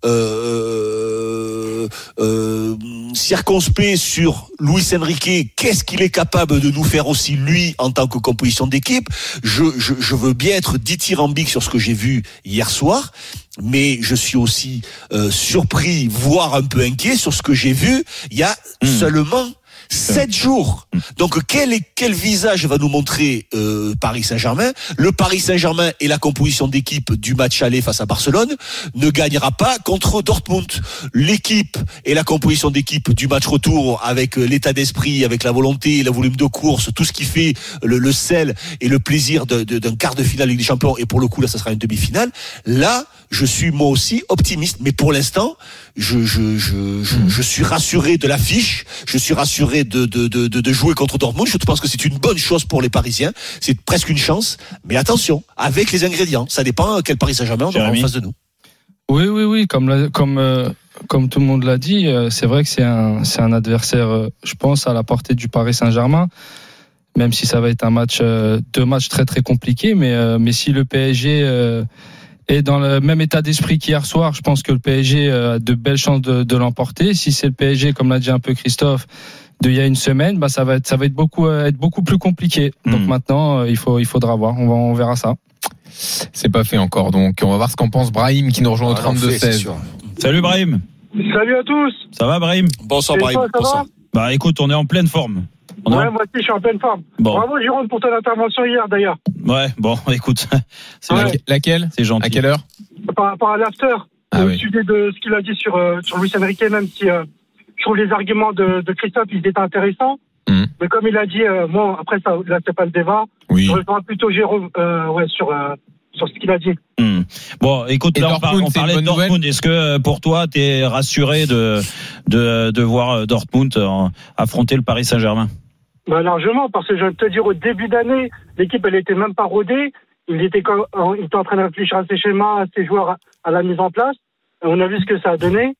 euh, euh, circonspect sur Luis Enrique. Qu'est-ce qu'il est capable de nous faire aussi lui en tant que composition d'équipe? Je, je, je veux bien être dithyrambique sur ce que j'ai vu hier soir, mais je suis aussi euh, surpris, voire un peu inquiet sur ce que j'ai vu il y a mmh. seulement Sept jours. Donc quel est quel visage va nous montrer euh, Paris Saint-Germain? Le Paris Saint-Germain et la composition d'équipe du match aller face à Barcelone ne gagnera pas contre Dortmund. L'équipe et la composition d'équipe du match retour, avec l'état d'esprit, avec la volonté, le volume de course, tout ce qui fait le, le sel et le plaisir de, de, d'un quart de finale Ligue des Champions, et pour le coup là ça sera une demi-finale. Là je suis moi aussi optimiste, mais pour l'instant je je je je, je suis rassuré de l'affiche, je suis rassuré de de de de jouer contre Dortmund. Je pense que c'est une bonne chose pour les Parisiens, c'est presque une chance, mais attention, avec les ingrédients, ça dépend quel Paris Saint-Germain on aura en face de nous. Oui oui oui, comme la, comme euh, comme tout le monde l'a dit, euh, c'est vrai que c'est un c'est un adversaire, euh, je pense, à la portée du Paris Saint-Germain. Même si ça va être un match, euh, deux matchs très très compliqués, mais euh, mais si le P S G euh, Et dans le même état d'esprit qu'hier soir, je pense que le P S G a de belles chances de, de l'emporter. Si c'est le P S G, comme l'a dit un peu Christophe, d'il y a une semaine, bah ça va être ça va être beaucoup être beaucoup plus compliqué. Donc mmh. maintenant, il faut il faudra voir. On va on verra ça. C'est pas fait encore. Donc on va voir ce qu'en pense Brahim qui nous rejoint au ah, trente-deux seize. Salut Brahim. Salut à tous. Ça va Brahim? Bonsoir Brahim. Bonsoir. Bah écoute, on est en pleine forme. On ouais, a... moi aussi je suis en pleine forme. Bon. Bravo Jérôme pour ton intervention hier d'ailleurs. Ouais, bon, écoute. C'est ouais. Laquelle? C'est gentil. À quelle heure? Par rapport à l'after. Ah, au oui. sujet de ce qu'il a dit sur, euh, sur Luis Enrique, même si euh, je trouve les arguments de, de Christophe, ils étaient intéressants. Mmh. Mais comme il a dit, euh, moi, après ça, là, c'est pas le débat. Oui. Je rejoins plutôt Jérôme, euh, ouais, sur, euh, sur ce qu'il a dit. Mmh. Bon, écoute, là, on, par, on parlait de Dortmund. Nouvelle. Est-ce que pour toi, t'es rassuré de, de, de voir Dortmund euh, affronter le Paris Saint-Germain? Bah, largement, parce que je vais te dire, au début d'année, l'équipe, elle était même pas rodée. Il était, il était en train de réfléchir à ses schémas, à ses joueurs, à la mise en place. On a vu ce que ça a donné.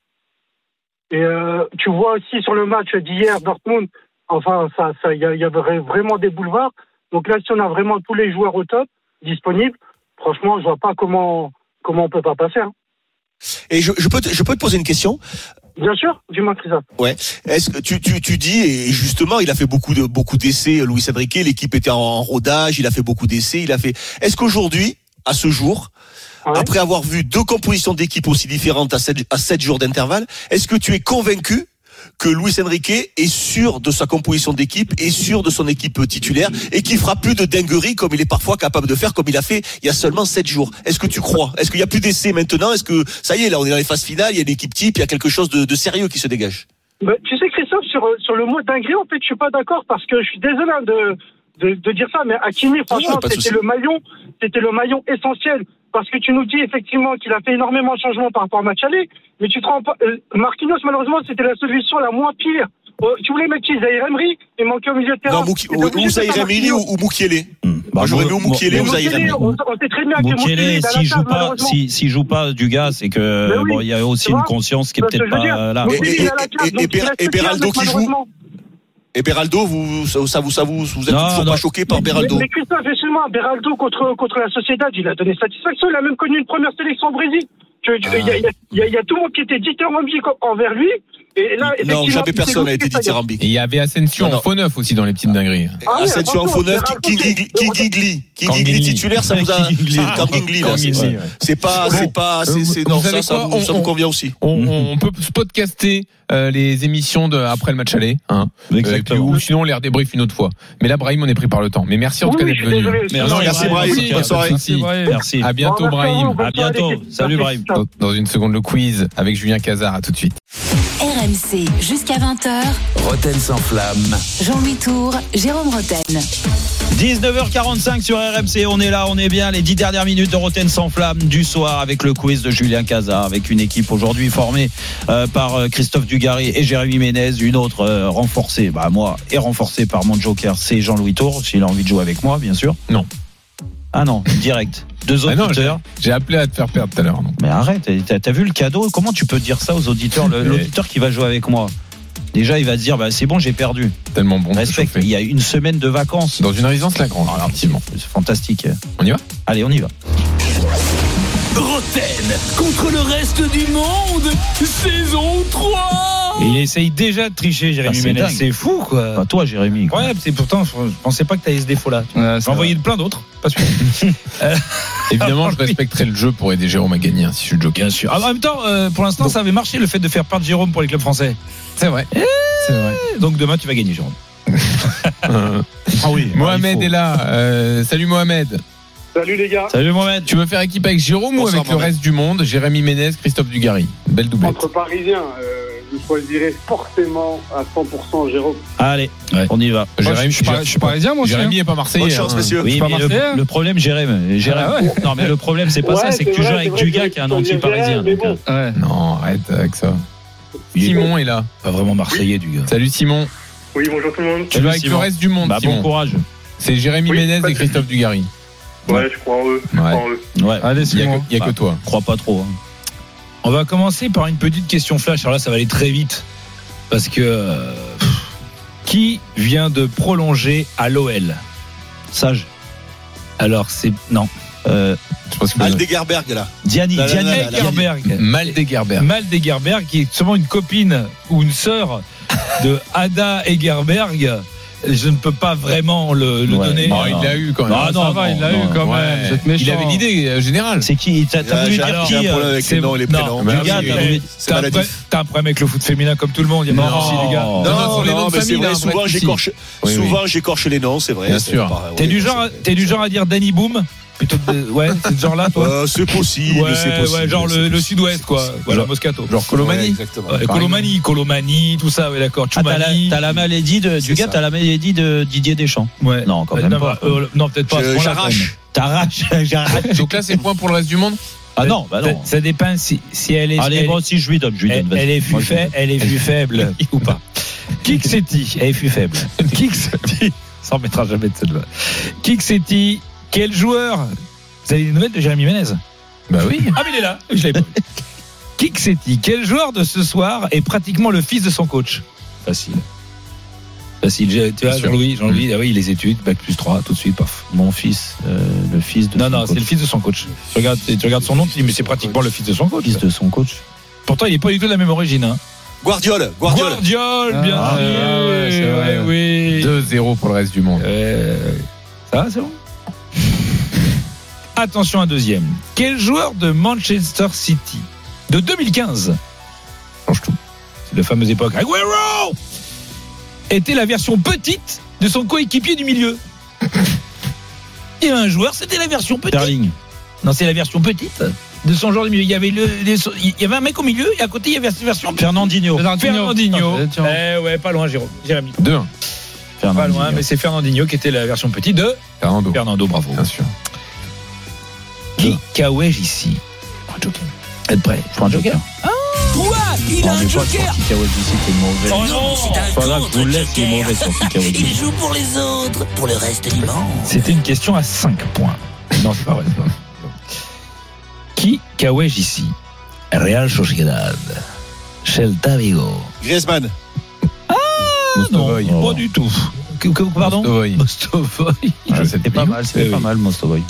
Et euh, tu vois aussi sur le match d'hier, Dortmund, enfin, ça, ça, il y, y avait vraiment des boulevards. Donc là, si on a vraiment tous les joueurs au top disponibles, franchement, je vois pas comment comment on peut pas passer. Hein. Et je, je peux te, je peux te poser une question. Bien sûr, dis-moi Christophe. Ouais. Est-ce que tu tu tu dis, et justement, il a fait beaucoup de beaucoup d'essais, Luis Enrique, l'équipe était en, en rodage, il a fait beaucoup d'essais, il a fait. Est-ce qu'aujourd'hui, à ce jour, ouais. après avoir vu deux compositions d'équipe aussi différentes à sept à sept jours d'intervalle, est-ce que tu es convaincu que Luis Enrique est sûr de sa composition d'équipe, est sûr de son équipe titulaire et qui fera plus de dingueries comme il est parfois capable de faire, comme il a fait il y a seulement sept jours? Est-ce que tu crois? Est-ce qu'il y a plus d'essais maintenant? Est-ce que ça y est, là on est dans les phases finales, il y a une équipe type, il y a quelque chose de, de sérieux qui se dégage? Bah, tu sais Christophe, sur, sur le mot dinguerie, en fait je suis pas d'accord parce que je suis désolé de, de, de dire ça, mais Hakimi franchement non, c'était le maillon, c'était le maillon essentiel. Parce que tu nous dis effectivement qu'il a fait énormément de changements par rapport au match aller, mais tu te rends pas. Euh, Marquinhos, malheureusement, c'était la solution la moins pire. Euh, tu voulais mettre qui? Zahir Emery, il manquait au milieu de terrain. Non, Mouki, ou, ou Zahir Emery ou, ou Moukielé. Mmh. Bah, j'aurais mis Moukielé ou Zahir Emery. On, on sait très bien que Moukielé, s'il joue pas, s'il si, si joue pas du gars, c'est que oui, bon, il y a aussi une conscience qui est peut-être pas là. Et Beraldo qui joue. Et Beraldo, vous, ça, ça vous, ça vous, vous êtes non, toujours non. pas choqué par Beraldo? Mais, mais Christophe, excuse-moi, Beraldo contre, contre la Sociedad, il a donné satisfaction, il a même connu une première sélection au Brésil. Il ah. y, a, y, a, y a tout le monde qui était dithyrambique envers lui, Et là, non, jamais personne n'a été dithyrambique. Et il y avait Asensio en faux neuf aussi dans les petites dingueries. Ah oui, Asensio en faux neuf, Kingigli. Kingigli titulaire, ça vous a. Kingigli, là. C'est pas, c'est pas, c'est, non, ça, ça me convient aussi. On peut se podcaster les émissions de après le match aller, hein. Exactement. Ou sinon, on les redébrief une autre fois. Mais là, Brahim, on est pris par le temps. Mais merci en tout cas d'être venu. Merci Brahim. Bonne soirée. Merci. À bientôt, Brahim. À bientôt. Salut, Brahim. Dans une seconde, le quiz avec Julien Cazard. À tout de suite. R M C jusqu'à vingt heures. Roten sans flamme. Jean-Louis Tour, Jérôme Roten. dix-neuf heures quarante-cinq sur R M C, on est là, on est bien, les dix dernières minutes de Roten sans flamme du soir avec le quiz de Julien Cazard, avec une équipe aujourd'hui formée euh, par euh, Christophe Dugarry et Jérémy Ménez, une autre euh, renforcée, bah moi, et renforcée par mon joker, c'est Jean-Louis Tour, s'il a envie de jouer avec moi, bien sûr. Non. Ah non, direct. Deux ah auditeurs. Non, j'ai, j'ai appelé à te faire perdre tout à l'heure. Non. Mais arrête, t'as, t'as vu le cadeau? Comment tu peux dire ça aux auditeurs? Le, l'auditeur qui va jouer avec moi, déjà il va se dire bah, c'est bon, j'ai perdu. Tellement bon. Respect, il y a une semaine de vacances. Dans une résidence Lagrange. Alors, effectivement. C'est fantastique. On y va? Allez, on y va. Roten contre le reste du monde, saison trois. Et il essaye déjà de tricher, Jérémy ah, c'est Ménez. Dingue. C'est fou, quoi. Pas toi, Jérémy. Quoi. Ouais, c'est pourtant, je pensais pas que t'avais ce défaut-là. Ouais, j'ai envoyé plein d'autres. Pas sûr. euh, Évidemment, je respecterai le jeu pour aider Jérôme à gagner hein, si je suis le joker. Bien sûr. Ah, en même temps, euh, pour l'instant, donc, ça avait marché le fait de faire perdre Jérôme pour les clubs français. C'est vrai. Et c'est vrai. Donc demain, tu vas gagner, Jérôme. euh, ah oui. Mohamed est là. Euh, salut Mohamed. Salut les gars. Salut Mohamed. Tu veux faire équipe avec Jérôme Bonsoir, ou avec Mohamed. Le reste du monde? Jérémy Ménez, Christophe Dugarry. Belle doublette. Entre Parisiens, euh, je choisirais forcément à cent pour cent Jérôme. Allez, ouais. On y va. Moi, Jérémy, je, suis pas, je suis parisien, moi aussi. Jérémy n'est pas marseillais. Bonne chance, messieurs. Oui, mais le, le problème, Jérémy. Jérémy ah ouais. Non, mais le problème, c'est pas ouais, ça, c'est, c'est que vrai, tu joues avec Dugas qui est un anti-parisien. Bon. Ouais. Non, arrête avec ça. Simon est là. Pas vraiment marseillais, Dugas. Salut Simon. Oui, bonjour tout le monde. Tu vas avec le reste du monde, Simon. Bon courage. C'est Jérémy Ménez et Christophe Dugarry. Ouais, je crois en eux. Je ouais. crois en eux. Ouais. Allez, il n'y a, que, y a bah, que toi. Crois pas trop. Hein. On va commencer par une petite question flash. Alors là, ça va aller très vite. Parce que. Euh, qui vient de prolonger à l'O L? Sage. Alors, c'est. Non. Euh, Aldegerberg, là. Diani. Diani Egerberg. Maldegerberg. Maldegerberg, qui est sûrement une copine ou une sœur de Ada Egerberg. Je ne peux pas vraiment le, le ouais. donner. Non, il l'a eu quand même. Ah, non, non, va, il l'a eu quand non, même. Ouais. Méchant. Il avait l'idée euh, générale. C'est qui? T'as, t'as voulu dire qui? Avec les noms et les prénoms. T'as un problème avec le foot féminin comme tout le monde. Il y a pas de souci, les gars. Non, non, non, non mais c'est vrai. Souvent, j'écorche, oui, souvent, oui. j'écorche les noms, c'est vrai. Bien sûr. Pas, t'es, ouais, du genre, t'es du genre à dire Danny Boom? Plutôt de, ouais, c'est ce genre-là, toi. Euh, c'est possible, ouais, c'est possible. Ouais, genre le, possible, le sud-ouest, quoi. Possible. Voilà, Moscato. Genre Colomani. Ouais, exactement. Ouais, Colomani, Colomani, tout ça, ouais, d'accord. Ah, t'as, la, t'as la maladie de, du gars, t'as la maladie de Didier Deschamps. Ouais. Non, quand même non, pas. Euh, non, peut-être pas. Je, j'arrache. T'arraches, j'arrache. Donc là, c'est point pour le reste du monde? Ah non, bah non. Ça, ça dépend si, si elle est. Allez, elle, moi aussi, je lui donne, je lui donne. Elle, elle est plus faible, elle est plus faible, ou pas. Kiksetti, elle est plus faible. Kiksetti, ça en mettra jamais de cette voix. Kiksetti, quel joueur? Vous avez des nouvelles de Jérémy Ménez? Bah oui. Ah, mais il est là. Je l'avais pas vu. Kiksetti, quel joueur de ce soir est pratiquement le fils de son coach? Facile. Facile. Tu vois, Jean-Louis, Jean-Louis, mmh. ah oui, les études, bac plus trois, tout de suite, paf. Mon fils, euh, le fils de non, son non, coach. Non, c'est le fils de son coach. Tu regardes, tu regardes son nom, tu dis, mais c'est pratiquement le fils de son coach. Le fils de son coach. Pourtant, il n'est pas du tout de la même origine. Hein. Guardiola, Guardiola. Guardiola, bien ah, sûr. Ouais, c'est vrai. Oui. deux zéro pour le reste du monde. Euh, ça va, c'est bon. Attention, un deuxième. Quel joueur de Manchester City de deux mille quinze, change tout, c'est la fameuse époque Aguero, était la version petite de son coéquipier du milieu? Il y avait un joueur, c'était la version petite. Sterling. Non, c'est la version petite de son joueur du milieu. Il y avait le, les, il y avait un mec au milieu et à côté il y avait la version Fernandinho. Fernandinho. Eh ouais, pas loin, Jérôme. Jérémy. deux un. Pas loin, mais c'est Fernandinho qui était la version petite de Fernando. Fernando, bravo. Bien sûr. Qui Kawej ici? Un joker. Êtes prêts? Je prends un joker. Ah, quoi? Il a un joker? Kawej ici, c'est mauvais. Oh non, c'est pas grave, je vous le laisse, il est mauvais sur Kawej. Il joue pour les autres, pour le reste du monde. C'était une question à cinq points. Non, c'est pas vrai. C'est pas vrai. Qui Kawej ici? Real Sociedad, Celta Vigo. Griezmann. Ah Mostovoy. Non, pas du tout. Pardon? Mostovoy. Mostovoy. Ah, c'était pas mal, c'était oui, pas oui. mal, Mostovoy.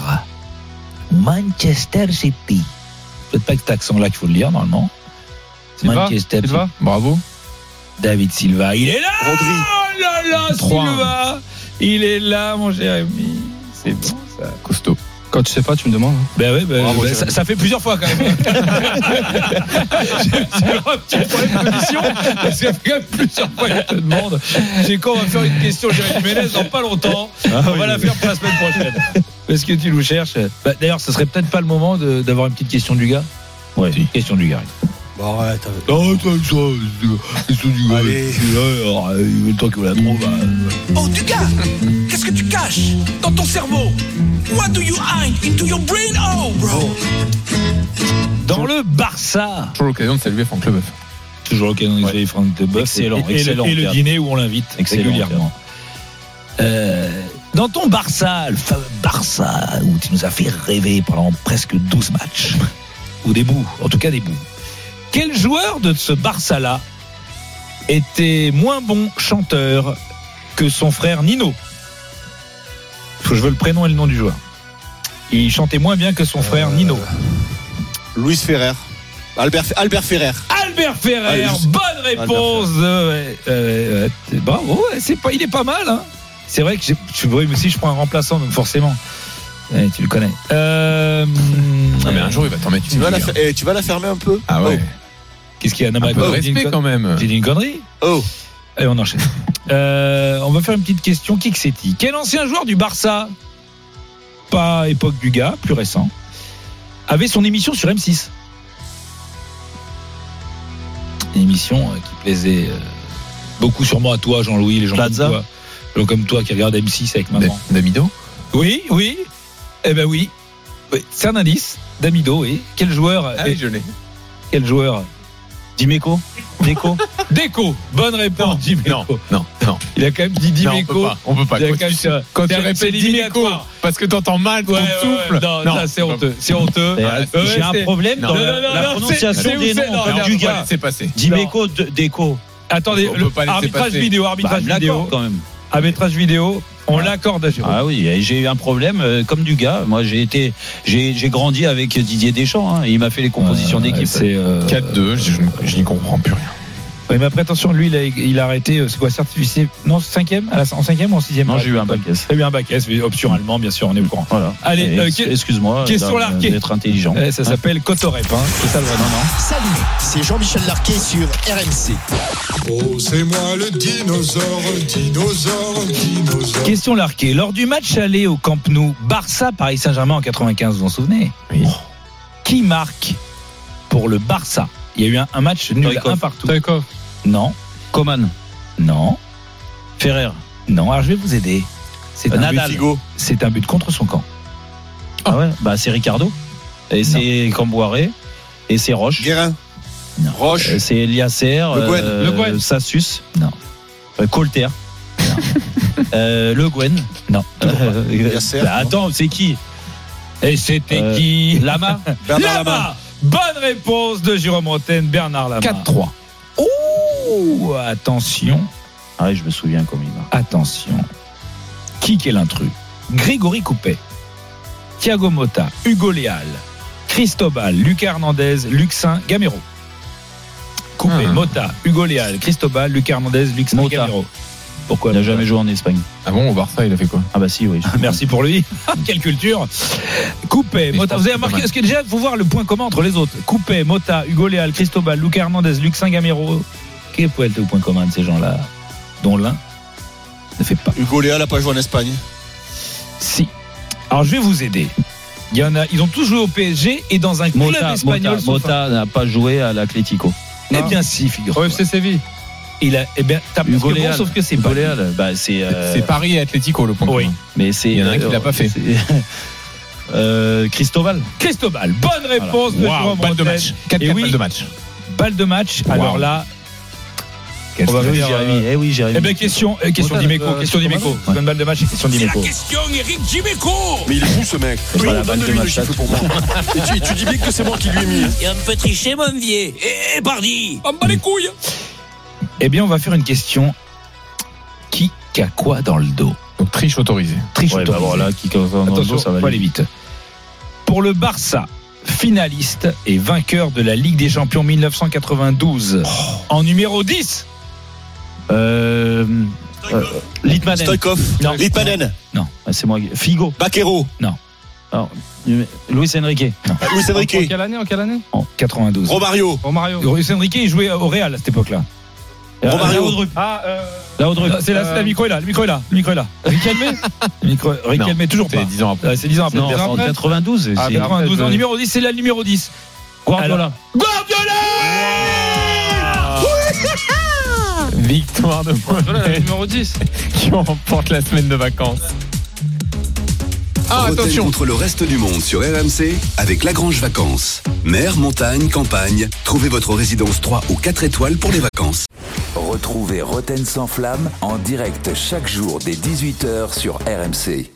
Eibar, Manchester City. Peut-être pas avec cet accent-là qu'il faut le lire, normalement. Silva, Silva. Bravo. David Silva, il est là. Rodri. Oh là là, Silva, il est là, mon Jérémy. C'est bon ça. Costaud. Quand tu sais pas, tu me demandes. Ben oui, ben, Bravo, ben, ça, ça fait plusieurs fois quand même. J'ai j'ai un petit problème de position parce qu'il y a quand même plusieurs fois qu'il te demande. J'ai quand on va faire une question Jérémy Ménez dans pas longtemps. Ah, on oui, va la oui. faire pour la semaine prochaine. Parce que tu nous cherches. Bah, d'ailleurs, ce serait peut-être pas le moment de, d'avoir une petite question du gars. Ouais, une question du gars. Bon, arrête. Non, toi, ça, question du gars. Allez. Le temps que vous la trouve. Oh, du gars, qu'est-ce que tu caches dans ton cerveau? What do you hide into your brain? Oh, bro. Dans le Barça. Toujours l'occasion de saluer Franck Leboeuf. Toujours l'occasion de saluer Franck Leboeuf. Excellent, Et, et, excellent. le, et le dîner où on l'invite Excellent, régulièrement. Euh, dans ton Barça, le fameux Barça, où tu nous as fait rêver pendant presque douze matchs, ou des bouts, en tout cas des bouts. Quel joueur de ce Barça-là était moins bon chanteur que son frère Nino? Faut que je veux le prénom et le nom du joueur. Il chantait moins bien que son frère Euh, Nino. Luis Ferrer. Albert, Albert Ferrer. Albert Ferrer, Allez, je- bonne réponse. Euh, ouais, euh, ouais, bravo, ouais, c'est pas, il est pas mal. Hein. C'est vrai que j'ai, je, oui, mais si je prends un remplaçant, donc forcément, ouais, tu le connais. Euh, Non, mais un jour, il va t'en mettre Tu une. vas, la, Ligue, fer- eh, tu vas la fermer un peu? Ah ouais. Qu'est-ce qu'il y a? Non, Un mais peu de j'ai dit une respect con- quand même. J'ai dit une connerie. Oh. Allez, on enchaîne. Euh, on va faire une petite question. Qui que c'est-il? Quel ancien joueur du Barça, pas époque du gars, plus récent, avait son émission sur M six? Une émission euh, qui plaisait euh, beaucoup sûrement à toi, Jean-Louis, les gens Plaza. comme toi, les gens comme toi qui regardent M six avec maman. D'Amido. Oui, oui. Eh ben oui. Oui, c'est un indice. D'Amido, oui. Quel joueur? Ah oui, je l'ai. Quel joueur? Dimeco. Deco. Deco. Bonne réponse, Dimeco. Non, non, non. Il a quand même dit Non, on Dimeco. peut pas. On peut pas. Il a Quand quand même- tu, quand tu c'est- répètes c'est Dimeco éliminatoire. parce que t'entends mal ton Ouais, ouais, souffle. ouais. Non, ça, c'est honteux. C'est honteux. Et, Ouais, euh, J'ai ouais, un c'est- problème Non, dans non, la, non, la non, prononciation c'est- des c'est où c'est- noms non, comme non, du on va gars. laisser passer. Dimeco, de- Deco. Attendez, On le peut pas laisser arbitrage passer. vidéo, arbitrage Bah, vidéo. d'accord, quand même. Arbitrage vidéo, on l'accorde à Jérôme. Ah oui, et j'ai eu un problème euh, comme du gars. Moi, j'ai été, j'ai, j'ai grandi avec Didier Deschamps. Hein, il m'a fait les compositions Euh, d'équipe. C'est euh, quatre deux, je, je n'y comprends plus rien. ouais, mais après, attention, lui, il a, il a arrêté. euh, C'est quoi, certifié? Non, cinquième, à la, en cinquième ou en sixième? Non, j'ai eu un bac S. J'ai eu un bac S, mais option allemand, bien sûr, on est au courant. Voilà. Allez, Et euh, ex- que- excuse-moi question d'être- larquée. d'être intelligent. Eh, ça s'appelle Cotorep, hein. C'est ça le vrai nom, non? Salut, c'est Jean-Michel Larquet sur R M C. Oh, c'est moi le dinosaure, dinosaure, dinosaure. Question larquée. Lors du match aller au Camp Nou, Barça Paris Saint-Germain en quatre-vingt-quinze, vous vous en souvenez? Oui. Qui marque pour le Barça? Il y a eu un, un match nul, Stoïkov. un partout. D'accord. Non, Coman. non, Ferrer. non. Alors je vais vous aider. C'est Euh, un Nadal. but, Figo. c'est un but contre son camp. Ah ouais. Bah c'est Ricardo. Et c'est Camboiré. Et c'est Roche. Guérin. Non. Roche. Euh, C'est Eliasser. Le Guen. euh, Le Guen. Sassus. Non. Euh, Colter. Euh, Le Guen. Non. Euh, Eliasser. bah, attends, c'est qui? Et c'était Euh, qui? Lama. Bernard Lama. Lama. Bonne réponse de Jérôme Rotten, Bernard Lama. quatre trois. Oh, attention, Ah oui, je me souviens comme il va. attention. Qui est l'intrus? Grégory Coupet, Thiago Motta, Hugo Léal, Cristobal, Lucas Hernandez, Luxin Gamero. Coupet, Ah. Motta, Hugo Léal, Cristobal, Lucas Hernandez, Luxin Motta. Gamero. Pourquoi? Il n'a jamais joué en Espagne. Ah bon, au Barça, il a fait quoi? Ah bah si, oui. Merci pour lui. Quelle culture. Coupé, Mais Mota. je pense Vous avez que c'est pas remarqué, mal. est-ce que déjà, il faut voir le point commun entre les autres? Coupé, Mota, Hugo Léal, Cristobal, Lucas Hernandez, Luxin Gamero. Quel peut être le point commun de ces gens-là? Dont l'un ne fait pas. Hugo Léal n'a pas joué en Espagne. Si. Alors, je vais vous aider. Il y en a, ils ont tous joué au P S G et dans un club Mota, espagnol. Mota, sauf Mota n'a pas joué à l'Atlético. un- Eh bien, si, figure. Au F C Séville. Il a, eh bien, t'as Hugo presque bon, Léal. sauf que c'est Hugo pas. Léal, bah c'est. euh, C'est Paris et Atlético le point Oui. commun. Mais c'est. Il y en a un qui l'a pas fait. c'est- euh, Cristobal. Cristobal. Bonne réponse de Waouh, Jérôme balle de Rotten. match. quatre Et quatre oui, balles de match. balle de match. Wow. Alors là, On va faire, Jérémy. euh, Eh oui, Jérémy. Eh bien, question, euh, question Mota, d'Imeco, euh, question d'Imeco. Ouais. C'est une balle de match et question d'Imeco. question Eric Dimeco. Mais il est fou ce mec. C'est pas la balle de Donne-lui le match. chiffre pour moi. Et tu, tu dis bien que c'est moi qui lui ai mis. hein. Et un peu triché, mon vieux. Eh, pardi. On bat les couilles. Eh bien, on va faire une question. Qui a quoi dans le dos? Donc triche autorisée. Triche Ouais, bah autorisée. voilà, qui cause un Attention, dos, ça va faut aller aller. vite. Pour le Barça, finaliste et vainqueur de la Ligue des Champions mille neuf cent quatre-vingt-douze. Oh. En numéro dix. Euh, euh, Litmanen. Stoïkov. Non. Litmanen. Non, c'est moi. Figo. Baquero. Non. Alors, Luis Enrique. Non. Luis Enrique. En quelle année, en quelle année En quatre-vingt-douze. Romario. Romario. Luis Enrique, il jouait au Real à cette époque-là. Romario. Ah, euh... La Haute C'est là, c'est la micro est là, le micro est là, le micro est là. Riquelme Riquelme, toujours pas. C'est dix ans après. C'est dix ans après. Non, en quatre-vingt-douze. Ah, c'est quatre-vingt-douze. En numéro dix, c'est la numéro dix. Guardiola. Guardiola. Victoire de Guardiola, numéro dix. Qui remporte la semaine de vacances. Ah, attention. Contre le reste du monde sur R M C avec Lagrange Vacances. Mer, montagne, campagne. Trouvez votre résidence trois ou quatre étoiles pour les vacances. Retrouvez Roten sans flamme en direct chaque jour dès dix-huit heures sur R M C.